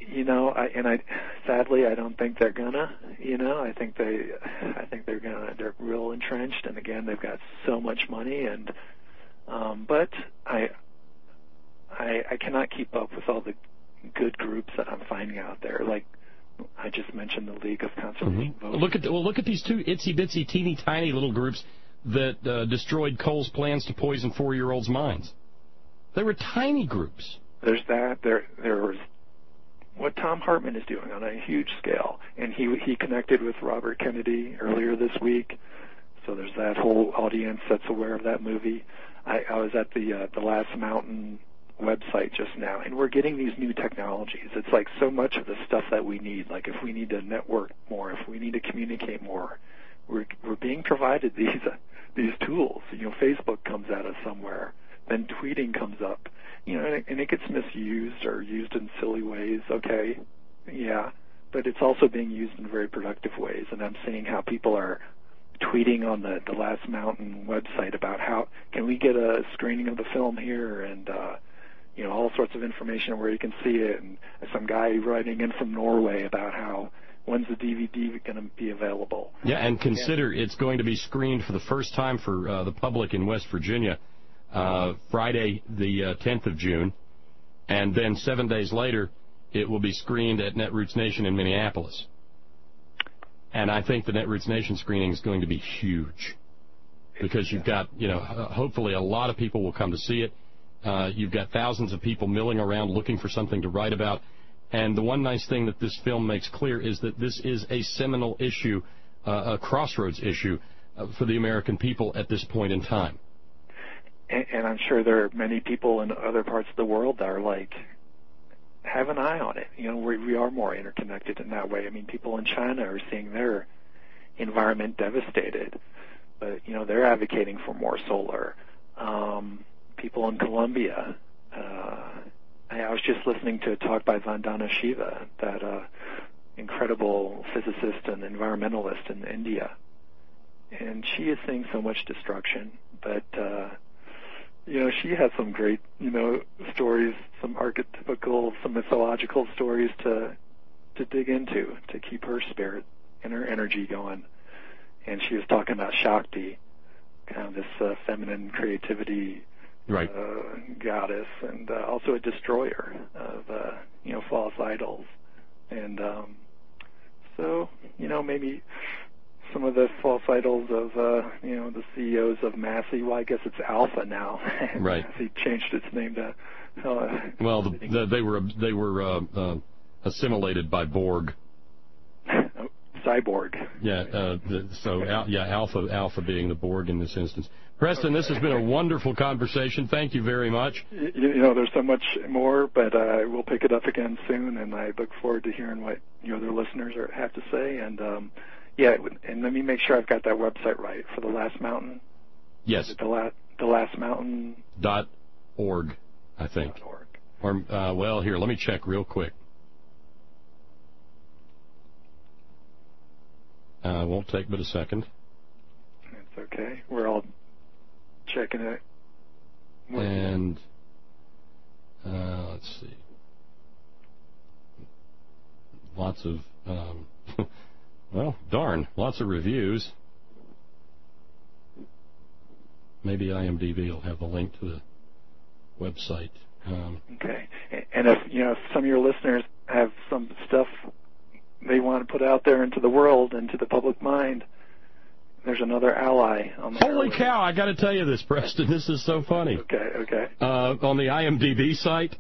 Sadly, I don't think they're gonna. I think they're gonna. They're real entrenched, and again, they've got so much money, and but I cannot keep up with all the good groups that I'm finding out there. Like I just mentioned, the League of Conservation Voters. Look at these two itsy bitsy, teeny tiny little groups that destroyed Cole's plans to poison 4-year-olds' minds. They were tiny groups. There's that. There was what Tom Hartman is doing on a huge scale, and he connected with Robert Kennedy earlier this week. So there's that whole audience that's aware of that movie. I was at the Last Mountain website just now, and we're getting these new technologies. It's like so much of the stuff that we need. Like if we need to network more, if we need to communicate more, we're being provided these tools. Facebook comes at us somewhere, then tweeting comes up, and it gets misused or used in silly ways. Okay, yeah, but it's also being used in very productive ways, and I'm seeing how people are tweeting on the Last Mountain website about how can we get a screening of the film here, and all sorts of information where you can see it, and some guy writing in from Norway about how when's the DVD going to be available. Yeah, and consider it's going to be screened for the first time for the public in West Virginia Friday the 10th of June, and then 7 days later it will be screened at Netroots Nation in Minneapolis. And I think the Netroots Nation screening is going to be huge because you've got, hopefully a lot of people will come to see it. You've got thousands of people milling around looking for something to write about. And the one nice thing that this film makes clear is that this is a seminal issue, a crossroads issue for the American people at this point in time. And I'm sure there are many people in other parts of the world that are like, have an eye on it. We are more interconnected in that way. I mean, people in China are seeing their environment devastated, but, they're advocating for more solar. People in Colombia, I was just listening to a talk by Vandana Shiva, that incredible physicist and environmentalist in India. And she is seeing so much destruction, but, she has some great, stories, some archetypical, some mythological stories to dig into, to keep her spirit and her energy going. And she was talking about Shakti, kind of this feminine creativity right. Goddess, and also a destroyer of, false idols. And so, maybe some of the false idols of, the CEOs of Massey. Well, I guess it's Alpha now. Right. Massey changed its name to. Well, they were assimilated by Borg. Cyborg. Yeah. Alpha being the Borg in this instance. Preston, this has been a wonderful conversation. Thank you very much. There's so much more, but we'll pick it up again soon, and I look forward to hearing what your other listeners have to say. And and let me make sure I've got that website right for The Last Mountain. Yes. thelastmountain.org, I think. Or here, let me check real quick. Won't take but a second. It's okay. We're all checking it. And let's see. Lots of, lots of reviews. Maybe IMDb will have the link to the website. Okay. And if some of your listeners have some stuff they want to put out there into the world, into the public mind, there's another ally on the Holy cow, I got to tell you this, Preston. This is so funny. Okay. On the IMDb site,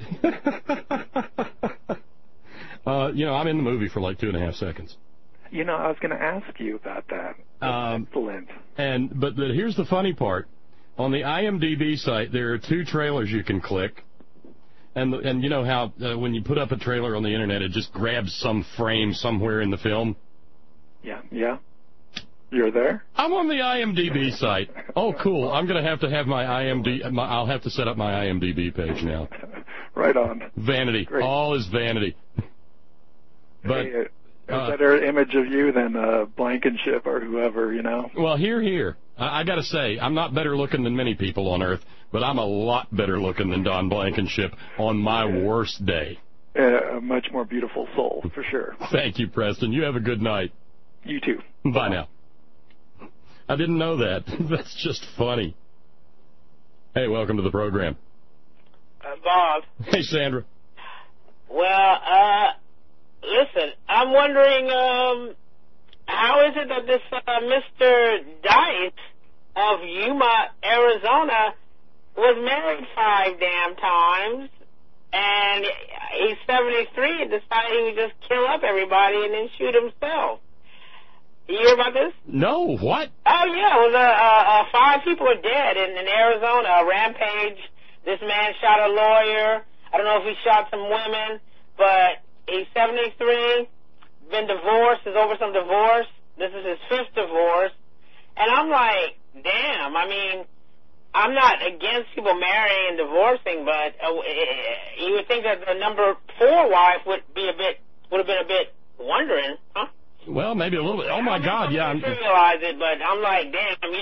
I'm in the movie for like 2.5 seconds. I was going to ask you about that. Excellent. But here's the funny part. On the IMDb site, there are 2 trailers you can click. And you know how when you put up a trailer on the internet, it just grabs some frame somewhere in the film? Yeah. You're there? I'm on the IMDb site. Oh, cool. I'm going to have my I'll have to set up my IMDb page now. Right on. Vanity. Great. All is vanity. But a better image of you than Blankenship or whoever, Well, here. I got to say, I'm not better looking than many people on Earth, but I'm a lot better looking than Don Blankenship on my worst day. A much more beautiful soul, for sure. Thank you, Preston. You have a good night. You too. Bye now. I didn't know that. That's just funny. Hey, welcome to the program. Bob. Hey, Sandra. Well, listen, I'm wondering, how is it that this Mr. Dice of Yuma, Arizona, was married 5 damn times, and he's 73 and decided he would just kill up everybody and then shoot himself? You hear about this? No, what? Oh, yeah, it was 5 people are dead in Arizona, a rampage. This man shot a lawyer. I don't know if he shot some women, but he's 73, been divorced, is over some divorce. This is his 5th divorce. And I'm like, damn, I mean, I'm not against people marrying and divorcing, but you would think that the number 4 wife would have been a bit wondering, huh? Well, maybe a little bit. Oh, my God, yeah. I realize it, but I'm like, damn,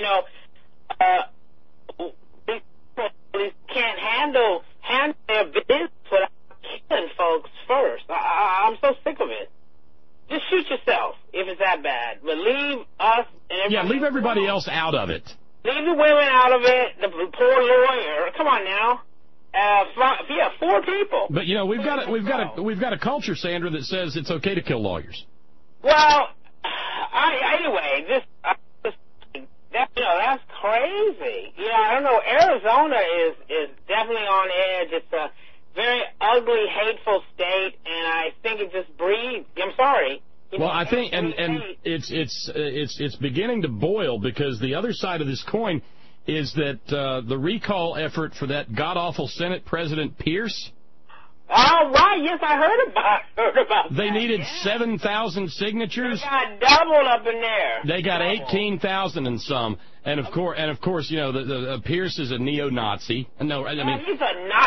these can't handle their business without killing folks first. I'm so sick of it. Just shoot yourself if it's that bad, but leave us and everybody leave everybody else out of it. Leave the women out of it, the poor lawyer. Come on now. Yeah, 4 people. But you know, we've got a culture, Sandra, that says it's okay to kill lawyers. Well, anyway, that's crazy. I don't know. Arizona is definitely on edge. It's a very ugly, hateful state, and I think it just breeds. I'm sorry. Well, I think, and it's beginning to boil, because the other side of this coin is that the recall effort for that god-awful Senate President Pierce. Oh, right. Yes, I heard about They that. needed 7,000 signatures. They got doubled up in there. They got 18,000 and some. And of course, you know, the Pierce is a neo-Nazi. No, I mean, he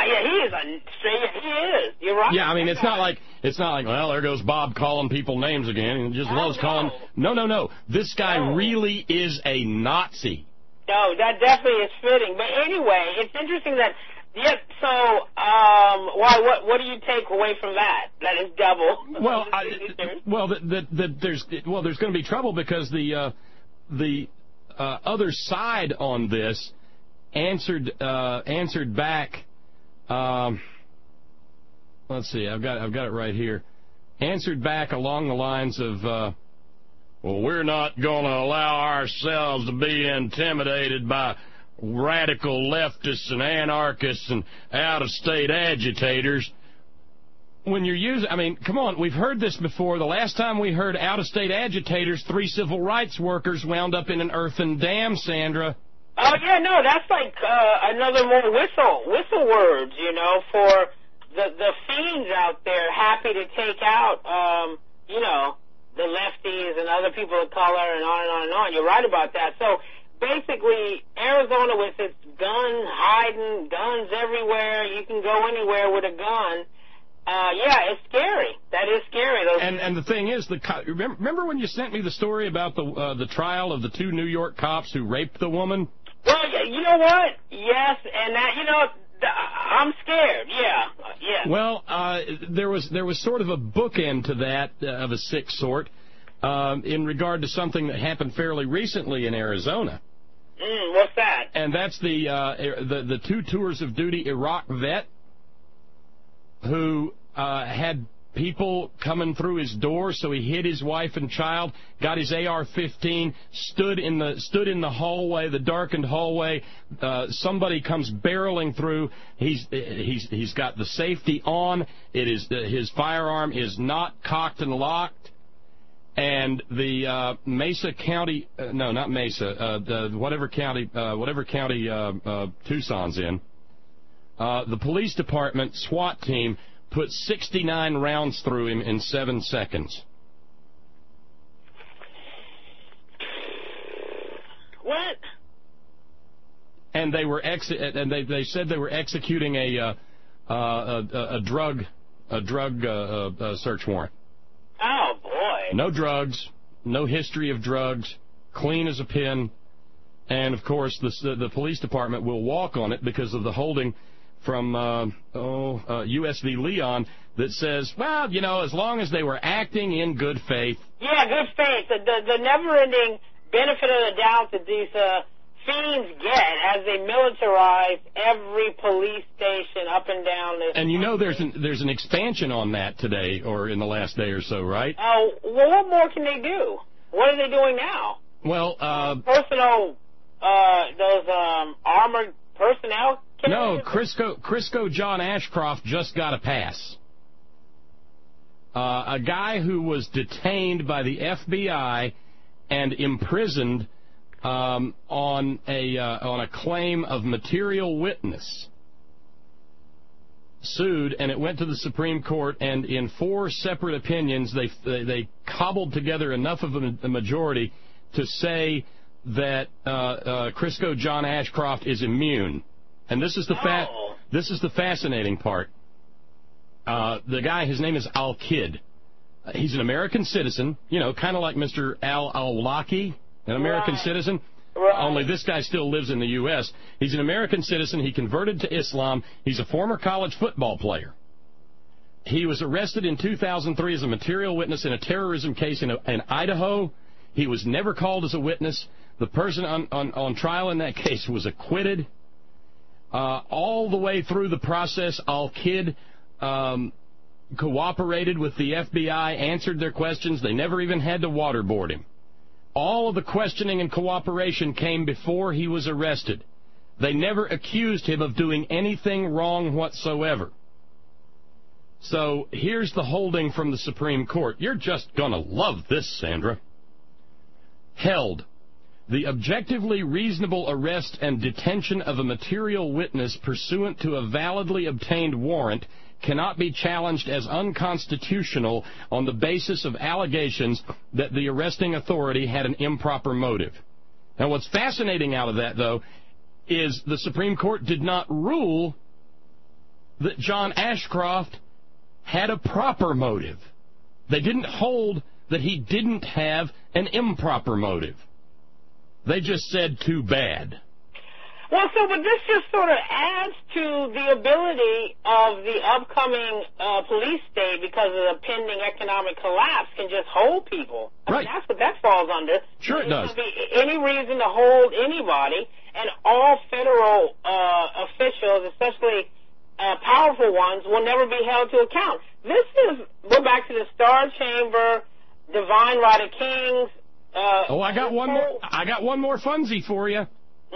is. You're right. Yeah, I mean, it's not like, well, there goes Bob calling people names again. He just loves calling. No. This guy really is a Nazi. No, that definitely is fitting. But anyway, it's interesting that. Yeah. So, what do you take away from that? That is double. Well, there's going to be trouble, because the other side on this answered back. Let's see, I've got it right here. Answered back along the lines of, well, we're not going to allow ourselves to be intimidated by radical leftists and anarchists and out-of-state agitators. When you're using, I mean, come on, we've heard this before. The last time we heard out-of-state agitators, 3 civil rights workers wound up in an earthen dam, Sandra. Oh, yeah, no, that's like another more whistle words, for the fiends out there happy to take out, the lefties and other people of color and on and on and on. You're right about that. So, basically, Arizona with its guns everywhere, you can go anywhere with a gun. Yeah, it's scary. That is scary. And the thing is, remember when you sent me the story about the trial of the 2 New York cops who raped the woman? Well, you know what? Yes, and that, I'm scared. Yeah. Well, there was sort of a bookend to that of a sick sort in regard to something that happened fairly recently in Arizona. What's that? And that's the 2 tours of duty Iraq vet who had people coming through his door, so he hid his wife and child, got his AR-15, stood in the hallway, the darkened hallway. Somebody comes barreling through. He's got the safety on. His firearm is not cocked and locked. And the Mesa County, no, not Mesa, whatever county Tucson's in, the police department SWAT team put 69 rounds through him in 7 seconds. What? And they were they said they were executing a drug search warrant. Oh boy. No drugs, no history of drugs, clean as a pin, and of course the police department will walk on it because of the holding from U.S. v. Leon that says, well, as long as they were acting in good faith. Yeah, good faith. The never-ending benefit of the doubt that these fiends get as they militarize every police station up and down this. And there's an expansion on that today, or in the last day or so, right? Oh, well, what more can they do? What are they doing now? Well, those armored personnel. No, Crisco John Ashcroft just got a pass. A guy who was detained by the FBI and imprisoned on a claim of material witness, sued, and it went to the Supreme Court, and in 4 separate opinions they cobbled together enough of a majority to say that Crisco John Ashcroft is immune. And this is the fascinating part. The guy, his name is Al-Kid. He's an American citizen, kind of like Mr. Al-Awlaki, an American citizen. Right. Only this guy still lives in the U.S. He's an American citizen. He converted to Islam. He's a former college football player. He was arrested in 2003 as a material witness in a terrorism case in Idaho. He was never called as a witness. The person on trial in that case was acquitted. All the way through the process, Al-Kid cooperated with the FBI, answered their questions. They never even had to waterboard him. All of the questioning and cooperation came before he was arrested. They never accused him of doing anything wrong whatsoever. So here's the holding from the Supreme Court. You're just going to love this, Sandra. Held. The objectively reasonable arrest and detention of a material witness pursuant to a validly obtained warrant cannot be challenged as unconstitutional on the basis of allegations that the arresting authority had an improper motive. Now, what's fascinating out of that, though, is the Supreme Court did not rule that John Ashcroft had a proper motive. They didn't hold that he didn't have an improper motive. They just said, too bad. Well, but this just sort of adds to the ability of the upcoming police state, because of the pending economic collapse, can just hold people. Right. I mean, that's what that falls under. Sure it does. There can't be any reason to hold anybody, and all federal officials, especially powerful ones, will never be held to account. Go back to the Star Chamber, Divine Right of Kings. I got one more funzy for you.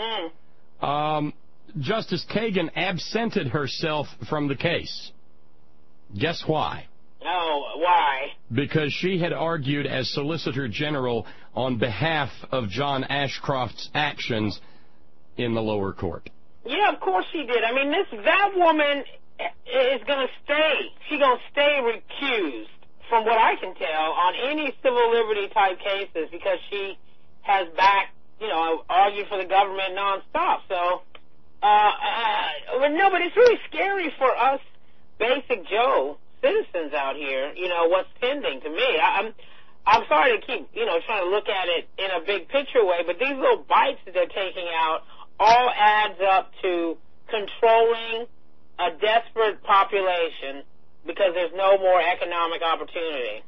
Justice Kagan absented herself from the case. Guess why? Oh, why? Because she had argued as Solicitor General on behalf of John Ashcroft's actions in the lower court. Yeah, of course she did. I mean, that woman is going to stay. She's going to stay recused, from what I can tell, on any civil liberty type cases, because she has argued for the government nonstop. So, but it's really scary for us basic Joe citizens out here, what's pending to me. I'm sorry to keep, trying to look at it in a big picture way, but these little bites that they're taking out all adds up to controlling a desperate population because there's no more economic opportunity.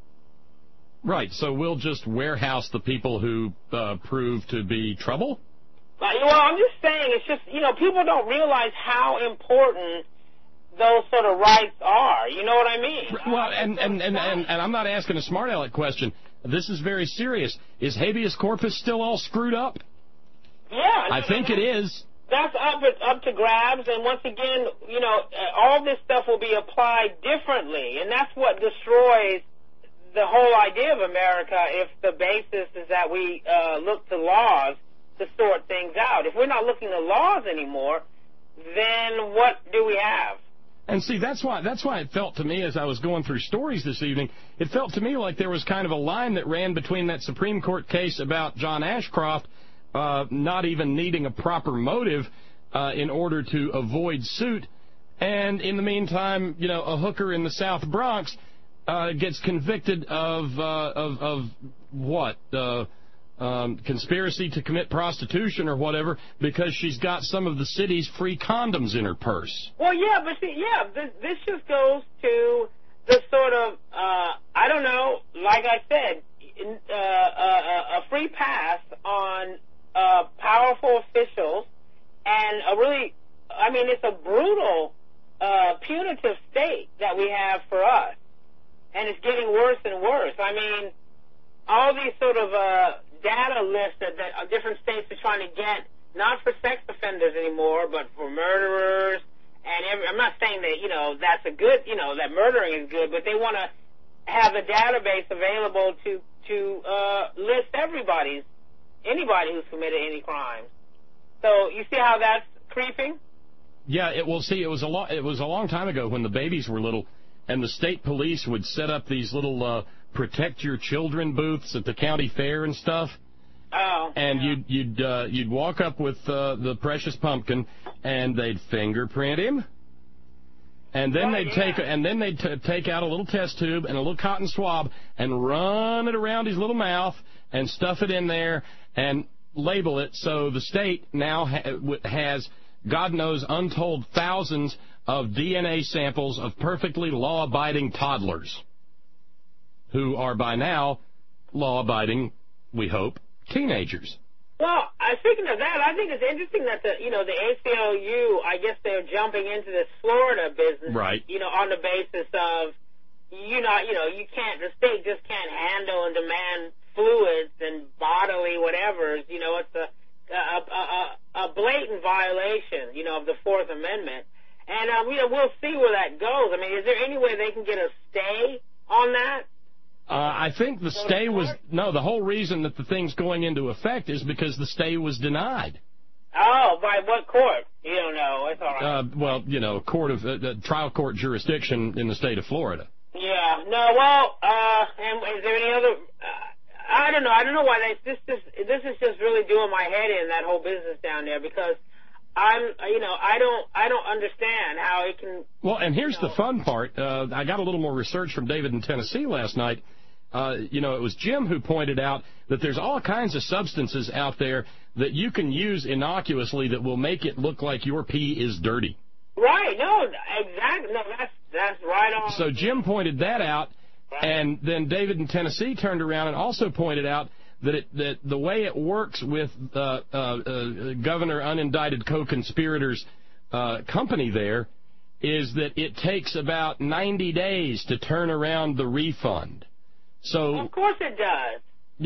Right, so we'll just warehouse the people who prove to be trouble? Well, I'm just saying, it's just, people don't realize how important those sort of rights are. You know what I mean? Well, and I'm not asking a smart aleck question. This is very serious. Is habeas corpus still all screwed up? Yeah. I think it is. That's up to grabs, and once again, all this stuff will be applied differently, and that's what destroys the whole idea of America if the basis is that we look to laws to sort things out. If we're not looking to laws anymore, then what do we have? And see, that's why it felt to me as I was going through stories this evening, it felt to me like there was kind of a line that ran between that Supreme Court case about John Ashcroft not even needing a proper motive in order to avoid suit, and in the meantime, a hooker in the South Bronx gets convicted of what? Conspiracy to commit prostitution or whatever, because she's got some of the city's free condoms in her purse. Well, yeah, but see, this just goes to the sort of, I don't know, like I said, a free pass on powerful officials, and it's a brutal, punitive state that we have for us, and it's getting worse and worse. I mean, all these sort of data lists that different states are trying to get, not for sex offenders anymore, but for murderers, and I'm not saying that, that's a good, that murdering is good, but they want to have a database available to list anybody who's committed any crime. So you see how that's creeping? Yeah, it was a long time ago when the babies were little, and the state police would set up these little protect your children booths at the county fair and stuff. Oh. And you'd walk up with the precious pumpkin, and they'd fingerprint him, and then they'd take out a little test tube and a little cotton swab and run it around his little mouth and stuff it in there and label it. So the state now has, God knows, untold thousands of DNA samples of perfectly law-abiding toddlers who are by now law-abiding, we hope, teenagers. Well, speaking of that, I think it's interesting that the ACLU, I guess they're jumping into this Florida business, right? On the basis of, the state just can't handle and demand fluids and bodily whatevers. It's a blatant violation, of the Fourth Amendment. And, we'll see where that goes. I mean, is there any way they can get a stay on that? I think the stay was, the whole reason that the thing's going into effect is because the stay was denied. Oh, by what court? You don't know. It's all right. Trial court jurisdiction in the state of Florida. Yeah. No, well, and is there any other, I don't know. I don't know why this is just really doing my head in, that whole business down there, because I don't understand how it can. Well, and here's the fun part. I got a little more research from David in Tennessee last night. It was Jim who pointed out that there's all kinds of substances out there that you can use innocuously that will make it look like your pee is dirty. Right. No, exactly. No, that's right on. So Jim pointed that out, right. And then David in Tennessee turned around and also pointed out that the way it works with Governor Unindicted Co-Conspirators company there is that it takes about 90 days to turn around the refund. So of course it does.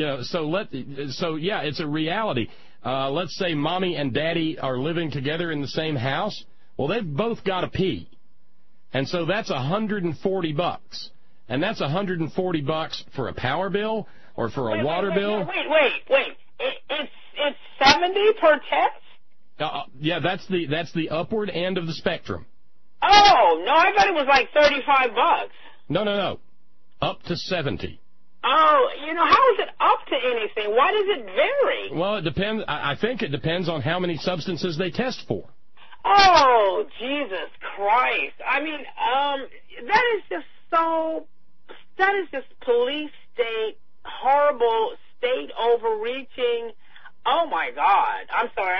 It's a reality. Let's say mommy and daddy are living together in the same house. Well, they've both got to pee, and so that's $140, and that's $140 for a power bill or for a water bill. Wait. It's $70 per test? Yeah, that's the upward end of the spectrum. Oh, no, I thought it was like $35. No. Up to 70. Oh, how is it up to anything? Why does it vary? Well, it depends. I think it depends on how many substances they test for. Oh, Jesus Christ. I mean, that is just police state, horrible state overreaching. Oh, my God. I'm sorry.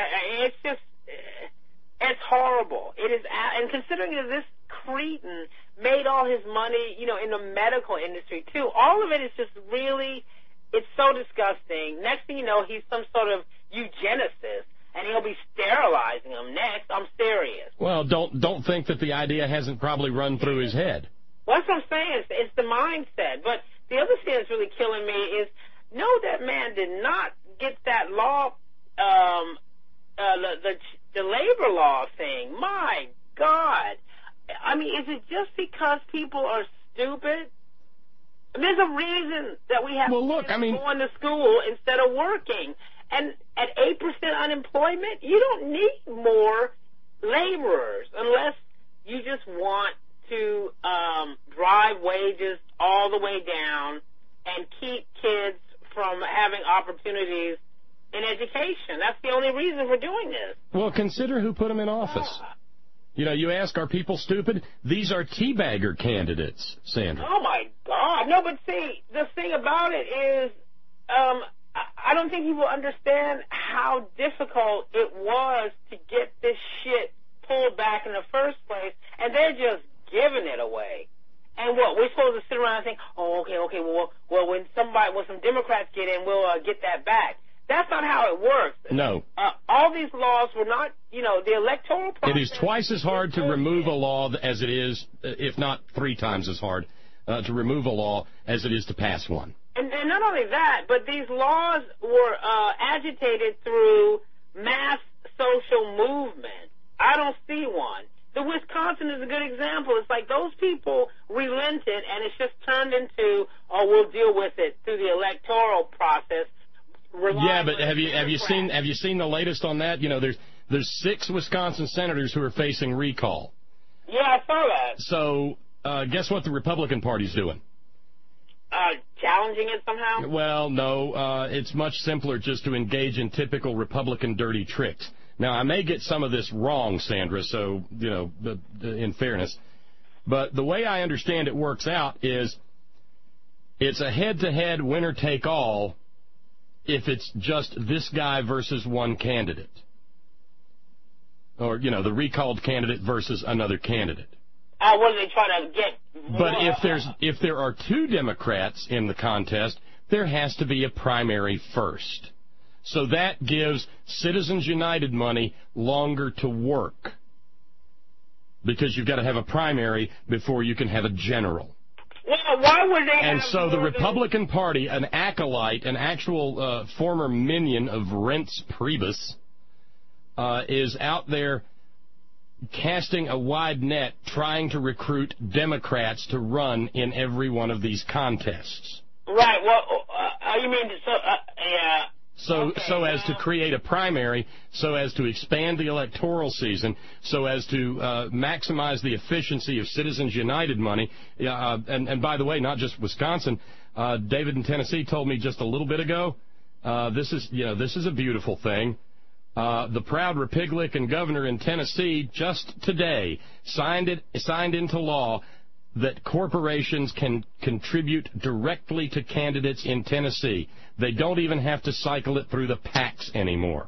It's horrible. It is, and considering that this cretin made all his money, in the medical industry, too, all of it is just really, it's so disgusting. Next thing you know, he's some sort of eugenicist, and he'll be sterilizing them next. I'm serious. Well, don't think that the idea hasn't probably run through his head. Well, that's what I'm saying. It's the mindset. But the other thing that's really killing me is, no, that man did not get that law, the labor law thing. My God. I mean, is it just because people are stupid? There's a reason that we have kids going to school instead of working. And at 8% unemployment, you don't need more laborers unless you just want to drive wages all the way down and keep kids from having opportunities in education. That's the only reason for doing this. Well, consider who put them in office. You ask, are people stupid? These are teabagger candidates, Sandra. Oh, my God. No, but see, the thing about it is I don't think people understand how difficult it was to get this shit pulled back in the first place, and they're just giving it away. And what, we're supposed to sit around and think, oh, okay, well, when some Democrats get in, we'll get that back. That's not how it works. No. All these laws were not, the electoral process. It is twice as hard to remove a law as it is, if not 3 times as hard, to remove a law as it is to pass one. And not only that, but these laws were agitated through mass social movement. I don't see one. The Wisconsin is a good example. It's like those people relented, and it's just turned into, we'll deal with it through the electoral process. Yeah, but have you seen the latest on that? There's 6 Wisconsin senators who are facing recall. Yeah, I saw that. So guess what the Republican Party's doing? Challenging it somehow? Well, no. It's much simpler just to engage in typical Republican dirty tricks. Now, I may get some of this wrong, Sandra, so, in fairness. But the way I understand it works out is it's a head-to-head winner-take-all if it's just this guy versus one candidate. Or, the recalled candidate versus another candidate. What are they trying to get? But if there are 2 Democrats in the contest, there has to be a primary first. So that gives Citizens United money longer to work, because you've got to have a primary before you can have a general. Well, why would they And have so the more Republican Party, an acolyte, an actual former minion of Reince Priebus, is out there casting a wide net, trying to recruit Democrats to run in every one of these contests. Right. Well, you mean yeah. So as to create a primary, so as to expand the electoral season, so as to maximize the efficiency of Citizens United money. And by the way, not just Wisconsin. David in Tennessee told me just a little bit ago. This is a beautiful thing. The proud Republican governor in Tennessee just today signed into law that corporations can contribute directly to candidates in Tennessee. They don't even have to cycle it through the PACs anymore.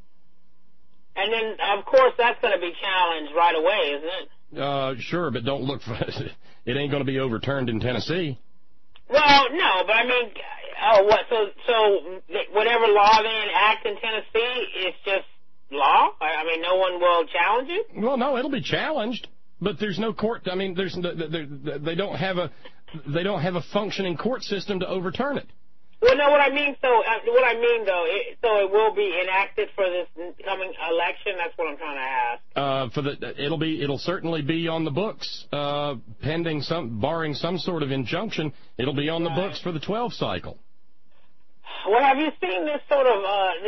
And then, of course, that's going to be challenged right away, isn't it? Sure, but don't look for it. It ain't going to be overturned in Tennessee. Well, no, but I mean, what? So whatever law they enact in Tennessee, it's just law? I mean, no one will challenge it? Well, no, it'll be challenged. But there's no court. I mean, they don't have a functioning court system to overturn it. Well, no, what I mean though, it will be enacted for this coming election. That's what I'm trying to ask. It'll certainly be on the books, pending barring some sort of injunction. It'll be on the books for the 12 cycle. Well, have you seen this sort of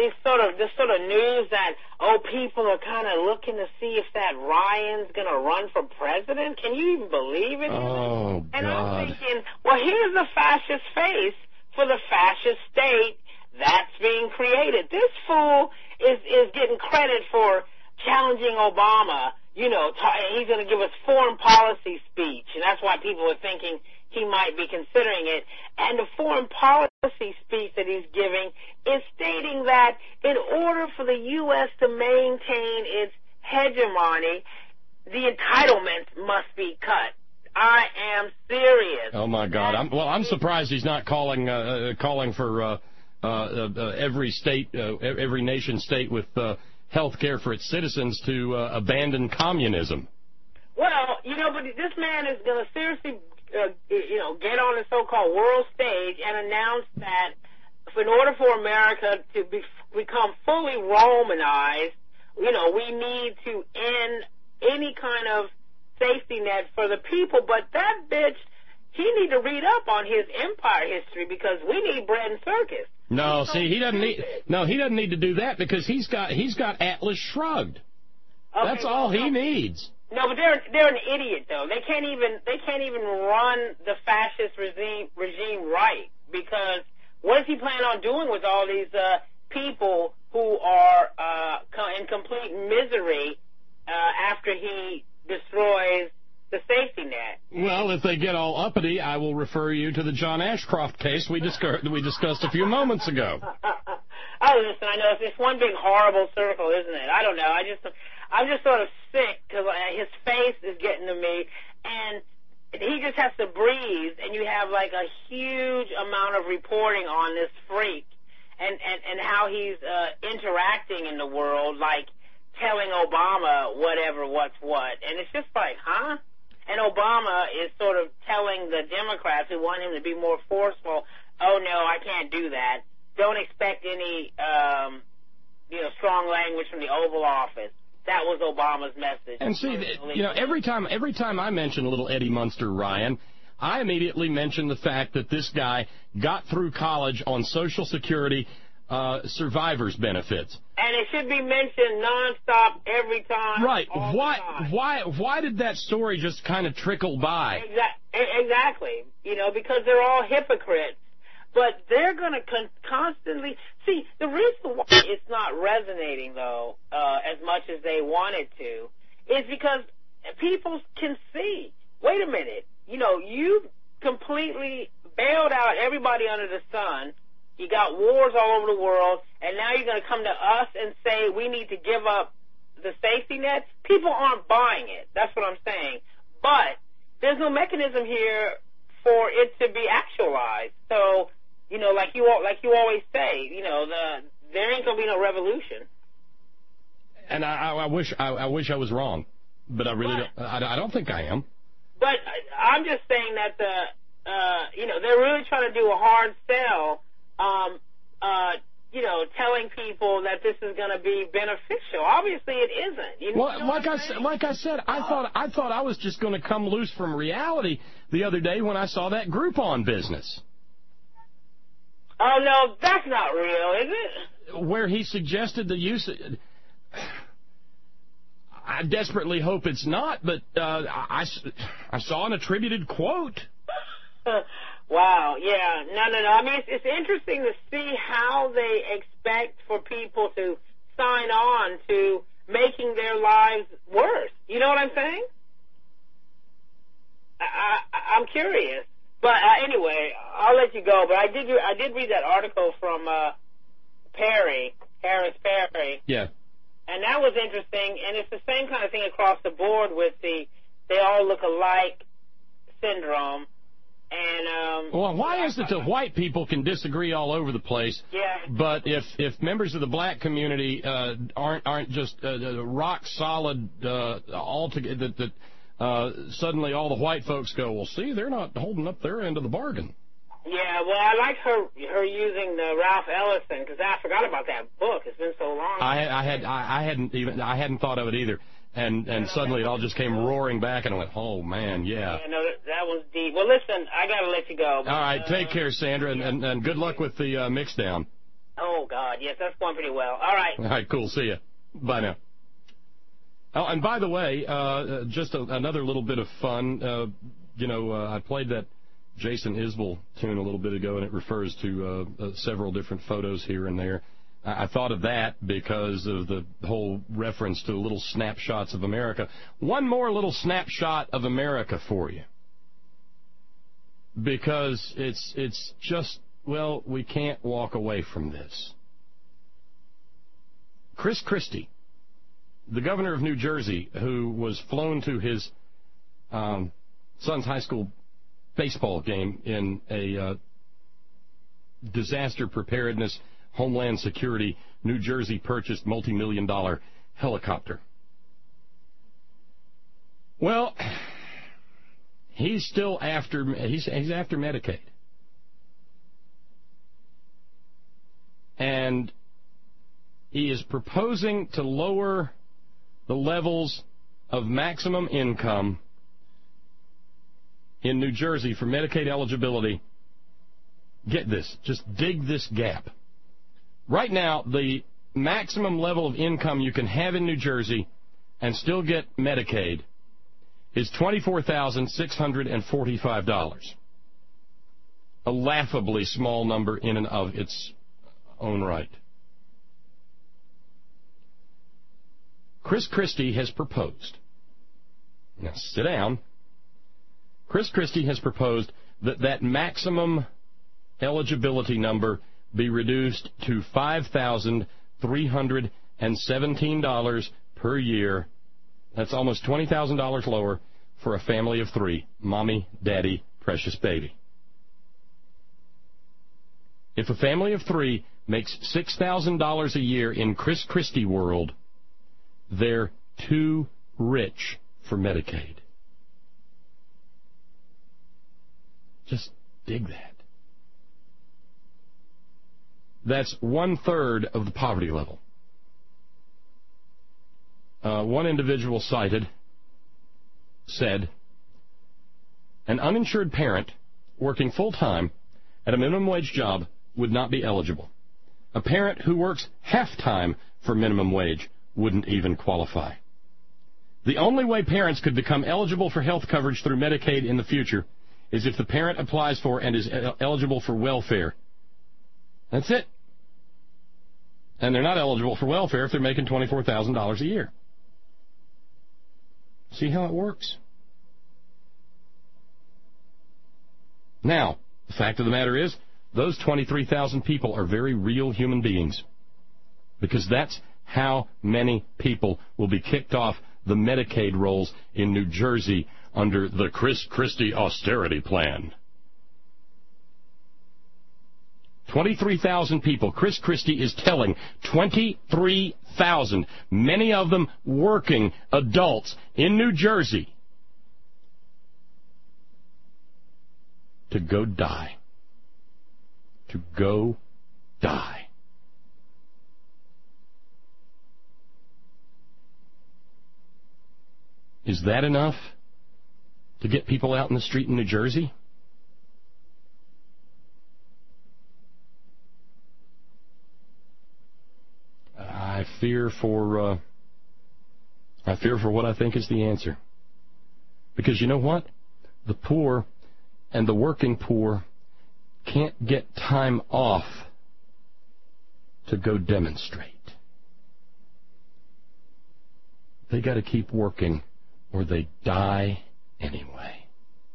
news that people are kind of looking to see if that Ryan's going to run for president? Can you even believe it? Oh, God. And I'm thinking, well, here's the fascist face for the fascist state that's being created. This fool is getting credit for challenging Obama. You know, he's going to give us foreign policy speech, and that's why people are thinking he might be considering it. And the foreign policy speech that he's giving is stating that in order for the U.S. to maintain its hegemony, the entitlements must be cut. I am serious. Oh, my God. I'm surprised he's not calling for every state, every nation state with health care for its citizens to abandon communism. Well, but this man is going to seriously get on the so-called world stage and announce that in order for America to become fully Romanized, we need to end any kind of safety net for the people. But that bitch, he need to read up on his empire history, because we need bread and circus. No, see, he doesn't need to do that, because he's got Atlas Shrugged. Okay, that's all he needs. No, but they're an idiot though. They can't even run the fascist regime right, because what does he plan on doing with all these people who are in complete misery after he destroys the safety net? Well, if they get all uppity, I will refer you to the John Ashcroft case we discussed a few moments ago. Oh, listen, I know it's one big horrible circle, isn't it? I don't know. I'm just sort of sick because his face is getting to me, and he just has to breathe, and you have like a huge amount of reporting on this freak and how he's interacting in the world, like telling Obama what's what. And it's just like, huh? And Obama is sort of telling the Democrats who want him to be more forceful, oh, no, I can't do that. Don't expect any, strong language from the Oval Office. That was Obama's message. And see, every time I mention little Eddie Munster Ryan, I immediately mention the fact that this guy got through college on Social Security survivor's benefits. And it should be mentioned nonstop every time. Right. Why did that story just kind of trickle by? Exactly. Because they're all hypocrites. But they're going to constantly... See, the reason why it's not resonating, though, as much as they want it to, is because people can see, wait a minute, you completely bailed out everybody under the sun, you got wars all over the world, and now you're going to come to us and say we need to give up the safety net? People aren't buying it. That's what I'm saying. But there's no mechanism here for it to be actualized. So... like you always say, there ain't gonna be no revolution. And I wish I was wrong, but I really I don't think I am. But I'm just saying that they're really trying to do a hard sell, telling people that this is going to be beneficial. Obviously, it isn't. Like I said, I thought I was just going to come loose from reality the other day when I saw that Groupon business. Oh no, that's not real, is it? Where he suggested the use. I desperately hope it's not, but I saw an attributed quote. Wow, yeah. No. I mean, it's interesting to see how they expect for people to sign on to making their lives worse. You know what I'm saying? I'm curious. But anyway, I'll let you go. But I did read that article from Harris Perry. Yeah. And that was interesting, and it's the same kind of thing across the board with the they all look alike syndrome. And why is it that white people can disagree all over the place? Yeah. But if members of the black community aren't just rock solid all together, that suddenly all the white folks go, well, see, they're not holding up their end of the bargain. Yeah, well, I like her using the Ralph Ellison because I forgot about that book. It's been so long. I hadn't thought of it either, and suddenly it all just came roaring back, and I went, oh man, yeah. Yeah, no, that was deep. Well, listen, I gotta let you go. All right, take care, Sandra, and good luck with the mix down. Oh God, yes, that's going pretty well. All right. All right, cool. See ya. Bye now. Oh, and by the way, just another little bit of fun. I played that Jason Isbell tune a little bit ago, and it refers to several different photos here and there. I thought of that because of the whole reference to little snapshots of America. One more little snapshot of America for you. Because it's just, well, we can't walk away from this. Chris Christie, the governor of New Jersey, who was flown to his son's high school baseball game in a disaster preparedness, Homeland Security, New Jersey purchased multi-million-dollar helicopter. Well, he's still after Medicaid. And he is proposing to lower the levels of maximum income in New Jersey for Medicaid eligibility. Get this, just dig this gap. Right now, the maximum level of income you can have in New Jersey and still get Medicaid is $24,645. A laughably small number in and of its own right. Chris Christie has proposed. Now, sit down. Chris Christie has proposed that maximum eligibility number be reduced to $5,317 per year. That's almost $20,000 lower for a family of three. Mommy, daddy, precious baby. If a family of three makes $6,000 a year in Chris Christie world, they're too rich for Medicaid. Just dig that. That's 1/3 of the poverty level. One individual cited said, an uninsured parent working full-time at a minimum wage job would not be eligible. A parent who works half-time for minimum wage wouldn't even qualify. The only way parents could become eligible for health coverage through Medicaid in the future is if the parent applies for and is eligible for welfare. That's it. And they're not eligible for welfare if they're making $24,000 a year. See how it works? Now, the fact of the matter is, those 23,000 people are very real human beings. Because that's how many people will be kicked off the Medicaid rolls in New Jersey under the Chris Christie austerity plan. 23,000 people. Chris Christie is telling 23,000, many of them working adults in New Jersey, to go die. To go die. Is that enough to get people out in the street in New Jersey? I fear for what I think is the answer. Because you know what? The poor and the working poor can't get time off to go demonstrate. They got to keep working or they die anyway.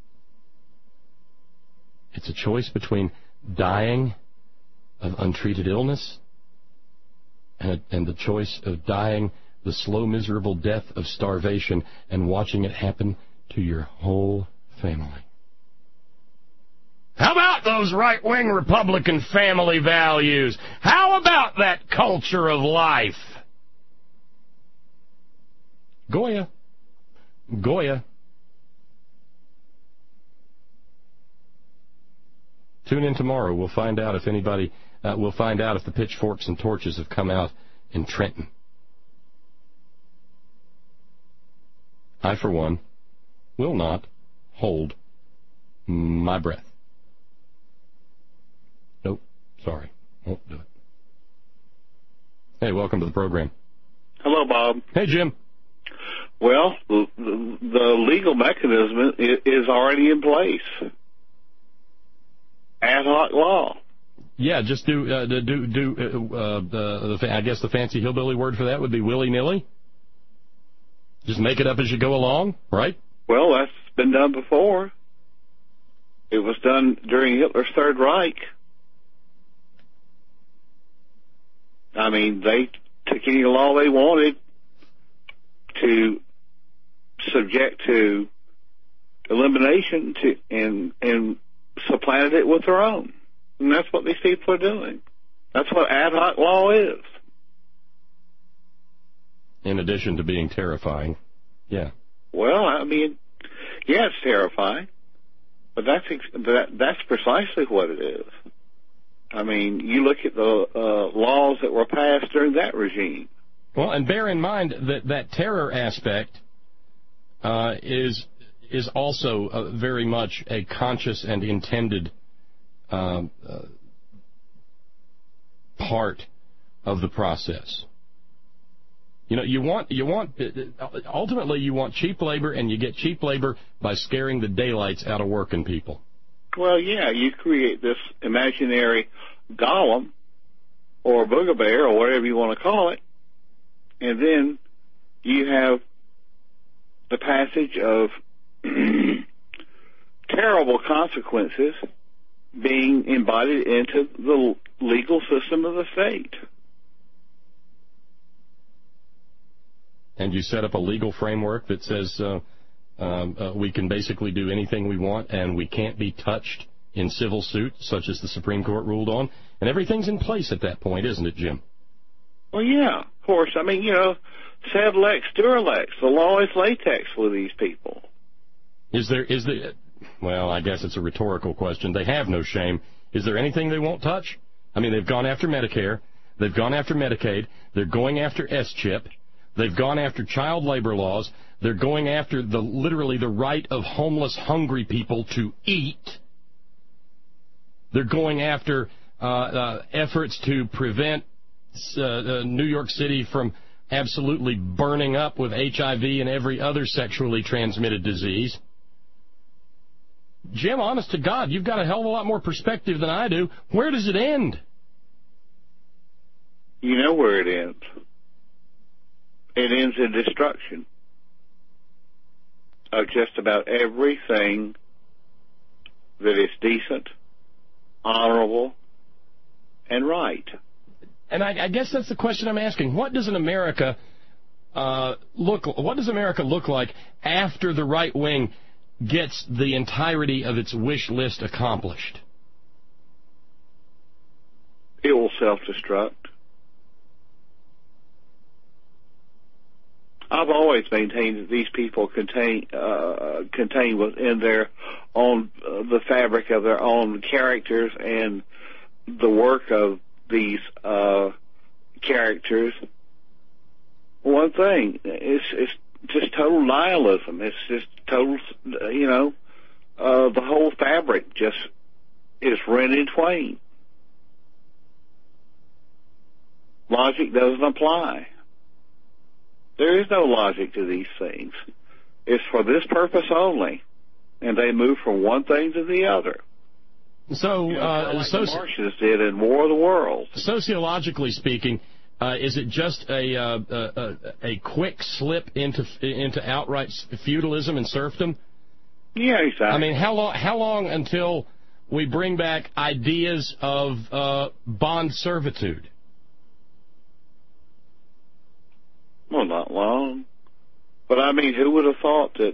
It's a choice between dying of untreated illness and the choice of dying the slow, miserable death of starvation and watching it happen to your whole family. How about those right-wing Republican family values? How about that culture of life? Goya. Tune in tomorrow. We'll find out if the pitchforks and torches have come out in Trenton. I, for one, will not hold my breath. Nope. Sorry. Won't do it. Hey, welcome to the program. Hello, Bob. Hey, Jim. Well, the legal mechanism is already in place. Ad hoc law. Yeah, just I guess the fancy hillbilly word for that would be willy-nilly. Just make it up as you go along, right? Well, that's been done before. It was done during Hitler's Third Reich. I mean, they took any law they wanted to subject to elimination and supplanted it with their own. And that's what these people are doing. That's what ad hoc law is. In addition to being terrifying. Yeah. Well, I mean, yeah, it's terrifying. But that's precisely what it is. I mean, you look at the laws that were passed during that regime. Well, and bear in mind that terror aspect is also very much a conscious and intended part of the process. You know, ultimately you want cheap labor, and you get cheap labor by scaring the daylights out of working people. Well, yeah, you create this imaginary golem or booger bear or whatever you want to call it, and then you have the passage of terrible consequences being embodied into the legal system of the state. And you set up a legal framework that says we can basically do anything we want and we can't be touched in civil suit, such as the Supreme Court ruled on. And everything's in place at that point, isn't it, Jim? Well, yeah, of course. I mean, you know, sed lex, dura lex. The law is latex with these people. Well, I guess it's a rhetorical question. They have no shame. Is there anything they won't touch? I mean, they've gone after Medicare. They've gone after Medicaid. They're going after S-chip. They've gone after child labor laws. They're going after literally the right of homeless, hungry people to eat. They're going after efforts to prevent New York City from absolutely burning up with HIV and every other sexually transmitted disease. Jim, honest to God, you've got a hell of a lot more perspective than I do. Where does it end? You know where it ends. It ends in destruction of just about everything that is decent, honorable, and right. And I guess that's the question I'm asking. What does America look like after the right wing gets the entirety of its wish list accomplished? self-destruct. I've always maintained that these people contain within their own the fabric of their own characters and the work of these characters. One thing, it's just total nihilism. It's just total, the whole fabric just is rent in twain. Logic doesn't apply. There is no logic to these things. It's for this purpose only, and they move from one thing to the other. So, like the Martians did in War of the Worlds. Sociologically speaking, is it just a quick slip into outright feudalism and serfdom? Yeah, exactly. I mean, how long until we bring back ideas of bond servitude? Well, not long. But I mean, who would have thought that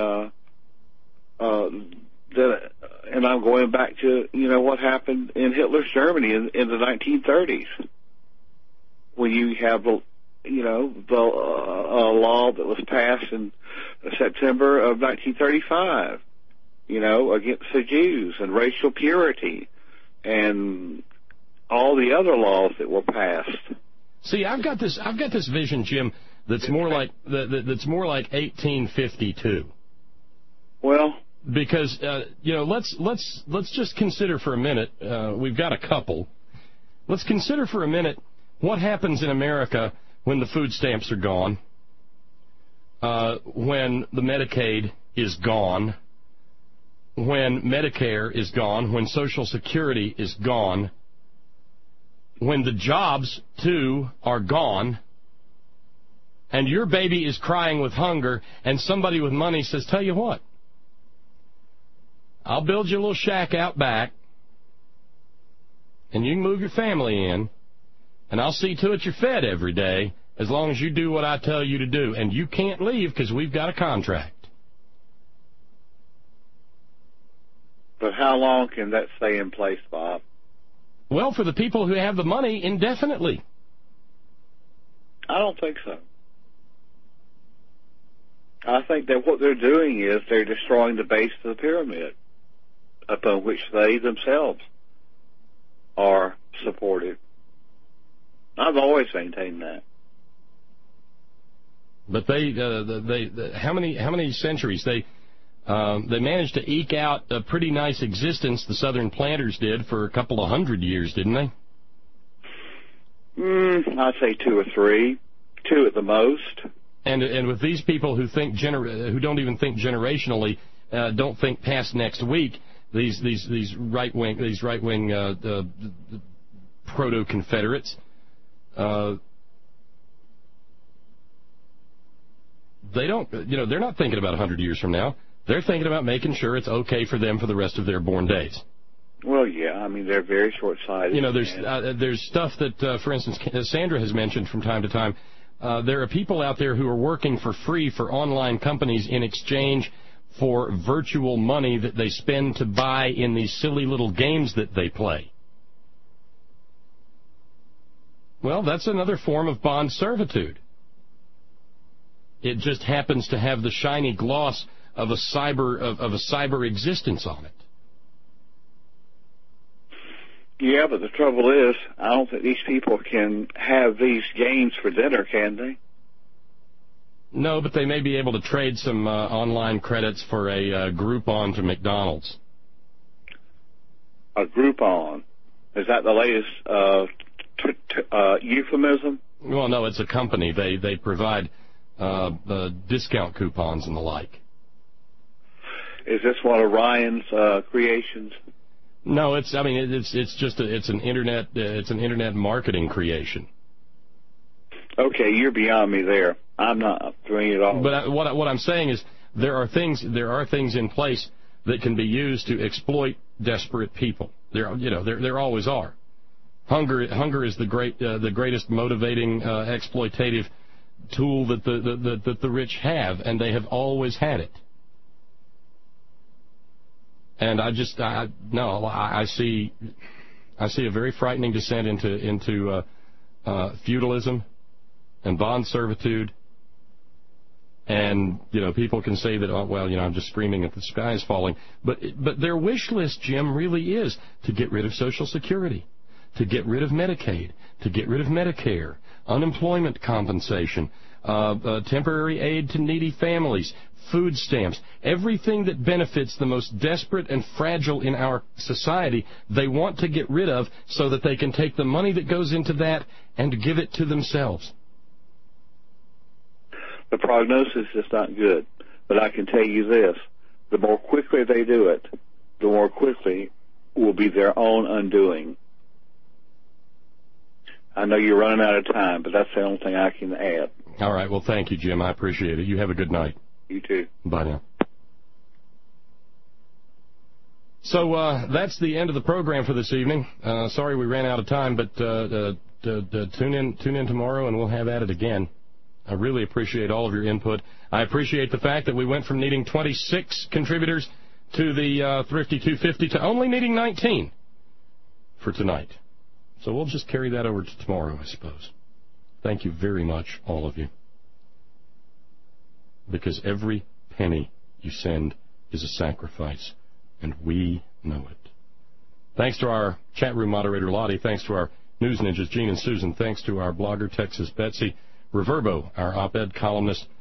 and I'm going back to, what happened in Hitler's Germany in the 1930s, when you have, the law that was passed in September of 1935, against the Jews and racial purity and all the other laws that were passed. See, I've got this vision, Jim, that's more like 1852. Well, because let's just consider for a minute. We've got a couple. Let's consider for a minute what happens in America when the food stamps are gone, when the Medicaid is gone, when Medicare is gone, when Social Security is gone, when the jobs, too, are gone, and your baby is crying with hunger, and somebody with money says, tell you what, I'll build you a little shack out back, and you can move your family in, and I'll see to it you're fed every day as long as you do what I tell you to do, and you can't leave because we've got a contract. But how long can that stay in place, Bob? Well, for the people who have the money, indefinitely. I don't think so. I think that what they're doing is they're destroying the base of the pyramid upon which they themselves are supported. I've always maintained that. But they how many centuries they managed to eke out a pretty nice existence. The Southern planters did for a couple of 100 years, didn't they? I'd say 2 or 3, 2 at the most. And with these people who think who don't even think generationally, don't think past next week. These right wing proto Confederates. They don't, they're not thinking about 100 years from now. They're thinking about making sure it's okay for them for the rest of their born days. Well, yeah, I mean, they're very short-sighted. There's stuff that, for instance, Sandra has mentioned from time to time. There are people out there who are working for free for online companies in exchange for virtual money that they spend to buy in these silly little games that they play. Well, that's another form of bond servitude. It just happens to have the shiny gloss of a cyber existence on it. Yeah, but the trouble is, I don't think these people can have these games for dinner, can they? No, but they may be able to trade some online credits for a Groupon to McDonald's. A Groupon? Is that the latest euphemism? Well, no, it's a company. They provide discount coupons and the like. Is this one of Ryan's creations? No, it's just an internet marketing creation. Okay, you're beyond me there. I'm not doing it all. But what I'm saying is there are things in place that can be used to exploit desperate people. There always are. Hunger is the greatest motivating exploitative tool that the rich have, and they have always had it. And I see I see a very frightening descent into feudalism and bond servitude. And, people can say that, I'm just screaming that the sky is falling. But their wish list, Jim, really is to get rid of Social Security, to get rid of Medicaid, to get rid of Medicare, unemployment compensation, temporary aid to needy families, food stamps, everything that benefits the most desperate and fragile in our society, they want to get rid of so that they can take the money that goes into that and give it to themselves. The prognosis is not good, but I can tell you this. The more quickly they do it, the more quickly will be their own undoing. I know you're running out of time, but that's the only thing I can add. All right. Well, thank you, Jim. I appreciate it. You have a good night. You too. Bye now. So that's the end of the program for this evening. Sorry we ran out of time, but tune in tomorrow and we'll have at it again. I really appreciate all of your input. I appreciate the fact that we went from needing 26 contributors to the Thrifty 250 to only needing 19 for tonight. So we'll just carry that over to tomorrow, I suppose. Thank you very much, all of you. Because every penny you send is a sacrifice, and we know it. Thanks to our chat room moderator, Lottie. Thanks to our news ninjas, Gene and Susan. Thanks to our blogger, Texas Betsy. Reverbo, our op-ed columnist,